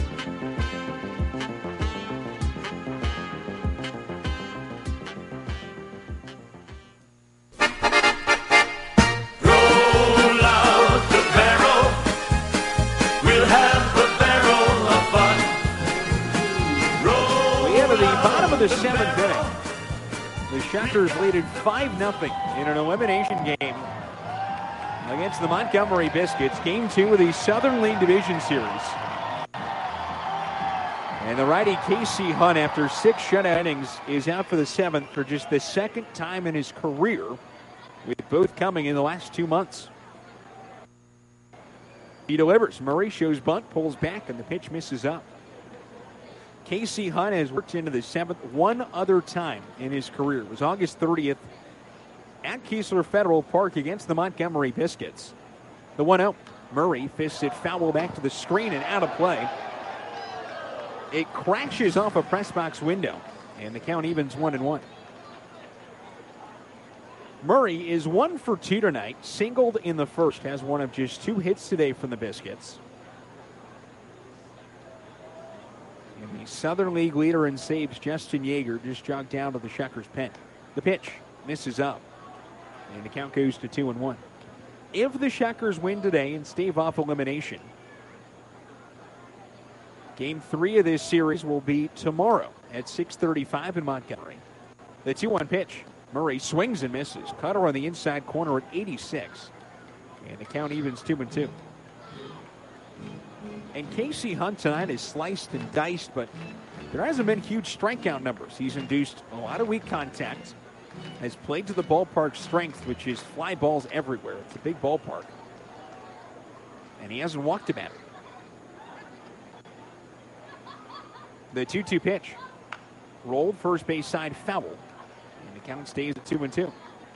The 7th inning. The Shuckers leaded 5-0 in an elimination game against the Montgomery Biscuits. Game 2 of the Southern League Division Series. And the righty Casey Hunt, after 6 shutout innings, is out for the 7th for just the second time in his career, with both coming in the last 2 months. He delivers. Murray shows bunt, pulls back, and the pitch misses up. Casey Hunt has worked into the 7th one other time in his career. It was August 30th at Keesler Federal Park against the Montgomery Biscuits. The 1-0. Murray fists it foul back to the screen and out of play. It crashes off a press box window, and the count evens 1-1. Murray is 1 for 2 tonight, singled in the first, has one of just 2 hits today from the Biscuits. And the Southern League leader in saves, Justin Yeager, just jogged down to the Shuckers pen. The pitch misses up, and the count goes to 2-1. If the Shuckers win today and stave off elimination, Game 3 of this series will be tomorrow at 6:35 in Montgomery. The 2-1 pitch. Murray swings and misses. Cutter on the inside corner at 86. And the count evens 2-2. And Casey Hunt tonight is sliced and diced, but there hasn't been huge strikeout numbers. He's induced a lot of weak contact, has played to the ballpark's strength, which is fly balls everywhere. It's a big ballpark. And he hasn't walked a batter. The 2-2 pitch. Rolled first base side foul. And the count stays at 2-2.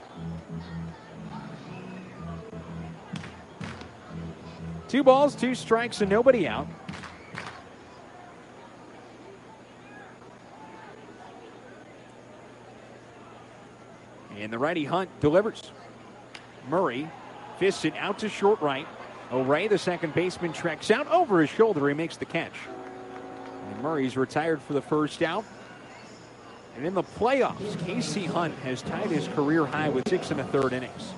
Two balls, 2 strikes, and nobody out. And the righty Hunt delivers. Murray fists it out to short right. O'Ray, the second baseman, treks out over his shoulder. He makes the catch. And Murray's retired for the first out. And in the playoffs, Casey Hunt has tied his career high with 6 1/3 innings.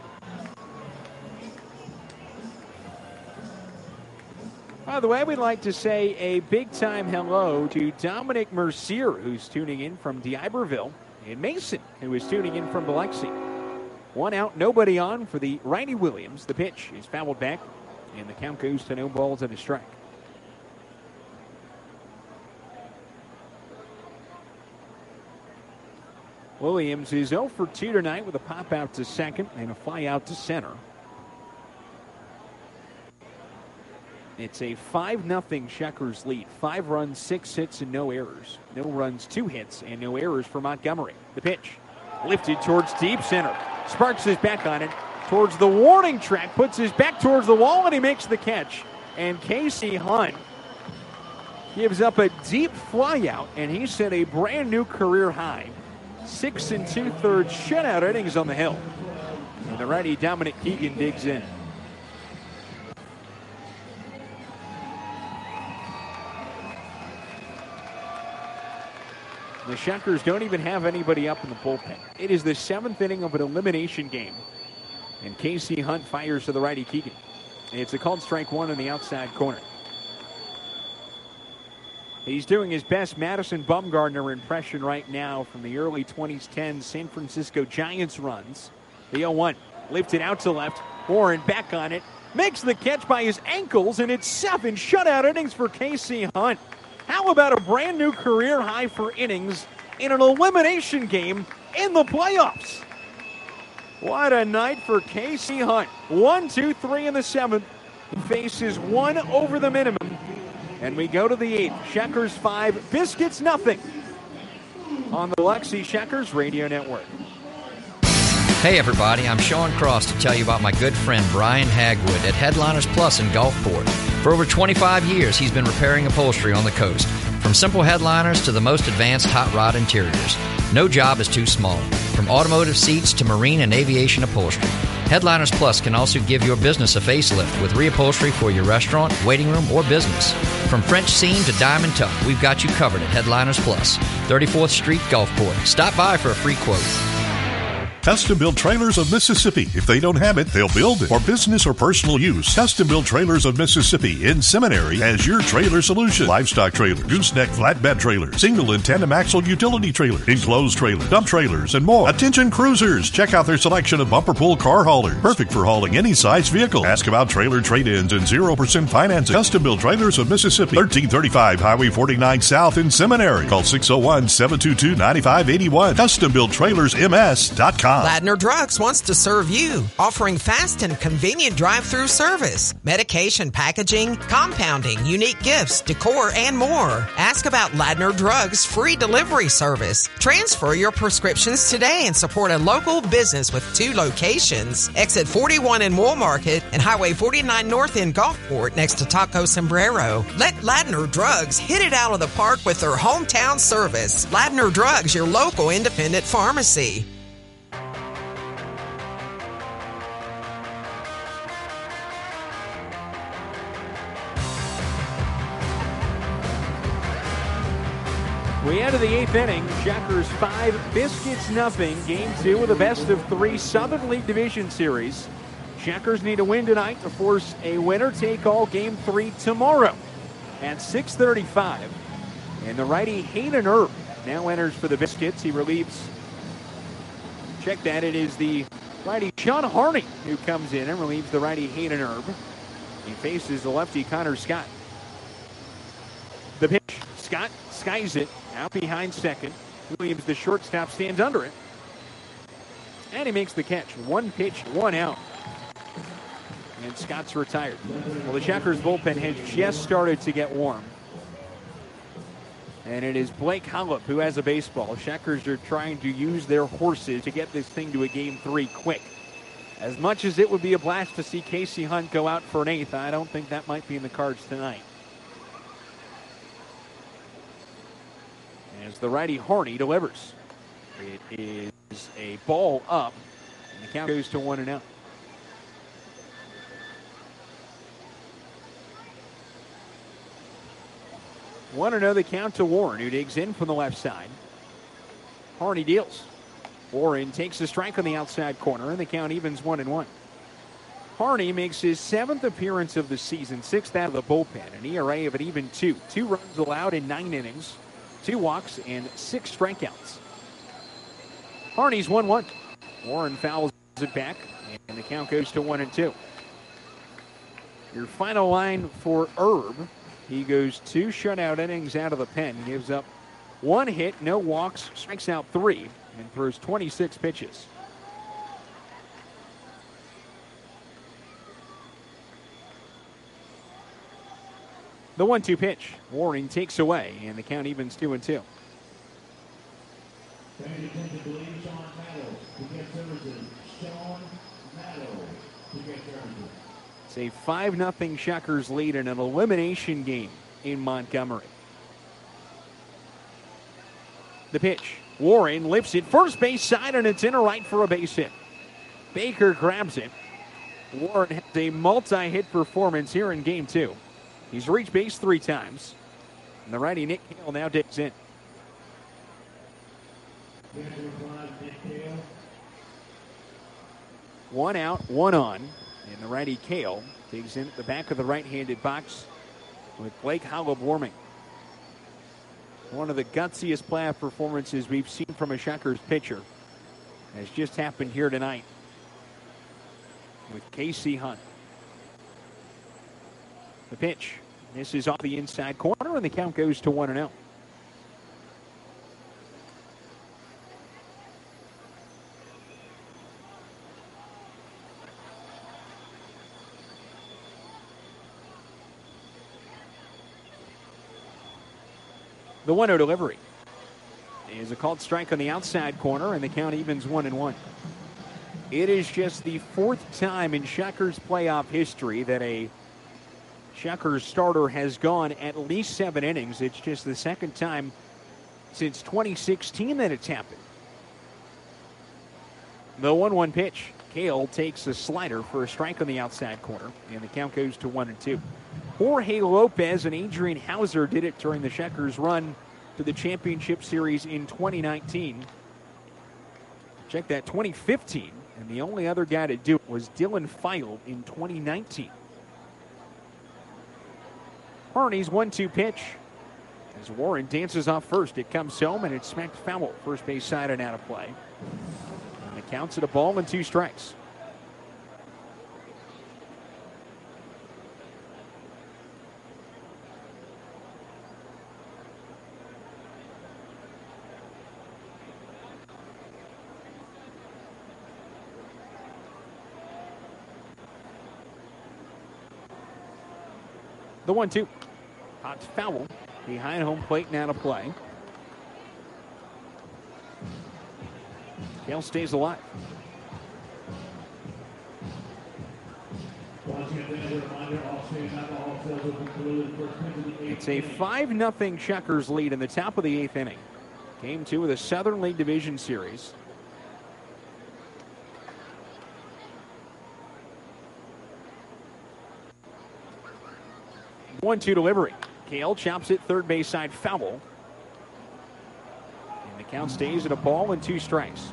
By the way, we'd like to say a big-time hello to Dominic Mercier, who's tuning in from D'Iberville, and Mason, who is tuning in from Biloxi. 1 out, nobody on for the righty Williams. The pitch is fouled back, and the count goes to no balls and a strike. Williams is 0 for 2 tonight with a pop out to second and a fly out to center. It's a 5-0 Shuckers lead. 5 runs, 6 hits, and no errors. No runs, 2 hits, and no errors for Montgomery. The pitch lifted towards deep center. Sparks is back on it towards the warning track, puts his back towards the wall, and he makes the catch. And Casey Hunt gives up a deep fly out, and he set a brand new career high. 6 2/3 shutout innings on the hill. And the righty Dominic Keegan digs in. The Shuckers don't even have anybody up in the bullpen. It is the 7th inning of an elimination game. And Casey Hunt fires to the righty Keegan. It's a called strike 1 in the outside corner. He's doing his best Madison Bumgarner impression right now from the early 2010 San Francisco Giants runs. The 0-1 lifted out to left. Warren back on it. Makes the catch by his ankles, and it's 7 shutout innings for Casey Hunt. How about a brand new career high for innings in an elimination game in the playoffs? What a night for Casey Hunt. 1, 2, 3 in the 7th. He faces 1 over the minimum. And we go to the 8th. Shuckers 5, Biscuits nothing. On the Biloxi Shuckers Radio Network. Hey everybody, I'm Sean Cross to tell you about my good friend Brian Hagwood at Headliners Plus in Gulfport. For over 25 years, he's been repairing upholstery on the coast, from simple headliners to the most advanced hot rod interiors. No job is too small, from automotive seats to marine and aviation upholstery. Headliners Plus can also give your business a facelift with reupholstery for your restaurant, waiting room, or business. From French seam to diamond tuck, we've got you covered at Headliners Plus, 34th Street, Gulfport. Stop by for a free quote. Custom Built Trailers of Mississippi. If they don't have it, they'll build it. For business or personal use, Custom Built Trailers of Mississippi in Seminary has your trailer solution. Livestock trailer, gooseneck flatbed trailer, single and tandem axle utility trailer, enclosed trailer, dump trailers, and more. Attention cruisers, check out their selection of bumper pull car haulers. Perfect for hauling any size vehicle. Ask about trailer trade-ins and 0% financing. Custom Built Trailers of Mississippi, 1335 Highway 49 South in Seminary. Call 601-722-9581. CustomBuiltTrailersMS.com. Ladner Drugs wants to serve you, offering fast and convenient drive-through service, medication packaging, compounding, unique gifts, decor, and more. Ask about Ladner Drugs' free delivery service. Transfer your prescriptions today and support a local business with 2 locations. Exit 41 in Wool Market and Highway 49 North in Gulfport next to Taco Sombrero. Let Ladner Drugs hit it out of the park with their hometown service. Ladner Drugs, your local independent pharmacy. We enter the 8th inning. Shockers 5, Biscuits nothing. Game 2 of the best of 3 Southern League Division Series. Shockers need a win tonight to force a winner-take-all Game 3 tomorrow at 6:35. And the righty Hayden Erb now enters for the Biscuits. He relieves. Check that. It is the righty Sean Harney who comes in and relieves the righty Hayden Erb. He faces the lefty Connor Scott. The pitch. Scott skies it out behind second. Williams, the shortstop, stands under it. And he makes the catch. 1 pitch, 1 out. And Scott's retired. Well, the Shockers bullpen has just started to get warm. And it is Blake Hollup who has a baseball. Shockers are trying to use their horses to get this thing to a Game 3 quick. As much as it would be a blast to see Casey Hunt go out for an 8th, I don't think that might be in the cards tonight. As the righty Harney delivers. It is a ball up, and the count goes to 1-0. Want to know the count to Warren, who digs in from the left side. Harney deals. Warren takes a strike on the outside corner, and the count evens 1-1. Harney makes his 7th appearance of the season, 6th out of the bullpen, an ERA of an even 2. 2 runs allowed in 9 innings. 2 walks and 6 strikeouts. Harney's 1-1. Warren fouls it back, and the count goes to 1-2. Your final line for Erb. He goes 2 shutout innings out of the pen. Gives up 1 hit, no walks, strikes out 3, and throws 26 pitches. The 1-2 pitch. Warren takes away, and the count evens 2-2. It's a 5-0 Shockers lead in an elimination game in Montgomery. The pitch. Warren lifts it first base side, and it's in right for a base hit. Baker grabs it. Warren has a multi-hit performance here in Game 2. He's reached base 3 times. And the righty Nick Hale now digs in. One out, 1 on. And the righty Cale digs in at the back of the right-handed box with Blake Hollup warming. One of the gutsiest playoff performances we've seen from a Shockers pitcher has just happened here tonight with Casey Hunt. The pitch. This is off the inside corner, and the count goes to 1-0. The 1-0 delivery is a called strike on the outside corner, and the count evens 1-1. It is just the fourth time in Shuckers playoff history that a Shuckers starter has gone at least 7 innings. It's just the second time since 2016 that it's happened. The 1-1 pitch. Kale takes a slider for a strike on the outside corner, and the count goes to 1-2. Jorge Lopez and Adrian Hauser did it during the Shuckers run to the championship series in 2019. Check that, 2015. And the only other guy to do it was Dylan Feil in 2019. Harney's 1-2 pitch. As Warren dances off first, it comes home and it's smacked foul. First base side and out of play. And it counts at a ball and 2 strikes. The 1-2. Hot foul behind home plate, now to play. Kale stays alive. It's a 5-0 Shuckers lead in the top of the 8th inning. Game 2 of the Southern League Division Series. One-two delivery. Kale chops it third base side foul. And the count stays at a ball and 2 strikes.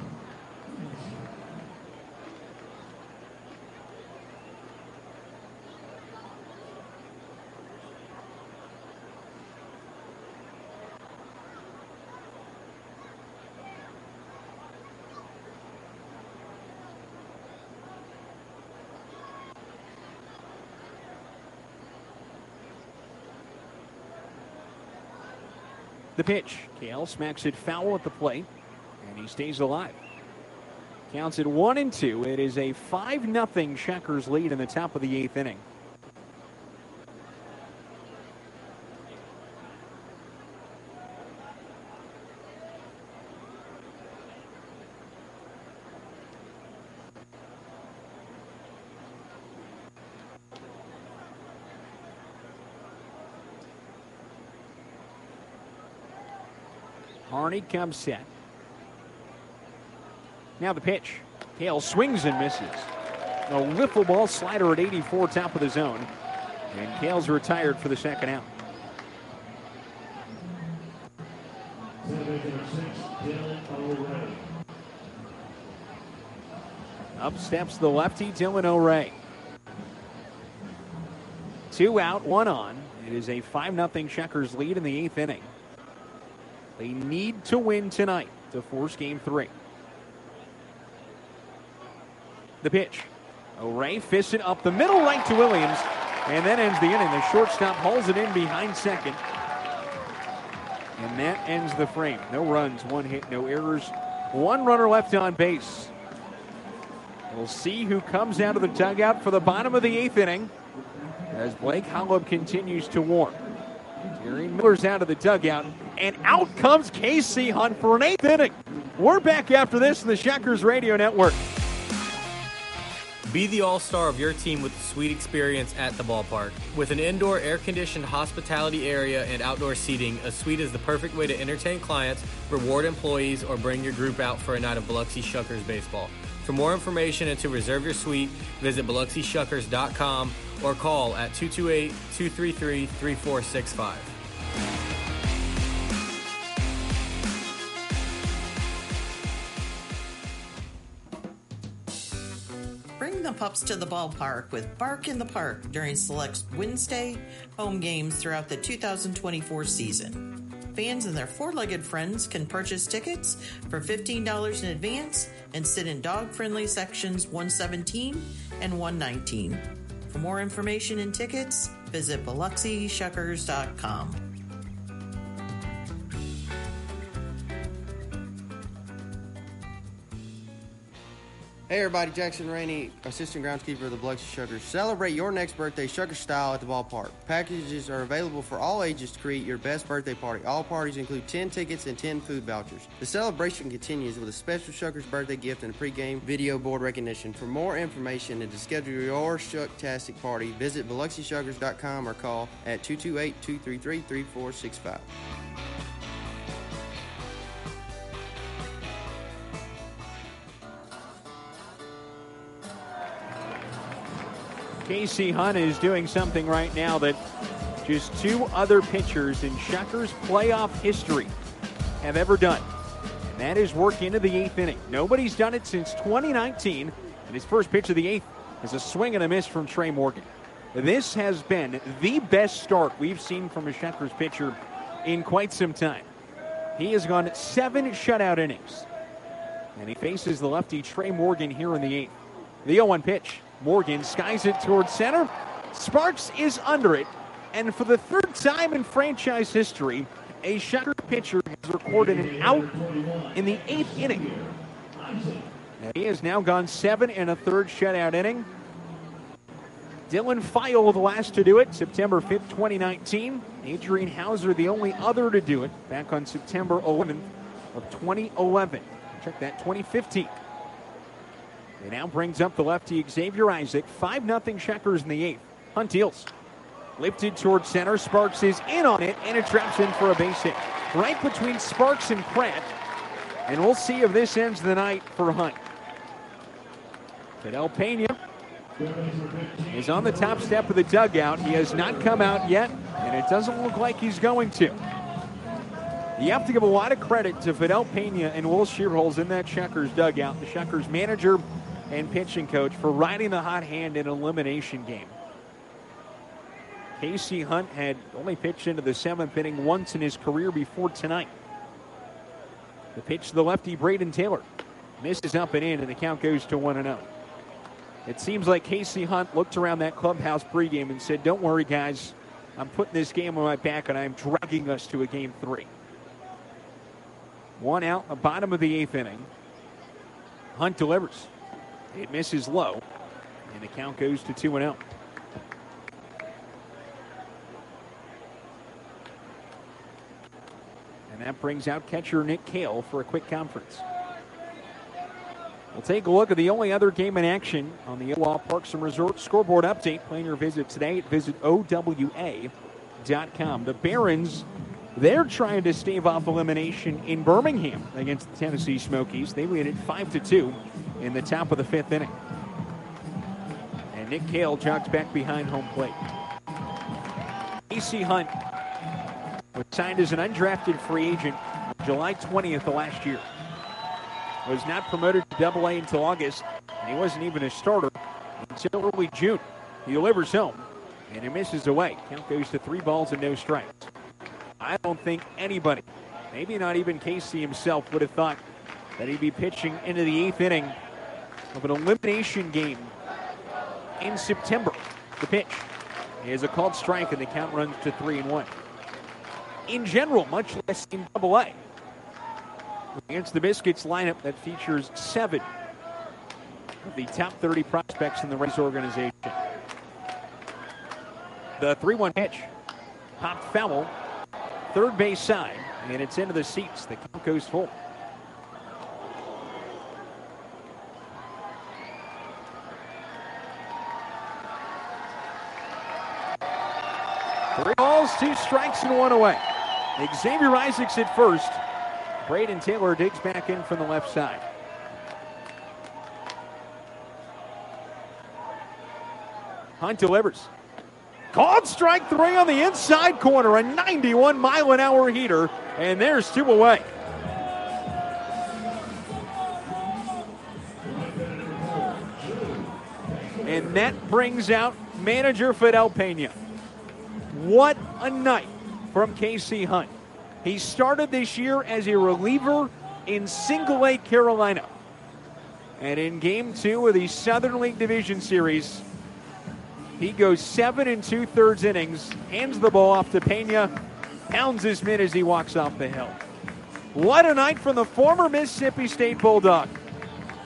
The pitch. Kale smacks it foul at the plate, and he stays alive. Counts at 1-2. It is a 5-0 Shuckers lead in the top of the 8th inning. Harney comes set. Now the pitch. Kale swings and misses. A wiffle ball slider at 84, top of the zone. And Kale's retired for the second out. Up steps the lefty, Dylan O'Ray. 2 out, 1 on. It is a 5-0 Shuckers lead in the 8th inning. They need to win tonight to force game 3. The pitch. O'Ray fists it up the middle right to Williams, and that ends the inning. The shortstop hauls it in behind second. And that ends the frame. No runs, 1 hit, no errors. 1 runner left on base. We'll see who comes out of the dugout for the bottom of the 8th inning as Blake Holub continues to warm. Jerry Miller's out of the dugout, and out comes Casey Hunt for an 8th inning. We're back after this in the Shuckers Radio Network. Be the all-star of your team with the suite experience at the ballpark. With an indoor air-conditioned hospitality area and outdoor seating, a suite is the perfect way to entertain clients, reward employees, or bring your group out for a night of Biloxi Shuckers baseball. For more information and to reserve your suite, visit BiloxiShuckers.com or call at 228-233-3465. Bring the pups to the ballpark with Bark in the Park during select Wednesday home games throughout the 2024 season. Fans and their four-legged friends can purchase tickets for $15 in advance and sit in dog-friendly sections 117 and 119. For more information and tickets, visit BiloxiShuckers.com. Hey everybody, Jackson Rainey, assistant groundskeeper of the Biloxi Shuckers. Celebrate your next birthday Shucker style at the ballpark. Packages are available for all ages to create your best birthday party. All parties include 10 tickets and 10 food vouchers. The celebration continues with a special Shuckers birthday gift and a pregame video board recognition. For more information and to schedule your Shucktastic party, visit BiloxiShuckers.com or call at 228-233-3465. Casey Hunt is doing something right now that just two other pitchers in Shuckers playoff history have ever done. And that is work into the 8th inning. Nobody's done it since 2019. And his first pitch of the 8th is a swing and a miss from Trey Morgan. This has been the best start we've seen from a Shuckers pitcher in quite some time. He has gone 7 shutout innings. And he faces the lefty Trey Morgan here in the 8th. The 0-1 pitch. Morgan skies it towards center. Sparks is under it. And for the third time in franchise history, a Shucker pitcher has recorded an out in the 8th inning. And he has now gone 7 1/3 shutout inning. Dylan Feil, the last to do it, September 5th, 2019. Adrian Hauser, the only other to do it, back on September 11th of 2011. Check that, 2015. He now brings up the lefty Xavier Isaac. 5-0 Shuckers in the 8th. Hunt deals. Lifted towards center. Sparks is in on it, and it drops in for a base hit. Right between Sparks and Pratt. And we'll see if this ends the night for Hunt. Fidel Pena is on the top step of the dugout. He has not come out yet, and it doesn't look like he's going to. You have to give a lot of credit to Fidel Pena and Will Shearholz in that Shuckers dugout, the Shuckers manager and pitching coach, for riding the hot hand in an elimination game. Casey Hunt had only pitched into the 7th inning once in his career before tonight. The pitch to the lefty, Braden Taylor, misses up and in, and the count goes to 1-0. It seems like Casey Hunt looked around that clubhouse pregame and said, "Don't worry, guys. I'm putting this game on my back, and I'm dragging us to a game 3. 1 out, the bottom of the 8th inning. Hunt delivers. It misses low, and the count goes to 2-0. And that brings out catcher Nick Cale for a quick conference. We'll take a look at the only other game in action on the Omaha Parks and Resorts scoreboard update. Plan your visit today at visitowa.com. The Barons, they're trying to stave off elimination in Birmingham against the Tennessee Smokies. They lead it 5-2 in the top of the 5th inning. And Nick Cale jogs back behind home plate. Casey Hunt was signed as an undrafted free agent on July 20th of last year. Was not promoted to AA until August, and he wasn't even a starter until early June. He delivers home, and he misses away. Count goes to 3 balls and no strikes. I don't think anybody, maybe not even Casey himself, would have thought that he'd be pitching into the 8th inning of an elimination game in September. The pitch is a called strike, and the count runs to 3-1. In general, much less in AA. Against the Biscuits lineup that features 7 of the top 30 prospects in the Rays organization. The 3-1 pitch, popped foul, third base side, and it's into the seats. The count goes full. Three balls, 2 strikes, and 1 away. Xavier Isaacs at first. Braden Taylor digs back in from the left side. Hunt delivers. Called strike 3 on the inside corner, a 91-mile-an-hour heater, and there's 2 away. And that brings out manager Fidel Pena. What a night from Casey Hunt. He started this year as a reliever in Single-A Carolina. And in Game 2 of the Southern League Division Series, he goes 7 2/3 innings, hands the ball off to Pena, pounds his mitt as he walks off the hill. What a night from the former Mississippi State Bulldog.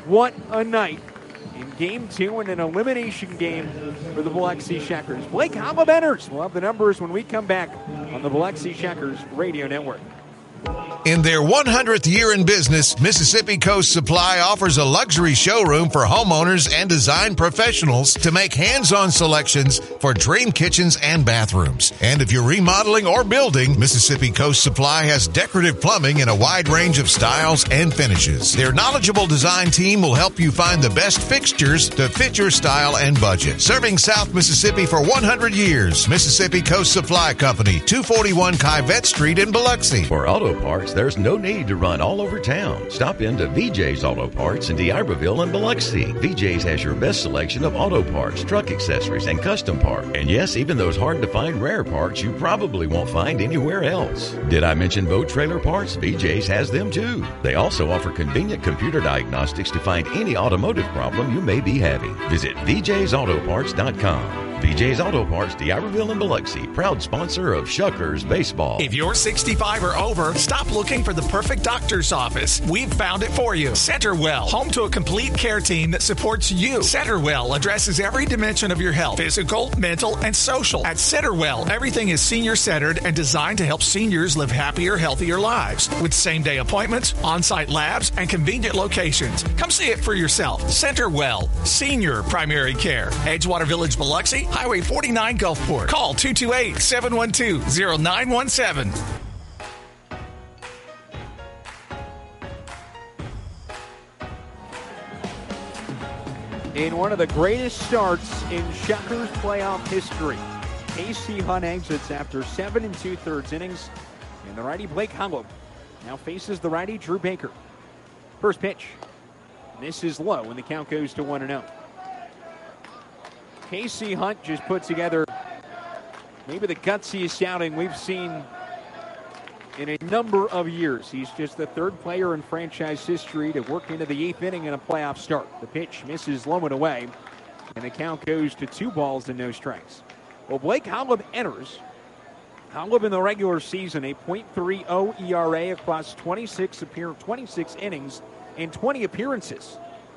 What a night in Game 2 in an elimination game for the Biloxi Shuckers. Blake Holub enters. We'll have the numbers when we come back on the Biloxi Shuckers Radio Network. In their 100th year in business, Mississippi Coast Supply offers a luxury showroom for homeowners and design professionals to make hands-on selections for dream kitchens and bathrooms. And if you're remodeling or building, Mississippi Coast Supply has decorative plumbing in a wide range of styles and finishes. Their knowledgeable design team will help you find the best fixtures to fit your style and budget. Serving South Mississippi for 100 years, Mississippi Coast Supply Company, 241 Kivette Street in Biloxi. For auto parts, there's no need to run all over town. Stop into VJ's Auto Parts in D'Iberville and Biloxi. VJ's has your best selection of auto parts, truck accessories, and custom parts. And yes, even those hard-to-find rare parts you probably won't find anywhere else. Did I mention boat trailer parts? VJ's has them too. They also offer convenient computer diagnostics to find any automotive problem you may be having. Visit VJ'sAutoparts.com. VJ's Auto Parts, D'Iberville and Biloxi, proud sponsor of Shuckers Baseball. If you're 65 or over, stop looking for the perfect doctor's office. We've found it for you. Centerwell, home to a complete care team that supports you. Centerwell addresses every dimension of your health, physical, mental, and social. At Centerwell, everything is senior-centered and designed to help seniors live happier, healthier lives. With same-day appointments, on-site labs, and convenient locations. Come see it for yourself. Centerwell, Senior Primary Care. Edgewater Village, Biloxi, Highway 49 Gulfport. Call 228-712-0917. In one of the greatest starts in Shuckers playoff history, Casey Hunt exits after 7 2/3 innings, and the righty Blake Holub now faces the righty Drew Baker. First pitch. This is low, and the count goes to 1-0. Casey Hunt just put together maybe the gutsiest outing we've seen in a number of years. He's just the third player in franchise history to work into the 8th inning in a playoff start. The pitch misses low and away, and the count goes to 2 balls and no strikes. Well, Blake Holub enters. Holub in the regular season, a .30 ERA across 26 innings and 20 appearances.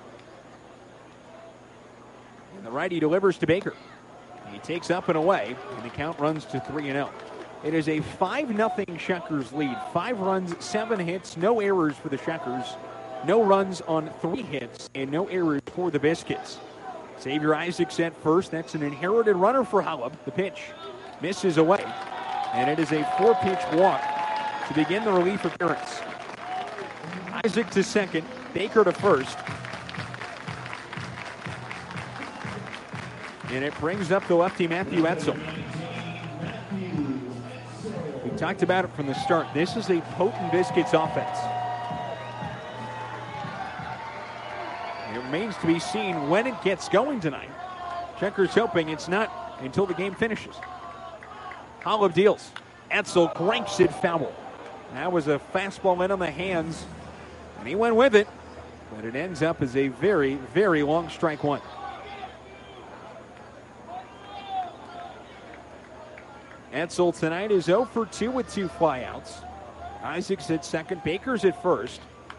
And the righty delivers to Baker. He takes up and away, and the count runs to 3-0. It is a 5-0 Shuckers lead. 5 runs, 7 hits, no errors for the Shuckers. No runs on 3 hits, and no errors for the Biscuits. Xavier Isaacs at first. That's an inherited runner for Holub. The pitch misses away, and it is a 4-pitch walk to begin the relief appearance. Isaac to second, Baker to first. And it brings up the lefty Matthew Etzel. We talked about it from the start. This is a potent Biscuits offense. It remains to be seen when it gets going tonight. Checkers hoping it's not until the game finishes. Holub deals. Etzel cranks it foul. That was a fastball in on the hands, and he went with it, but it ends up as a very, very long strike one. Etzel tonight is 0 for 2 with 2 flyouts. Isaacs at second, Baker's at first.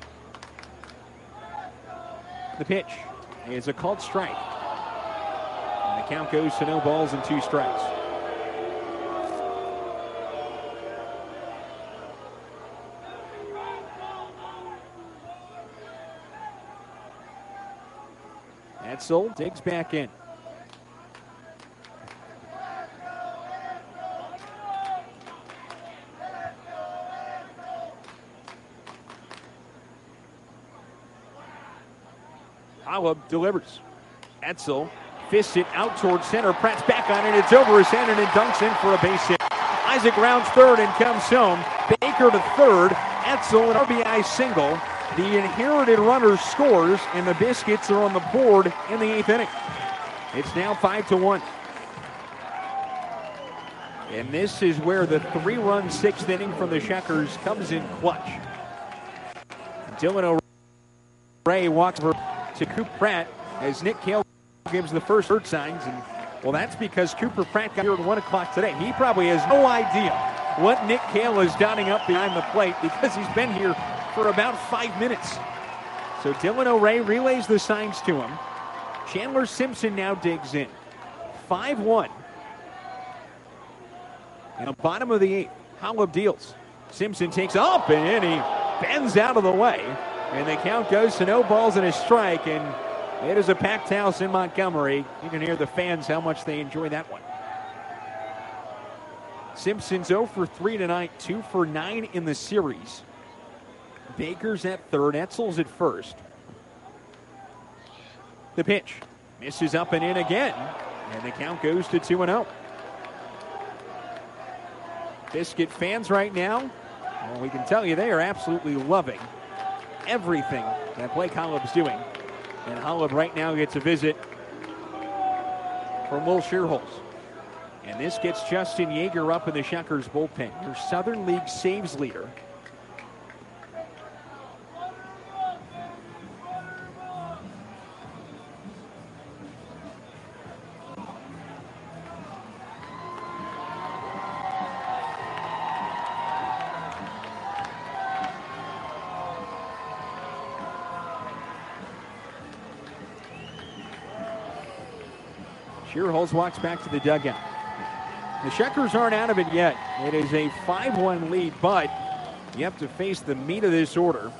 The pitch is a called strike. And the count goes to 0 balls and 2 strikes. Etzel digs back in. Holub delivers. Etzel fists it out towards center. Pratt's back on it. It's over his head and it dunks in for a base hit. Isaac rounds third and comes home. Baker to third. Etzel an RBI single. The inherited runner scores, and the Biscuits are on the board in the 8th inning. It's now 5-1. And this is where the 3-run 6th inning from the Shuckers comes in clutch. Dylan O'Ray walks over to Cooper Pratt as Nick Cale gives the first hurt signs. And, well, that's because Cooper Pratt got here at 1 o'clock today. He probably has no idea what Nick Cale is dotting up behind the plate because he's been here for about 5 minutes. So Dylan O'Ray relays the signs to him. Chandler Simpson now digs in. 5-1. In the bottom of the 8th, Holub deals. Simpson takes up and he bends out of the way. And the count goes to no balls and a strike. And it is a packed house in Montgomery. You can hear the fans how much they enjoy that one. Simpson's 0 for 3 tonight, 2 for 9 in the series. Baker's at third, Etzel's at first. The pitch misses up and in again. And the count goes to 2-0. Biscuit fans right now, well, we can tell you they are absolutely loving everything that Blake Holub's doing. And Holub right now gets a visit from Will Shearholz. And this gets Justin Yeager up in the Shuckers bullpen, your Southern League saves leader. Shearholz walks back to the dugout. The Shuckers aren't out of it yet. It is a 5-1 lead, but you have to face the meat of this order.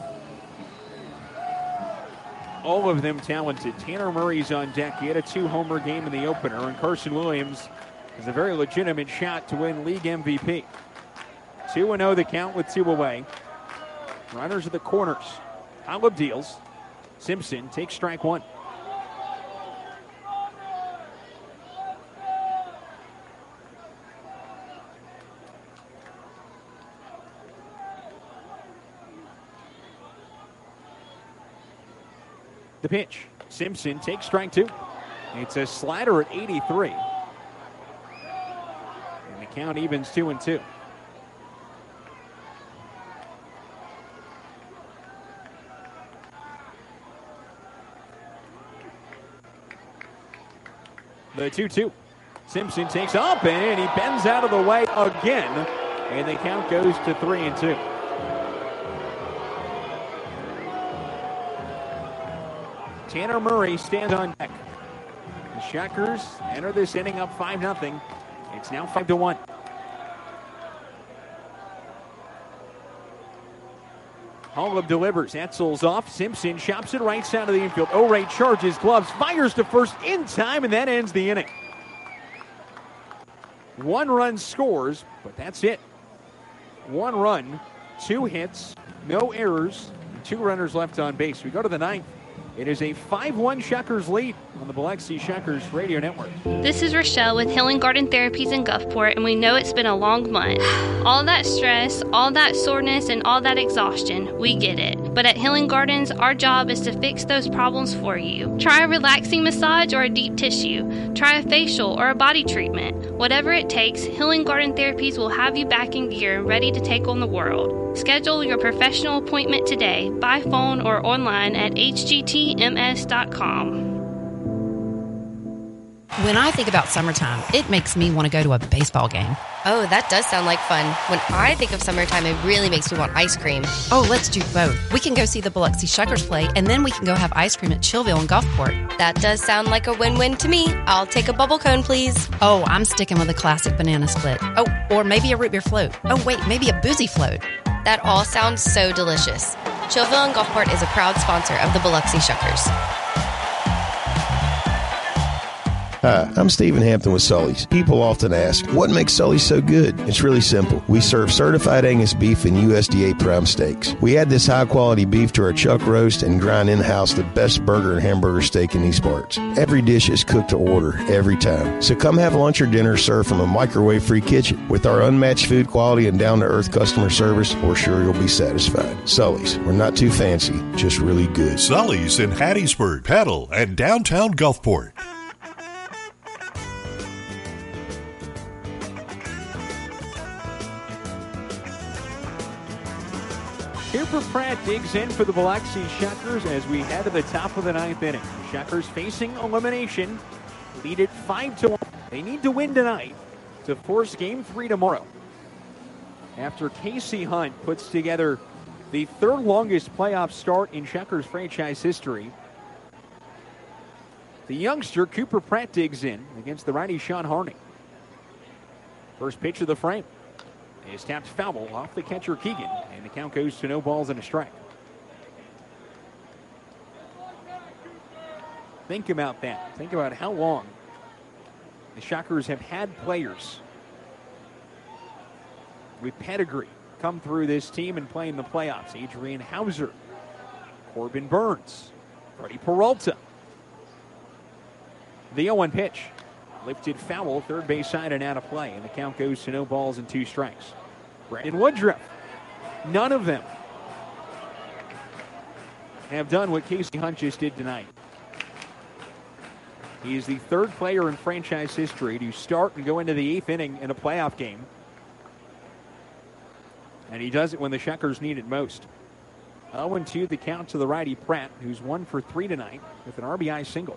All of them talented. Tanner Murray's on deck. He had a 2-homer game in the opener, and Carson Williams has a very legitimate shot to win league MVP. 2-0 the count with 2 away. Runners at the corners. Holub deals. Simpson takes strike 1. The pitch. Simpson takes strike 2. It's a slider at 83. And the count evens 2-2. The 2-2. Simpson takes up and he bends out of the way again. And the count goes to 3-2. Tanner Murray stands on deck. The Shuckers enter this inning up 5-0. It's now 5-1. Holub delivers. Etzel's off. Simpson chops it right side of the infield. O'Ray charges, gloves, fires to first in time, and that ends the inning. 1 run scores, but that's it. 1 run, 2 hits, no errors, and 2 runners left on base. We go to the 9th. It is a 5-1 Shuckers lead on the Biloxi Shuckers Radio Network. This is Rochelle with Healing Garden Therapies in Gulfport, and we know it's been a long month. All that stress, all that soreness, and all that exhaustion, we get it. But at Healing Gardens, our job is to fix those problems for you. Try a relaxing massage or a deep tissue. Try a facial or a body treatment. Whatever it takes, Healing Garden Therapies will have you back in gear and ready to take on the world. Schedule your professional appointment today by phone or online at hgtms.com. When I think about summertime, it makes me want to go to a baseball game. Oh, that does sound like fun. When I think of summertime, it really makes me want ice cream. Oh, let's do both. We can go see the Biloxi Shuckers play, and then we can go have ice cream at Chillville and Gulfport. That does sound like a win-win to me. I'll take a bubble cone, please. Oh, I'm sticking with a classic banana split. Oh, or maybe a root beer float. Oh, wait, maybe a boozy float. That all sounds so delicious. Chillville and Gulfport is a proud sponsor of the Biloxi Shuckers. Hi, I'm Stephen Hampton with Sully's. People often ask, what makes Sully's so good? It's really simple. We serve certified Angus beef and USDA prime steaks. We add this high-quality beef to our chuck roast and grind in-house the best burger and hamburger steak in these parts. Every dish is cooked to order, every time. So come have lunch or dinner served from a microwave-free kitchen. With our unmatched food quality and down-to-earth customer service, we're sure you'll be satisfied. Sully's, we're not too fancy, just really good. Sully's in Hattiesburg, Petal, and downtown Gulfport. Cooper Pratt digs in for the Biloxi Shuckers as we head to the top of the 9th inning. The Shuckers facing elimination, lead it 5-1. They need to win tonight to force Game 3 tomorrow. After Casey Hunt puts together The third longest playoff start in Shuckers franchise history. The youngster, Cooper Pratt, digs in against the righty Sean Harney. First pitch of the frame is tapped foul off the catcher Keegan, and the count goes to no balls and a strike. Think about that. Think about how long the Shockers have had players with pedigree come through this team and play in the playoffs. Adrian Hauser, Corbin Burns, Freddie Peralta. The 0-1 pitch. Lifted foul, third base side and out of play. And the count goes to no balls and 2 strikes. Brandon Woodruff. None of them have done what Casey Hunt just did tonight. He is the third player in franchise history to start and go into the 8th inning in a playoff game. And he does it when the Shuckers need it most. 0-2 the count to the righty Pratt, who's 1 for 3 tonight with an RBI single.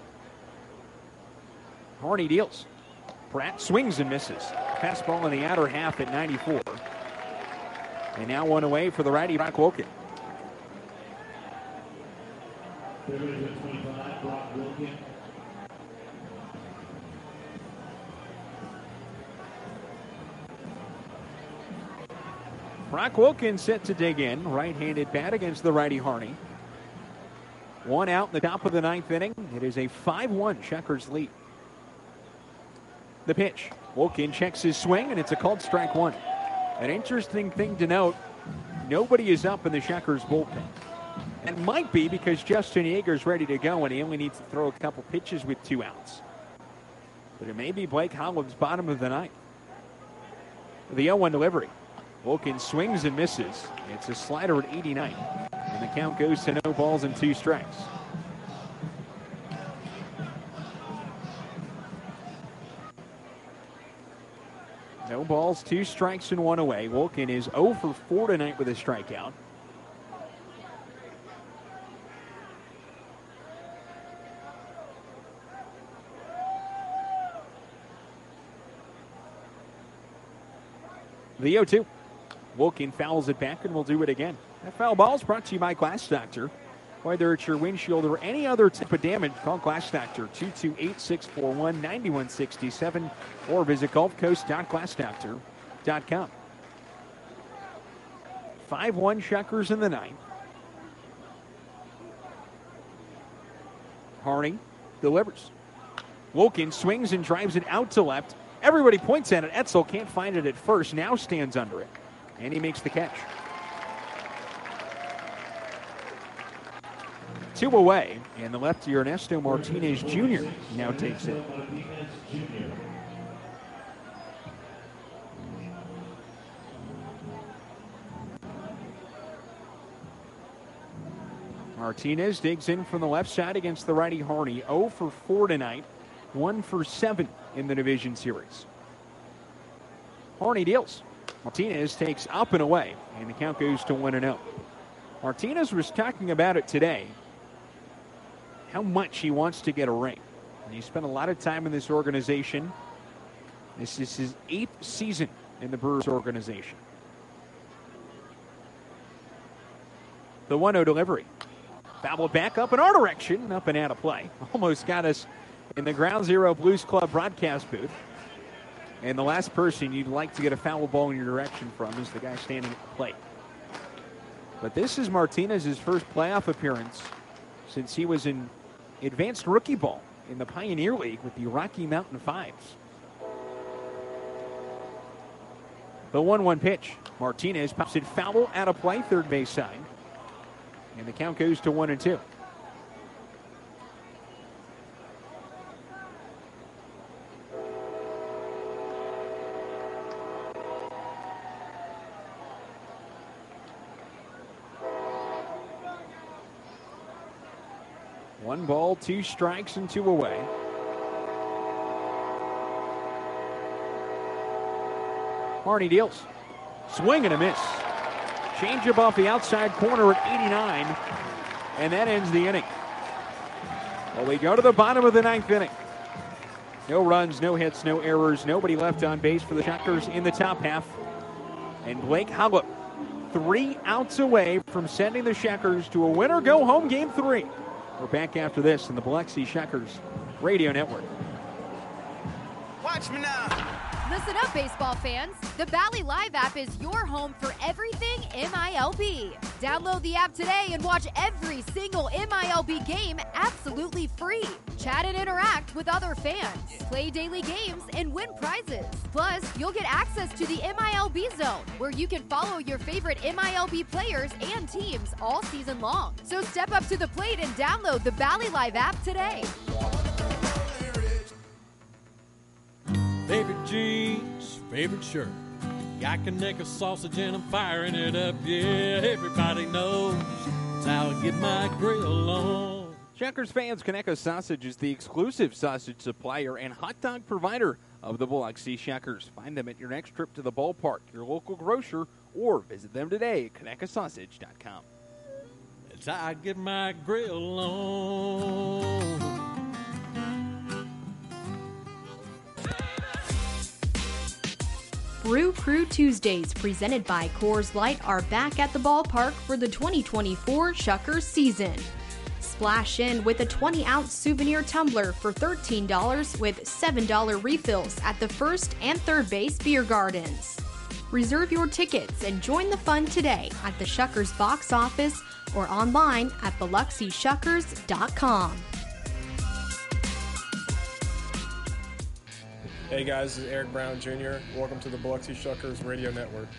Harney deals. Pratt swings and misses. Fastball in the outer half at 94. And now one away for the righty Brock Wilken. Brock Wilken set to dig in. Right-handed bat against the righty Harney. 1 out in the top of the 9th inning. It is a 5-1 Shuckers lead. The pitch. Wilken checks his swing, and it's a called strike 1. An interesting thing to note, nobody is up in the Shuckers bullpen. It might be because Justin Yeager's ready to go, and he only needs to throw a couple pitches with 2 outs. But it may be Blake Holland's bottom of the 9th. The 0-1 delivery. Wilken swings and misses. It's a slider at 89. And the count goes to no balls and 2 strikes. No balls, 2 strikes, and 1 away. Wilken is 0 for 4 tonight with a strikeout. The 0-2. Wilken fouls it back and will do it again. That foul ball is brought to you by Glass Doctor. Whether it's your windshield or any other type of damage, call Glass Doctor 228-641-9167 or visit gulfcoast.glassdoctor.com. 5-1 Shuckers in the 9th. Harney delivers. Wilken swings and drives it out to left. Everybody points at it. Etzel can't find it at first. Now stands under it. And he makes the catch. 2 away, and the lefty Ernesto Martinez Jr. now takes it. Martinez digs in from the left side against the righty Harney. 0 for 4 tonight, 1 for 7 in the division series. Harney deals. Martinez takes up and away, and the count goes to 1-0. Martinez was talking about it today, how much he wants to get a ring. And he spent a lot of time in this organization. This is his 8th season in the Brewers organization. The 1-0 delivery. Foul back up in our direction, up and out of play. Almost got us in the Ground Zero Blues Club broadcast booth. And the last person you'd like to get a foul ball in your direction from is the guy standing at the plate. But this is Martinez's first playoff appearance since he was in advanced rookie ball in the Pioneer League with the Rocky Mountain Fives. The 1-1 pitch. Martinez pops it foul out of play, third base side. And the count goes to 1-2. One ball, 2 strikes, and 2 away. Harney deals. Swing and a miss. Changeup off the outside corner at 89. And that ends the inning. Well, we go to the bottom of the 9th inning. No runs, no hits, no errors. Nobody left on base for the Shuckers in the top half. And Blake Hollop 3 outs away from sending the Shuckers to a winner-go-home Game 3. We're back after this in the Biloxi Shuckers Radio Network. Watch me now. Listen up, baseball fans. The Bally Live app is your home for everything MILB. Download the app today and watch every single MILB game absolutely free. Chat and interact with other fans. Play daily games and win prizes. Plus, you'll get access to the MILB Zone, where you can follow your favorite MILB players and teams all season long. So step up to the plate and download the Bally Live app today. Favorite jeans, favorite shirt. Yakinick a sausage and I'm firing it up. Yeah, everybody knows it's how I get my grill on. Shuckers fans, Conecuh Sausage is the exclusive sausage supplier and hot dog provider of the Biloxi Shuckers. Find them at your next trip to the ballpark, your local grocer, or visit them today at ConecuhSausage.com. It's how I get my grill on. Brew Crew Tuesdays, presented by Coors Light, are back at the ballpark for the 2024 Shuckers season. Splash in with a 20-ounce souvenir tumbler for $13 with $7 refills at the first and third base beer gardens. Reserve your tickets and join the fun today at the Shuckers box office or online at BiloxiShuckers.com. Hey guys, this is Eric Brown Jr. Welcome to the Biloxi Shuckers Radio Network.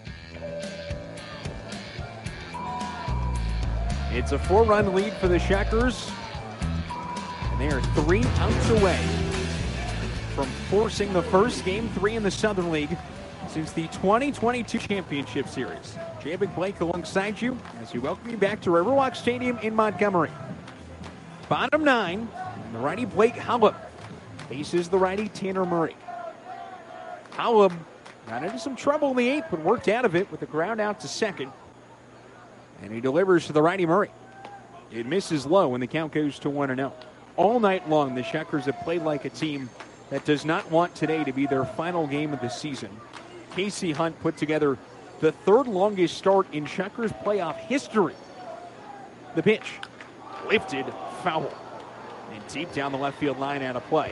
It's a 4-run lead for the Shuckers, and they are 3 outs away from forcing the first Game 3 in the Southern League since the 2022 Championship Series. Javic Blake alongside you as we welcome you back to Riverwalk Stadium in Montgomery. Bottom 9, the righty Blake Holub faces the righty Tanner Murray. Holub got into some trouble in the 8th, but worked out of it with a ground out to second. And he delivers to the righty Murray. It misses low, and the count goes to 1-0. All night long, the Shuckers have played like a team that does not want today to be their final game of the season. Casey Hunt put together the 3rd longest start in Shuckers playoff history. The pitch, lifted, foul, and deep down the left field line out of play.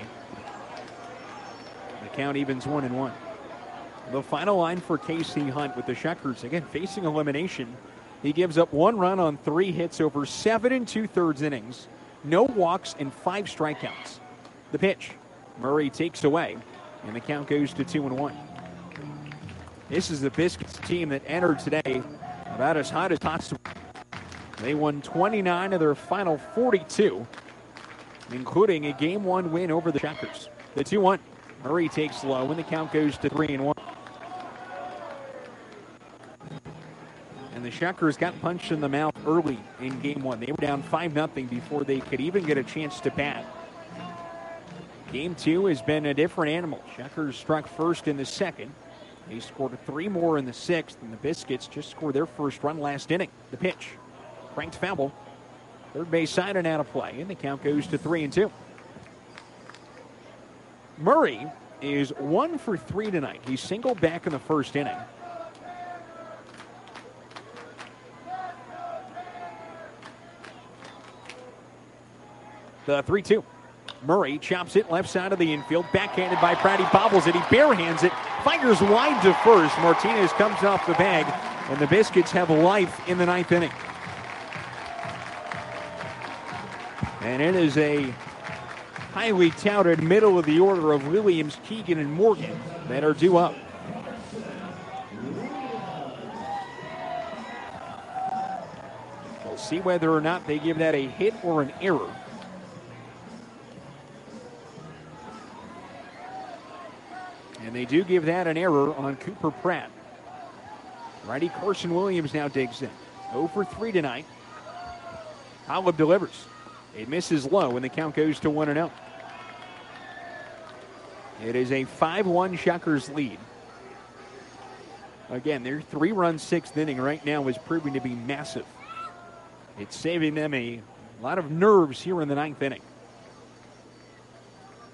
The count evens 1-1. The final line for Casey Hunt with the Shuckers, again, facing elimination. He gives up 1 run on 3 hits over 7 2/3 innings. No walks and 5 strikeouts. The pitch, Murray takes away, and the count goes to 2-1. This is the Biscuits team that entered today about as hot as possible. They won 29 of their final 42, including a Game 1 win over the Shuckers. The 2-1. Murray takes low, and the count goes to 3-1. And the Shuckers got punched in the mouth early in Game 1. They were down 5-0 before they could even get a chance to bat. Game 2 has been a different animal. Shuckers struck first in the 2nd. They scored 3 more in the 6th, and the Biscuits just scored their first run last inning. The pitch, cranked foul. Third base side and out of play, and the count goes to 3-2. Murray is 1 for 3 tonight. He singled back in the first inning. The 3-2. Murray chops it left side of the infield, backhanded by Pratty, bobbles it, he barehands it, fires wide to first. Martinez comes off the bag, and the Biscuits have life in the 9th inning. And it is a highly touted middle of the order of Williams, Keegan, and Morgan that are due up. We'll see whether or not they give that a hit or an error. And they do give that an error on Cooper Pratt. Righty Carson Williams now digs in. 0 for 3 tonight. Holub delivers. It misses low, and the count goes to 1-0. It is a 5-1 Shuckers lead. Again, their 3-run 6th inning right now is proving to be massive. It's saving them a lot of nerves here in the 9th inning.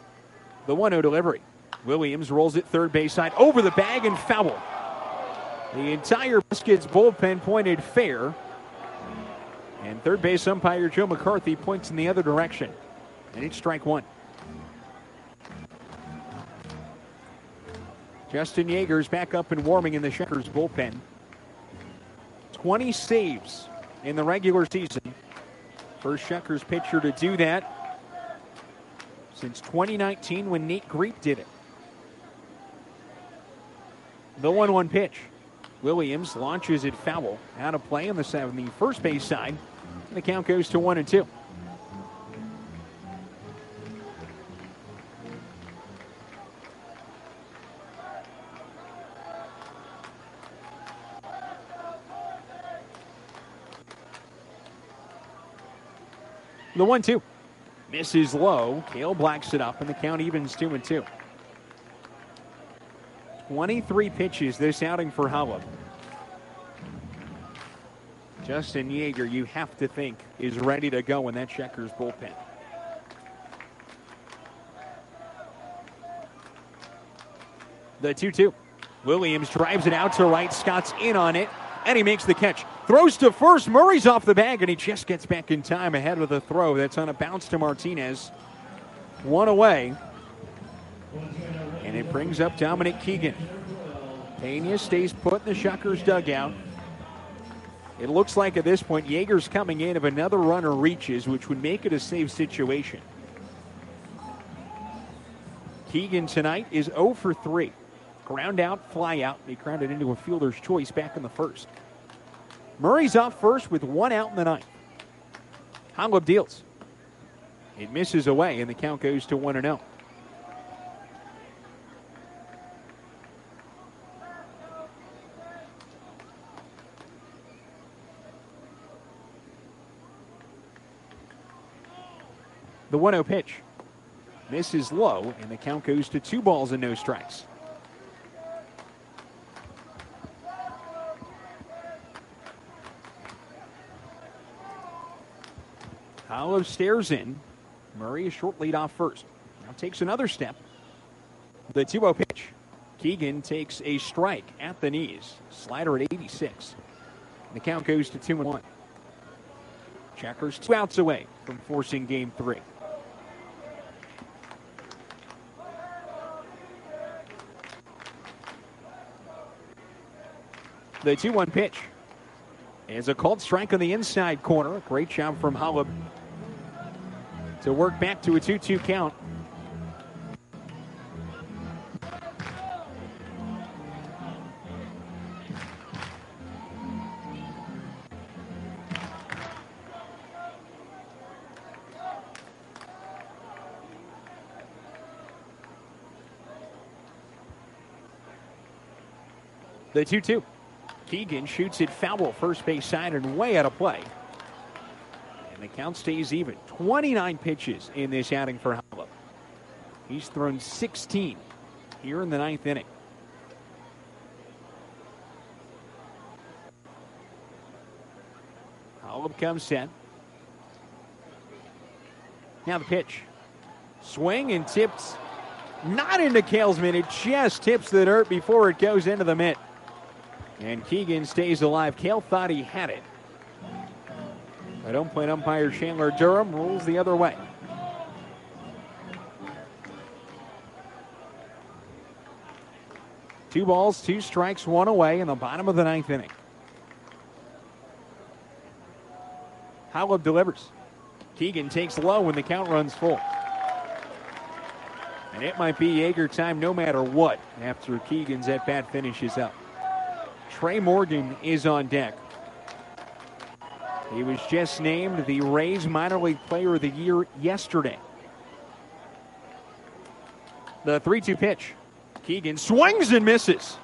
The 1-0 delivery. Williams rolls it third base side over the bag and foul. The entire Biscuits bullpen pointed fair. And third base umpire Joe McCarthy points in the other direction. And it's strike one. Justin Yeager's back up and warming in the Shuckers bullpen. 20 saves in the regular season. First Shuckers pitcher to do that since 2019 when Nate Greep did it. The 1-1 pitch. Williams launches it foul. Out of play on the first base side. And the count goes to 1-2. The 1-2. Misses low. Cale blacks it up, and the count evens 2-2. 23 pitches this outing for Holub. Justin Yeager, you have to think, is ready to go in that Checkers bullpen. The 2-2. Williams drives it out to right. Scott's in on it, and he makes the catch. Throws to first. Murray's off the bag, and he just gets back in time ahead of the throw. That's on a bounce to Martinez. One away. And it brings up Dominic Keegan. Pena stays put in the Shuckers dugout. It looks like at this point Yeager's coming in if another runner reaches, which would make it a save situation. Keegan tonight is 0 for 3. Ground out, fly out. He grounded into a fielder's choice back in the first. Murray's off first with 1 out in the ninth. Holub deals. It misses away, and the count goes to 1-0. The 1-0 pitch. Misses low, and the count goes to 2 balls and no strikes. Holub stares in. Murray is short lead off first. Now takes another step. The 2-0 pitch. Keegan takes a strike at the knees. Slider at 86. The count goes to 2-1. Checkers 2 outs away from forcing game 3. The 2-1 pitch is a called strike on the inside corner. Great job from Holub to work back to a 2-2 count. The 2-2. Keegan shoots it foul first base side and way out of play. And the count stays even. 29 pitches in this outing for Holub. He's thrown 16 here in the ninth inning. Holub comes set. Now the pitch. Swing and tips. Not into Cale's mitt. It just tips the dirt before it goes into the mitt. And Keegan stays alive. Cale thought he had it. But home-plate umpire Chandler Durham rules the other way. Two balls, 2 strikes, 1 away in the bottom of the ninth inning. Holub delivers. Keegan takes low when the count runs full. And it might be Yeager time no matter what after Keegan's at-bat finishes up. Trey Morgan is on deck. He was just named the Rays Minor League Player of the Year yesterday. The 3-2 pitch. Keegan swings and misses.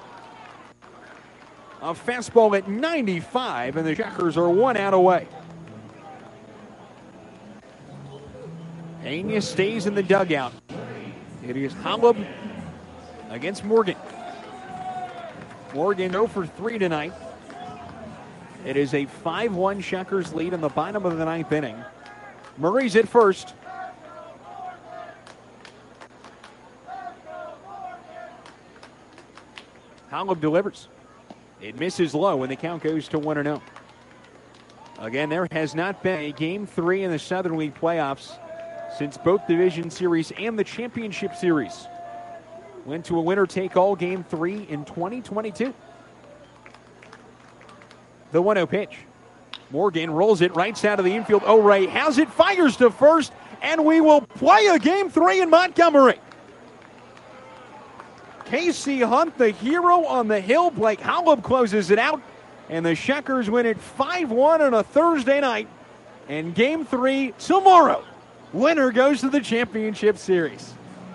A fastball at 95, and the Checkers are 1 out away. Pena stays in the dugout. It is Holub against Morgan. Morgan 0 for 3 tonight. It is a 5-1 Checkers lead in the bottom of the ninth inning. Murray's at first. Holub delivers. It misses low, and the count goes to 1-0. Again, there has not been a Game 3 in the Southern League playoffs since both Division Series and the Championship Series went to a winner-take-all Game 3 in 2022. The 1-0 pitch. Morgan rolls it right side of the infield. O'Ray has it, fires to first, and we will play a Game 3 in Montgomery. Casey Hunt, the hero on the hill. Blake Holub closes it out, and the Shuckers win it 5-1 on a Thursday night. And Game 3 tomorrow. Winner goes to the Championship Series.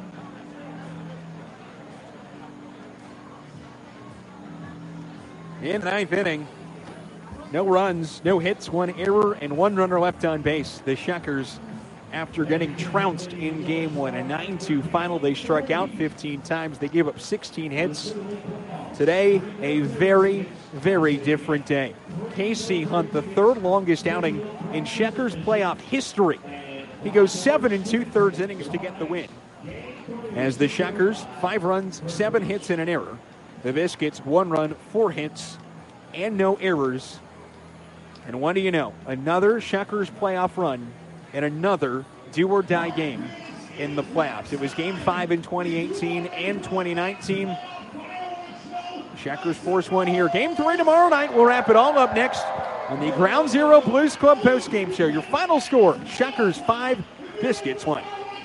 In the ninth inning, no runs, no hits, one error, and one runner left on base. The Shuckers, after getting trounced in Game 1, a 9-2 final, they struck out 15 times. They gave up 16 hits. Today, a very, very different day. Casey Hunt, the third longest outing in Shuckers playoff history. He goes 7 2/3 innings to get the win. As the Shuckers, 5 runs, 7 hits, and an error. The Biscuits, 1 run, 4 hits, and no errors. And what do you know? Another Shuckers playoff run and another do-or-die game in the playoffs. It was Game 5 in 2018 and 2019. Shuckers force one here. Game 3 tomorrow night. We'll wrap it all up next on the Ground Zero Blues Club postgame show. Your final score, Shuckers 5, Biscuits 1.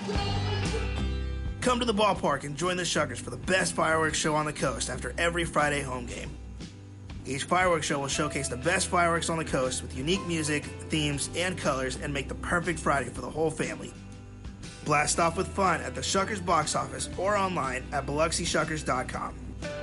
Come to the ballpark and join the Shuckers for the best fireworks show on the coast after every Friday home game. Each fireworks show will showcase the best fireworks on the coast with unique music, themes, and colors and make the perfect Friday for the whole family. Blast off with fun at the Shuckers box office or online at BiloxiShuckers.com.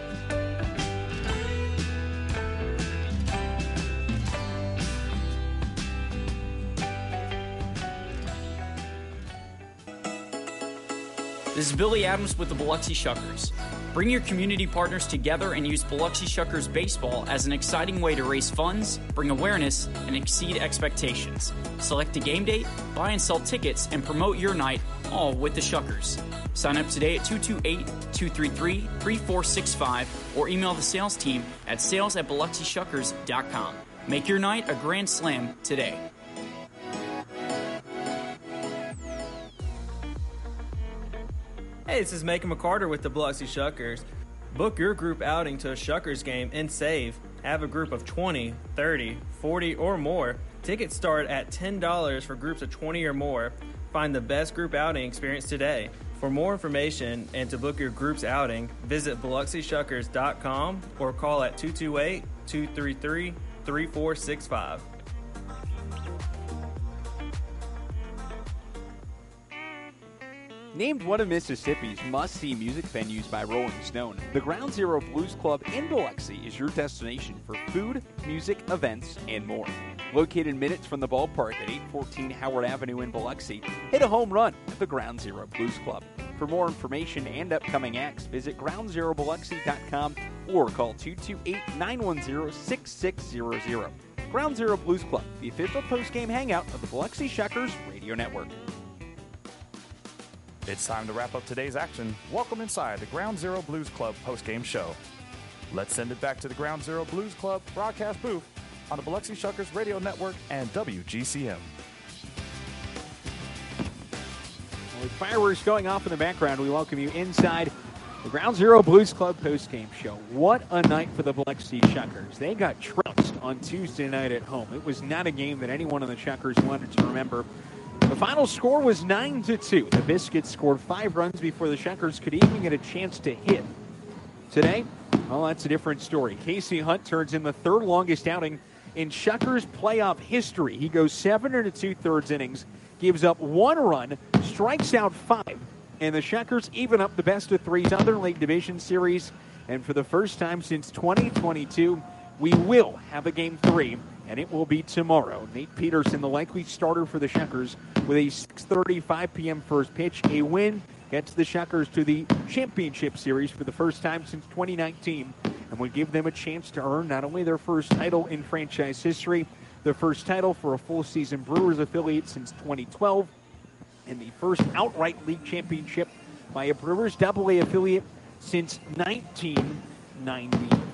This is Billy Adams with the Biloxi Shuckers. Bring your community partners together and use Biloxi Shuckers Baseball as an exciting way to raise funds, bring awareness, and exceed expectations. Select a game date, buy and sell tickets, and promote your night, all with the Shuckers. Sign up today at 228-233-3465 or email the sales team at sales@BiloxiShuckers.com. Make your night a grand slam today. Hey, this is Macon McCarter with the Biloxi Shuckers. Book your group outing to a Shuckers game and save. Have a group of 20, 30, 40, or more. Tickets start at $10 for groups of 20 or more. Find the best group outing experience today. For more information and to book your group's outing, visit BiloxiShuckers.com or call at 228-233-3465. Named one of Mississippi's must-see music venues by Rolling Stone, the Ground Zero Blues Club in Biloxi is your destination for food, music, events, and more. Located minutes from the ballpark at 814 Howard Avenue in Biloxi, hit a home run at the Ground Zero Blues Club. For more information and upcoming acts, visit groundzerobiloxi.com or call 228-910-6600. Ground Zero Blues Club, the official post-game hangout of the Biloxi Shuckers Radio Network. It's time to wrap up today's action. Welcome inside the Ground Zero Blues Club postgame show. Let's send it back to the Ground Zero Blues Club broadcast booth on the Biloxi Shuckers Radio Network and WGCM. With fireworks going off in the background, we welcome you inside the Ground Zero Blues Club postgame show. What a night for the Biloxi Shuckers. They got trounced on Tuesday night at home. It was not a game that anyone on the Shuckers wanted to remember. The final score was 9-2. The Biscuits scored 5 runs before the Shuckers could even get a chance to hit. Today, well, that's a different story. Casey Hunt turns in the third longest outing in Shuckers playoff history. He goes 7 2/3 innings, gives up 1 run, strikes out 5, and the Shuckers even up the best-of-3 Southern League Division Series. And for the first time since 2022, we will have a Game 3, and it will be tomorrow. Nate Peterson, the likely starter for the Shuckers, with a 6:35 p.m. first pitch. A win gets the Shuckers to the Championship Series for the first time since 2019 and would give them a chance to earn not only their first title in franchise history, their first title for a full-season Brewers affiliate since 2012, and the first outright league championship by a Brewers AA affiliate since 1994.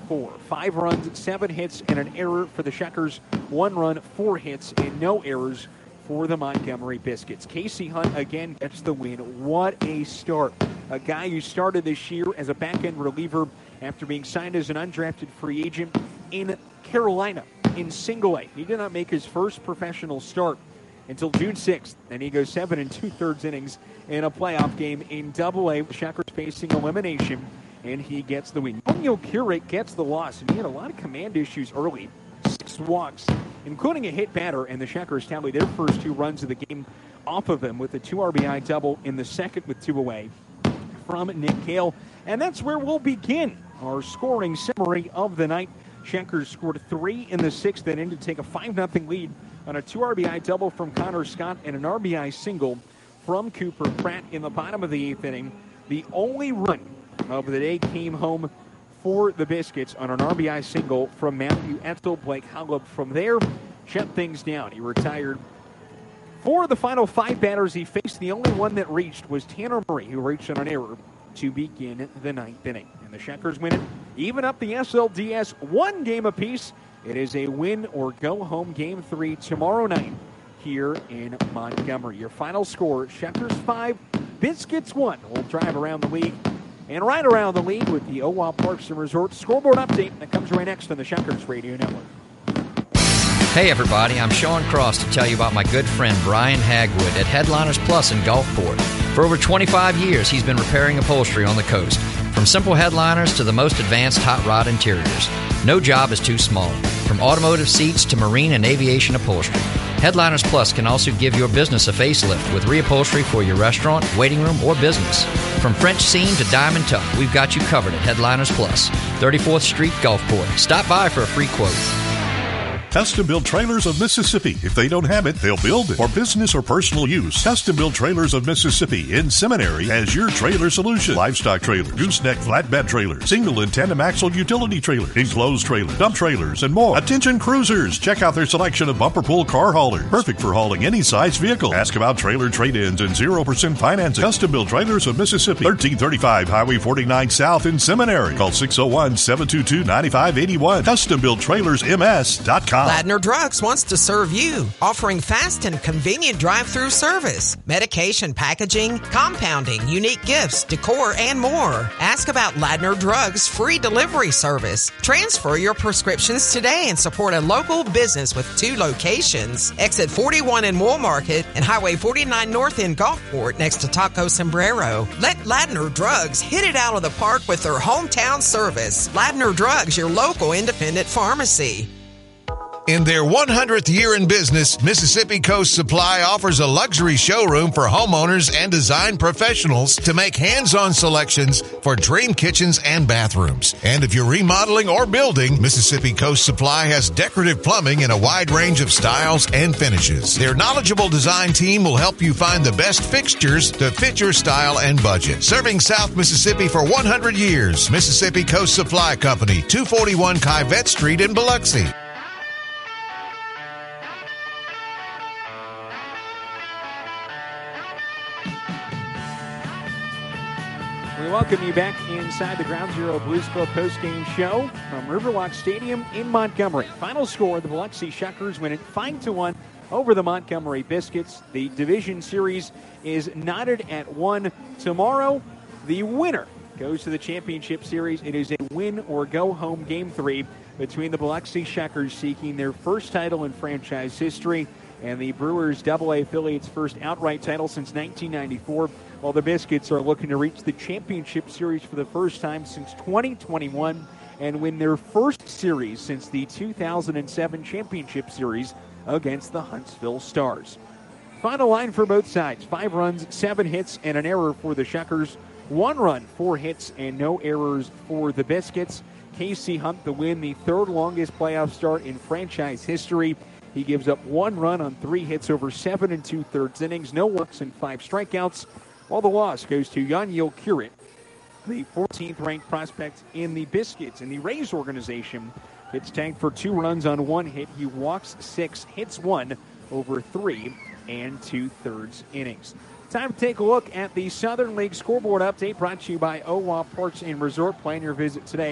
4. 5 runs, 7 hits, and an error for the Shuckers. 1 run, 4 hits, and no errors for the Montgomery Biscuits. Casey Hunt again gets the win. What a start. A guy who started this year as a back-end reliever after being signed as an undrafted free agent in Carolina in Single A. He did not make his first professional start until June 6th, and he goes 7 2/3 innings in a playoff game in Double A. Shuckers facing elimination, and he gets the win. Daniel Curate gets the loss, and he had a lot of command issues early. 6 walks, including a hit batter, and the Shuckers tally their first 2 runs of the game off of him with a 2 RBI double in the second with 2 away from Nick Cale. And that's where we'll begin our scoring summary of the night. Shuckers scored 3 in the 6th inning to take a 5-0 lead on a 2 RBI double from Connor Scott and an RBI single from Cooper Pratt in the bottom of the 8th inning. The only run of the day came home for the Biscuits on an RBI single from Matthew Etzel. Blake Holub from there shut things down. He retired 4 of the final 5 batters he faced. The only one that reached was Tanner Murray, who reached on an error to begin the 9th inning. And the Shuckers win it, even up the SLDS 1 game apiece. It is a win or go home game 3 tomorrow night here in Montgomery. Your final score, Shuckers 5, Biscuits 1. We'll drive around the league and right around the league with the Owa Parks and Resorts scoreboard update that comes right next on the Shuckers Radio Network. Hey everybody, I'm Sean Cross to tell you about my good friend Brian Hagwood at Headliners Plus in Gulfport. For over 25 years, he's been repairing upholstery on the coast, from simple headliners to the most advanced hot rod interiors. No job is too small, from automotive seats to marine and aviation upholstery. Headliners Plus can also give your business a facelift with reupholstery for your restaurant, waiting room, or business. From French seam to diamond tuck, we've got you covered at Headliners Plus, 34th Street, Gulfport. Stop by for a free quote. Custom Built Trailers of Mississippi. If they don't have it, they'll build it. For business or personal use, Custom Built Trailers of Mississippi in Seminary has your trailer solution. Livestock trailer, gooseneck flatbed trailer, single and tandem axle utility trailer, enclosed trailer, dump trailers, and more. Attention cruisers, check out their selection of bumper pull car haulers. Perfect for hauling any size vehicle. Ask about trailer trade-ins and 0% financing. Custom Built Trailers of Mississippi, 1335 Highway 49 South in Seminary. Call 601-722-9581. CustomBuiltTrailersMS.com. Ladner Drugs wants to serve you, offering fast and convenient drive-through service, medication packaging, compounding, unique gifts, decor, and more. Ask about Ladner Drugs' free delivery service. Transfer your prescriptions today and support a local business with 2 locations. Exit 41 in Wool Market and Highway 49 North in Gulfport next to Taco Sombrero. Let Ladner Drugs hit it out of the park with their hometown service. Ladner Drugs, your local independent pharmacy. In their 100th year in business, Mississippi Coast Supply offers a luxury showroom for homeowners and design professionals to make hands-on selections for dream kitchens and bathrooms. And if you're remodeling or building, Mississippi Coast Supply has decorative plumbing in a wide range of styles and finishes. Their knowledgeable design team will help you find the best fixtures to fit your style and budget. Serving South Mississippi for 100 years, Mississippi Coast Supply Company, 241 Kyvette Street in Biloxi. We welcome you back inside the Ground Zero Blues Club postgame show from Riverwalk Stadium in Montgomery. Final score, the Biloxi Shuckers win it 5-1 over the Montgomery Biscuits. The division series is knotted at 1 tomorrow. The winner goes to the championship series. It is a win or go home game 3 between the Biloxi Shuckers seeking their first title in franchise history and the Brewers AA affiliates' first outright title since 1994. While the Biscuits are looking to reach the championship series for the first time since 2021 and win their first series since the 2007 championship series against the Huntsville Stars. Final line for both sides, 5 runs, 7 hits, and an error for the Shuckers. 1 run, 4 hits, and no errors for the Biscuits. Casey Hunt, the win, the 3rd longest playoff start in franchise history. He gives up 1 run on 3 hits over 7 2/3 innings, no walks and 5 strikeouts. While the loss goes to Daniel Curate, the 14th ranked prospect in the Biscuits in the Rays organization. It's tagged for 2 runs on 1 hit. He walks 6, hits 1 over 3 2/3 innings. Time to take a look at the Southern League scoreboard update brought to you by Owa Parks and Resort. Plan your visit today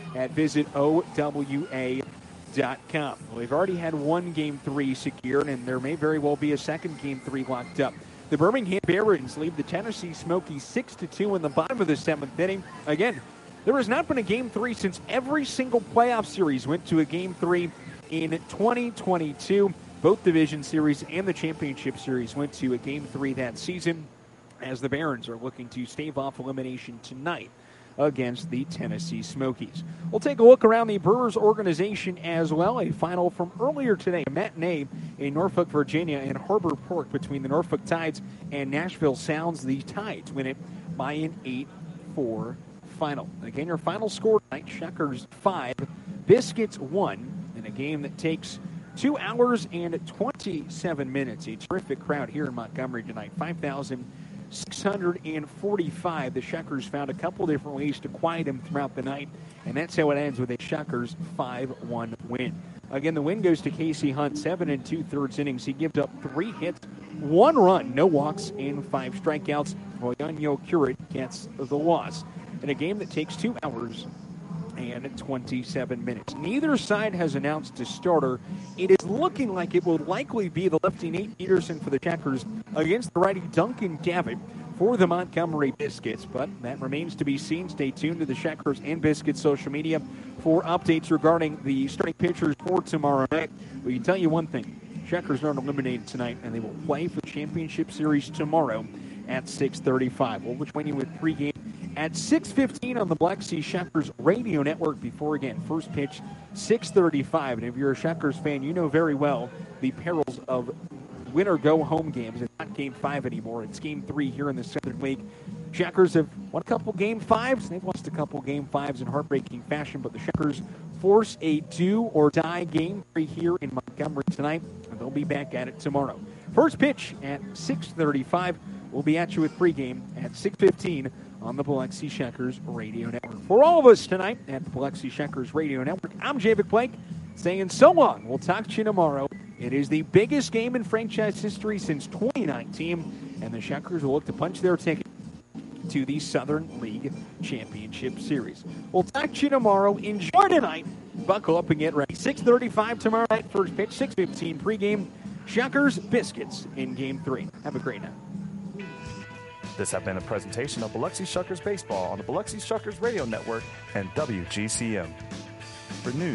at visitowa.com. Well, they've already had one Game 3 secured, and there may very well be a second Game 3 locked up. The Birmingham Barons lead the Tennessee Smokies 6-2 in the bottom of the 7th inning. Again, there has not been a Game 3 since every single playoff series went to a Game 3 in 2022. Both Division Series and the Championship Series went to a Game 3 that season, as the Barons are looking to stave off elimination tonight against the Tennessee Smokies. We'll take a look around the Brewers organization as well. A final from earlier today, a matinee in Norfolk, Virginia, and Harbor Park between the Norfolk Tides and Nashville Sounds. The Tides win it by an 8-4 final. Again, your final score tonight, Shuckers 5, Biscuits 1, in a game that takes 2 hours and 27 minutes. A terrific crowd here in Montgomery tonight, 5,645. The Shuckers found a couple different ways to quiet him throughout the night, and that's how it ends with a Shuckers 5-1 win. Again, the win goes to Casey Hunt, 7 2/3 innings. He gives up 3 hits, 1 run, no walks, and 5 strikeouts, while Yanyo Curate gets the loss. In a game that takes 2 hours and 27 minutes. Neither side has announced a starter. It is looking like it will likely be the lefty Nate Peterson for the Checkers against the righty Duncan Gavitt for the Montgomery Biscuits, but that remains to be seen. Stay tuned to the Checkers and Biscuits social media for updates regarding the starting pitchers for tomorrow night. We can tell you one thing. Checkers aren't eliminated tonight, and they will play for the Championship Series tomorrow at 6:35. We'll join you with pregame at 6:15 on the Black Sea Shuckers radio network before, again, first pitch, 6:35. And if you're a Shuckers fan, you know very well the perils of win-or-go-home games. It's not Game 5 anymore. It's Game 3 here in the Southern League. Shuckers have won a couple Game 5s. They've lost a couple Game 5s in heartbreaking fashion, but the Shuckers force a do-or-die Game 3 here in Montgomery tonight, and they'll be back at it tomorrow. First pitch at 6:35. We'll be at you with pregame at 6:15 on the Biloxi Shuckers Radio Network. For all of us tonight at the Biloxi Shuckers Radio Network, I'm Javik Blake saying so long. We'll talk to you tomorrow. It is the biggest game in franchise history since 2019, and the Shuckers will look to punch their ticket to the Southern League Championship Series. We'll talk to you tomorrow. Enjoy tonight. Buckle up and get ready. 6:35 tomorrow night, first pitch, 6:15 pregame. Shuckers Biscuits in Game 3. Have a great night. This has been a presentation of Biloxi Shuckers Baseball on the Biloxi Shuckers Radio Network and WGCM. For news,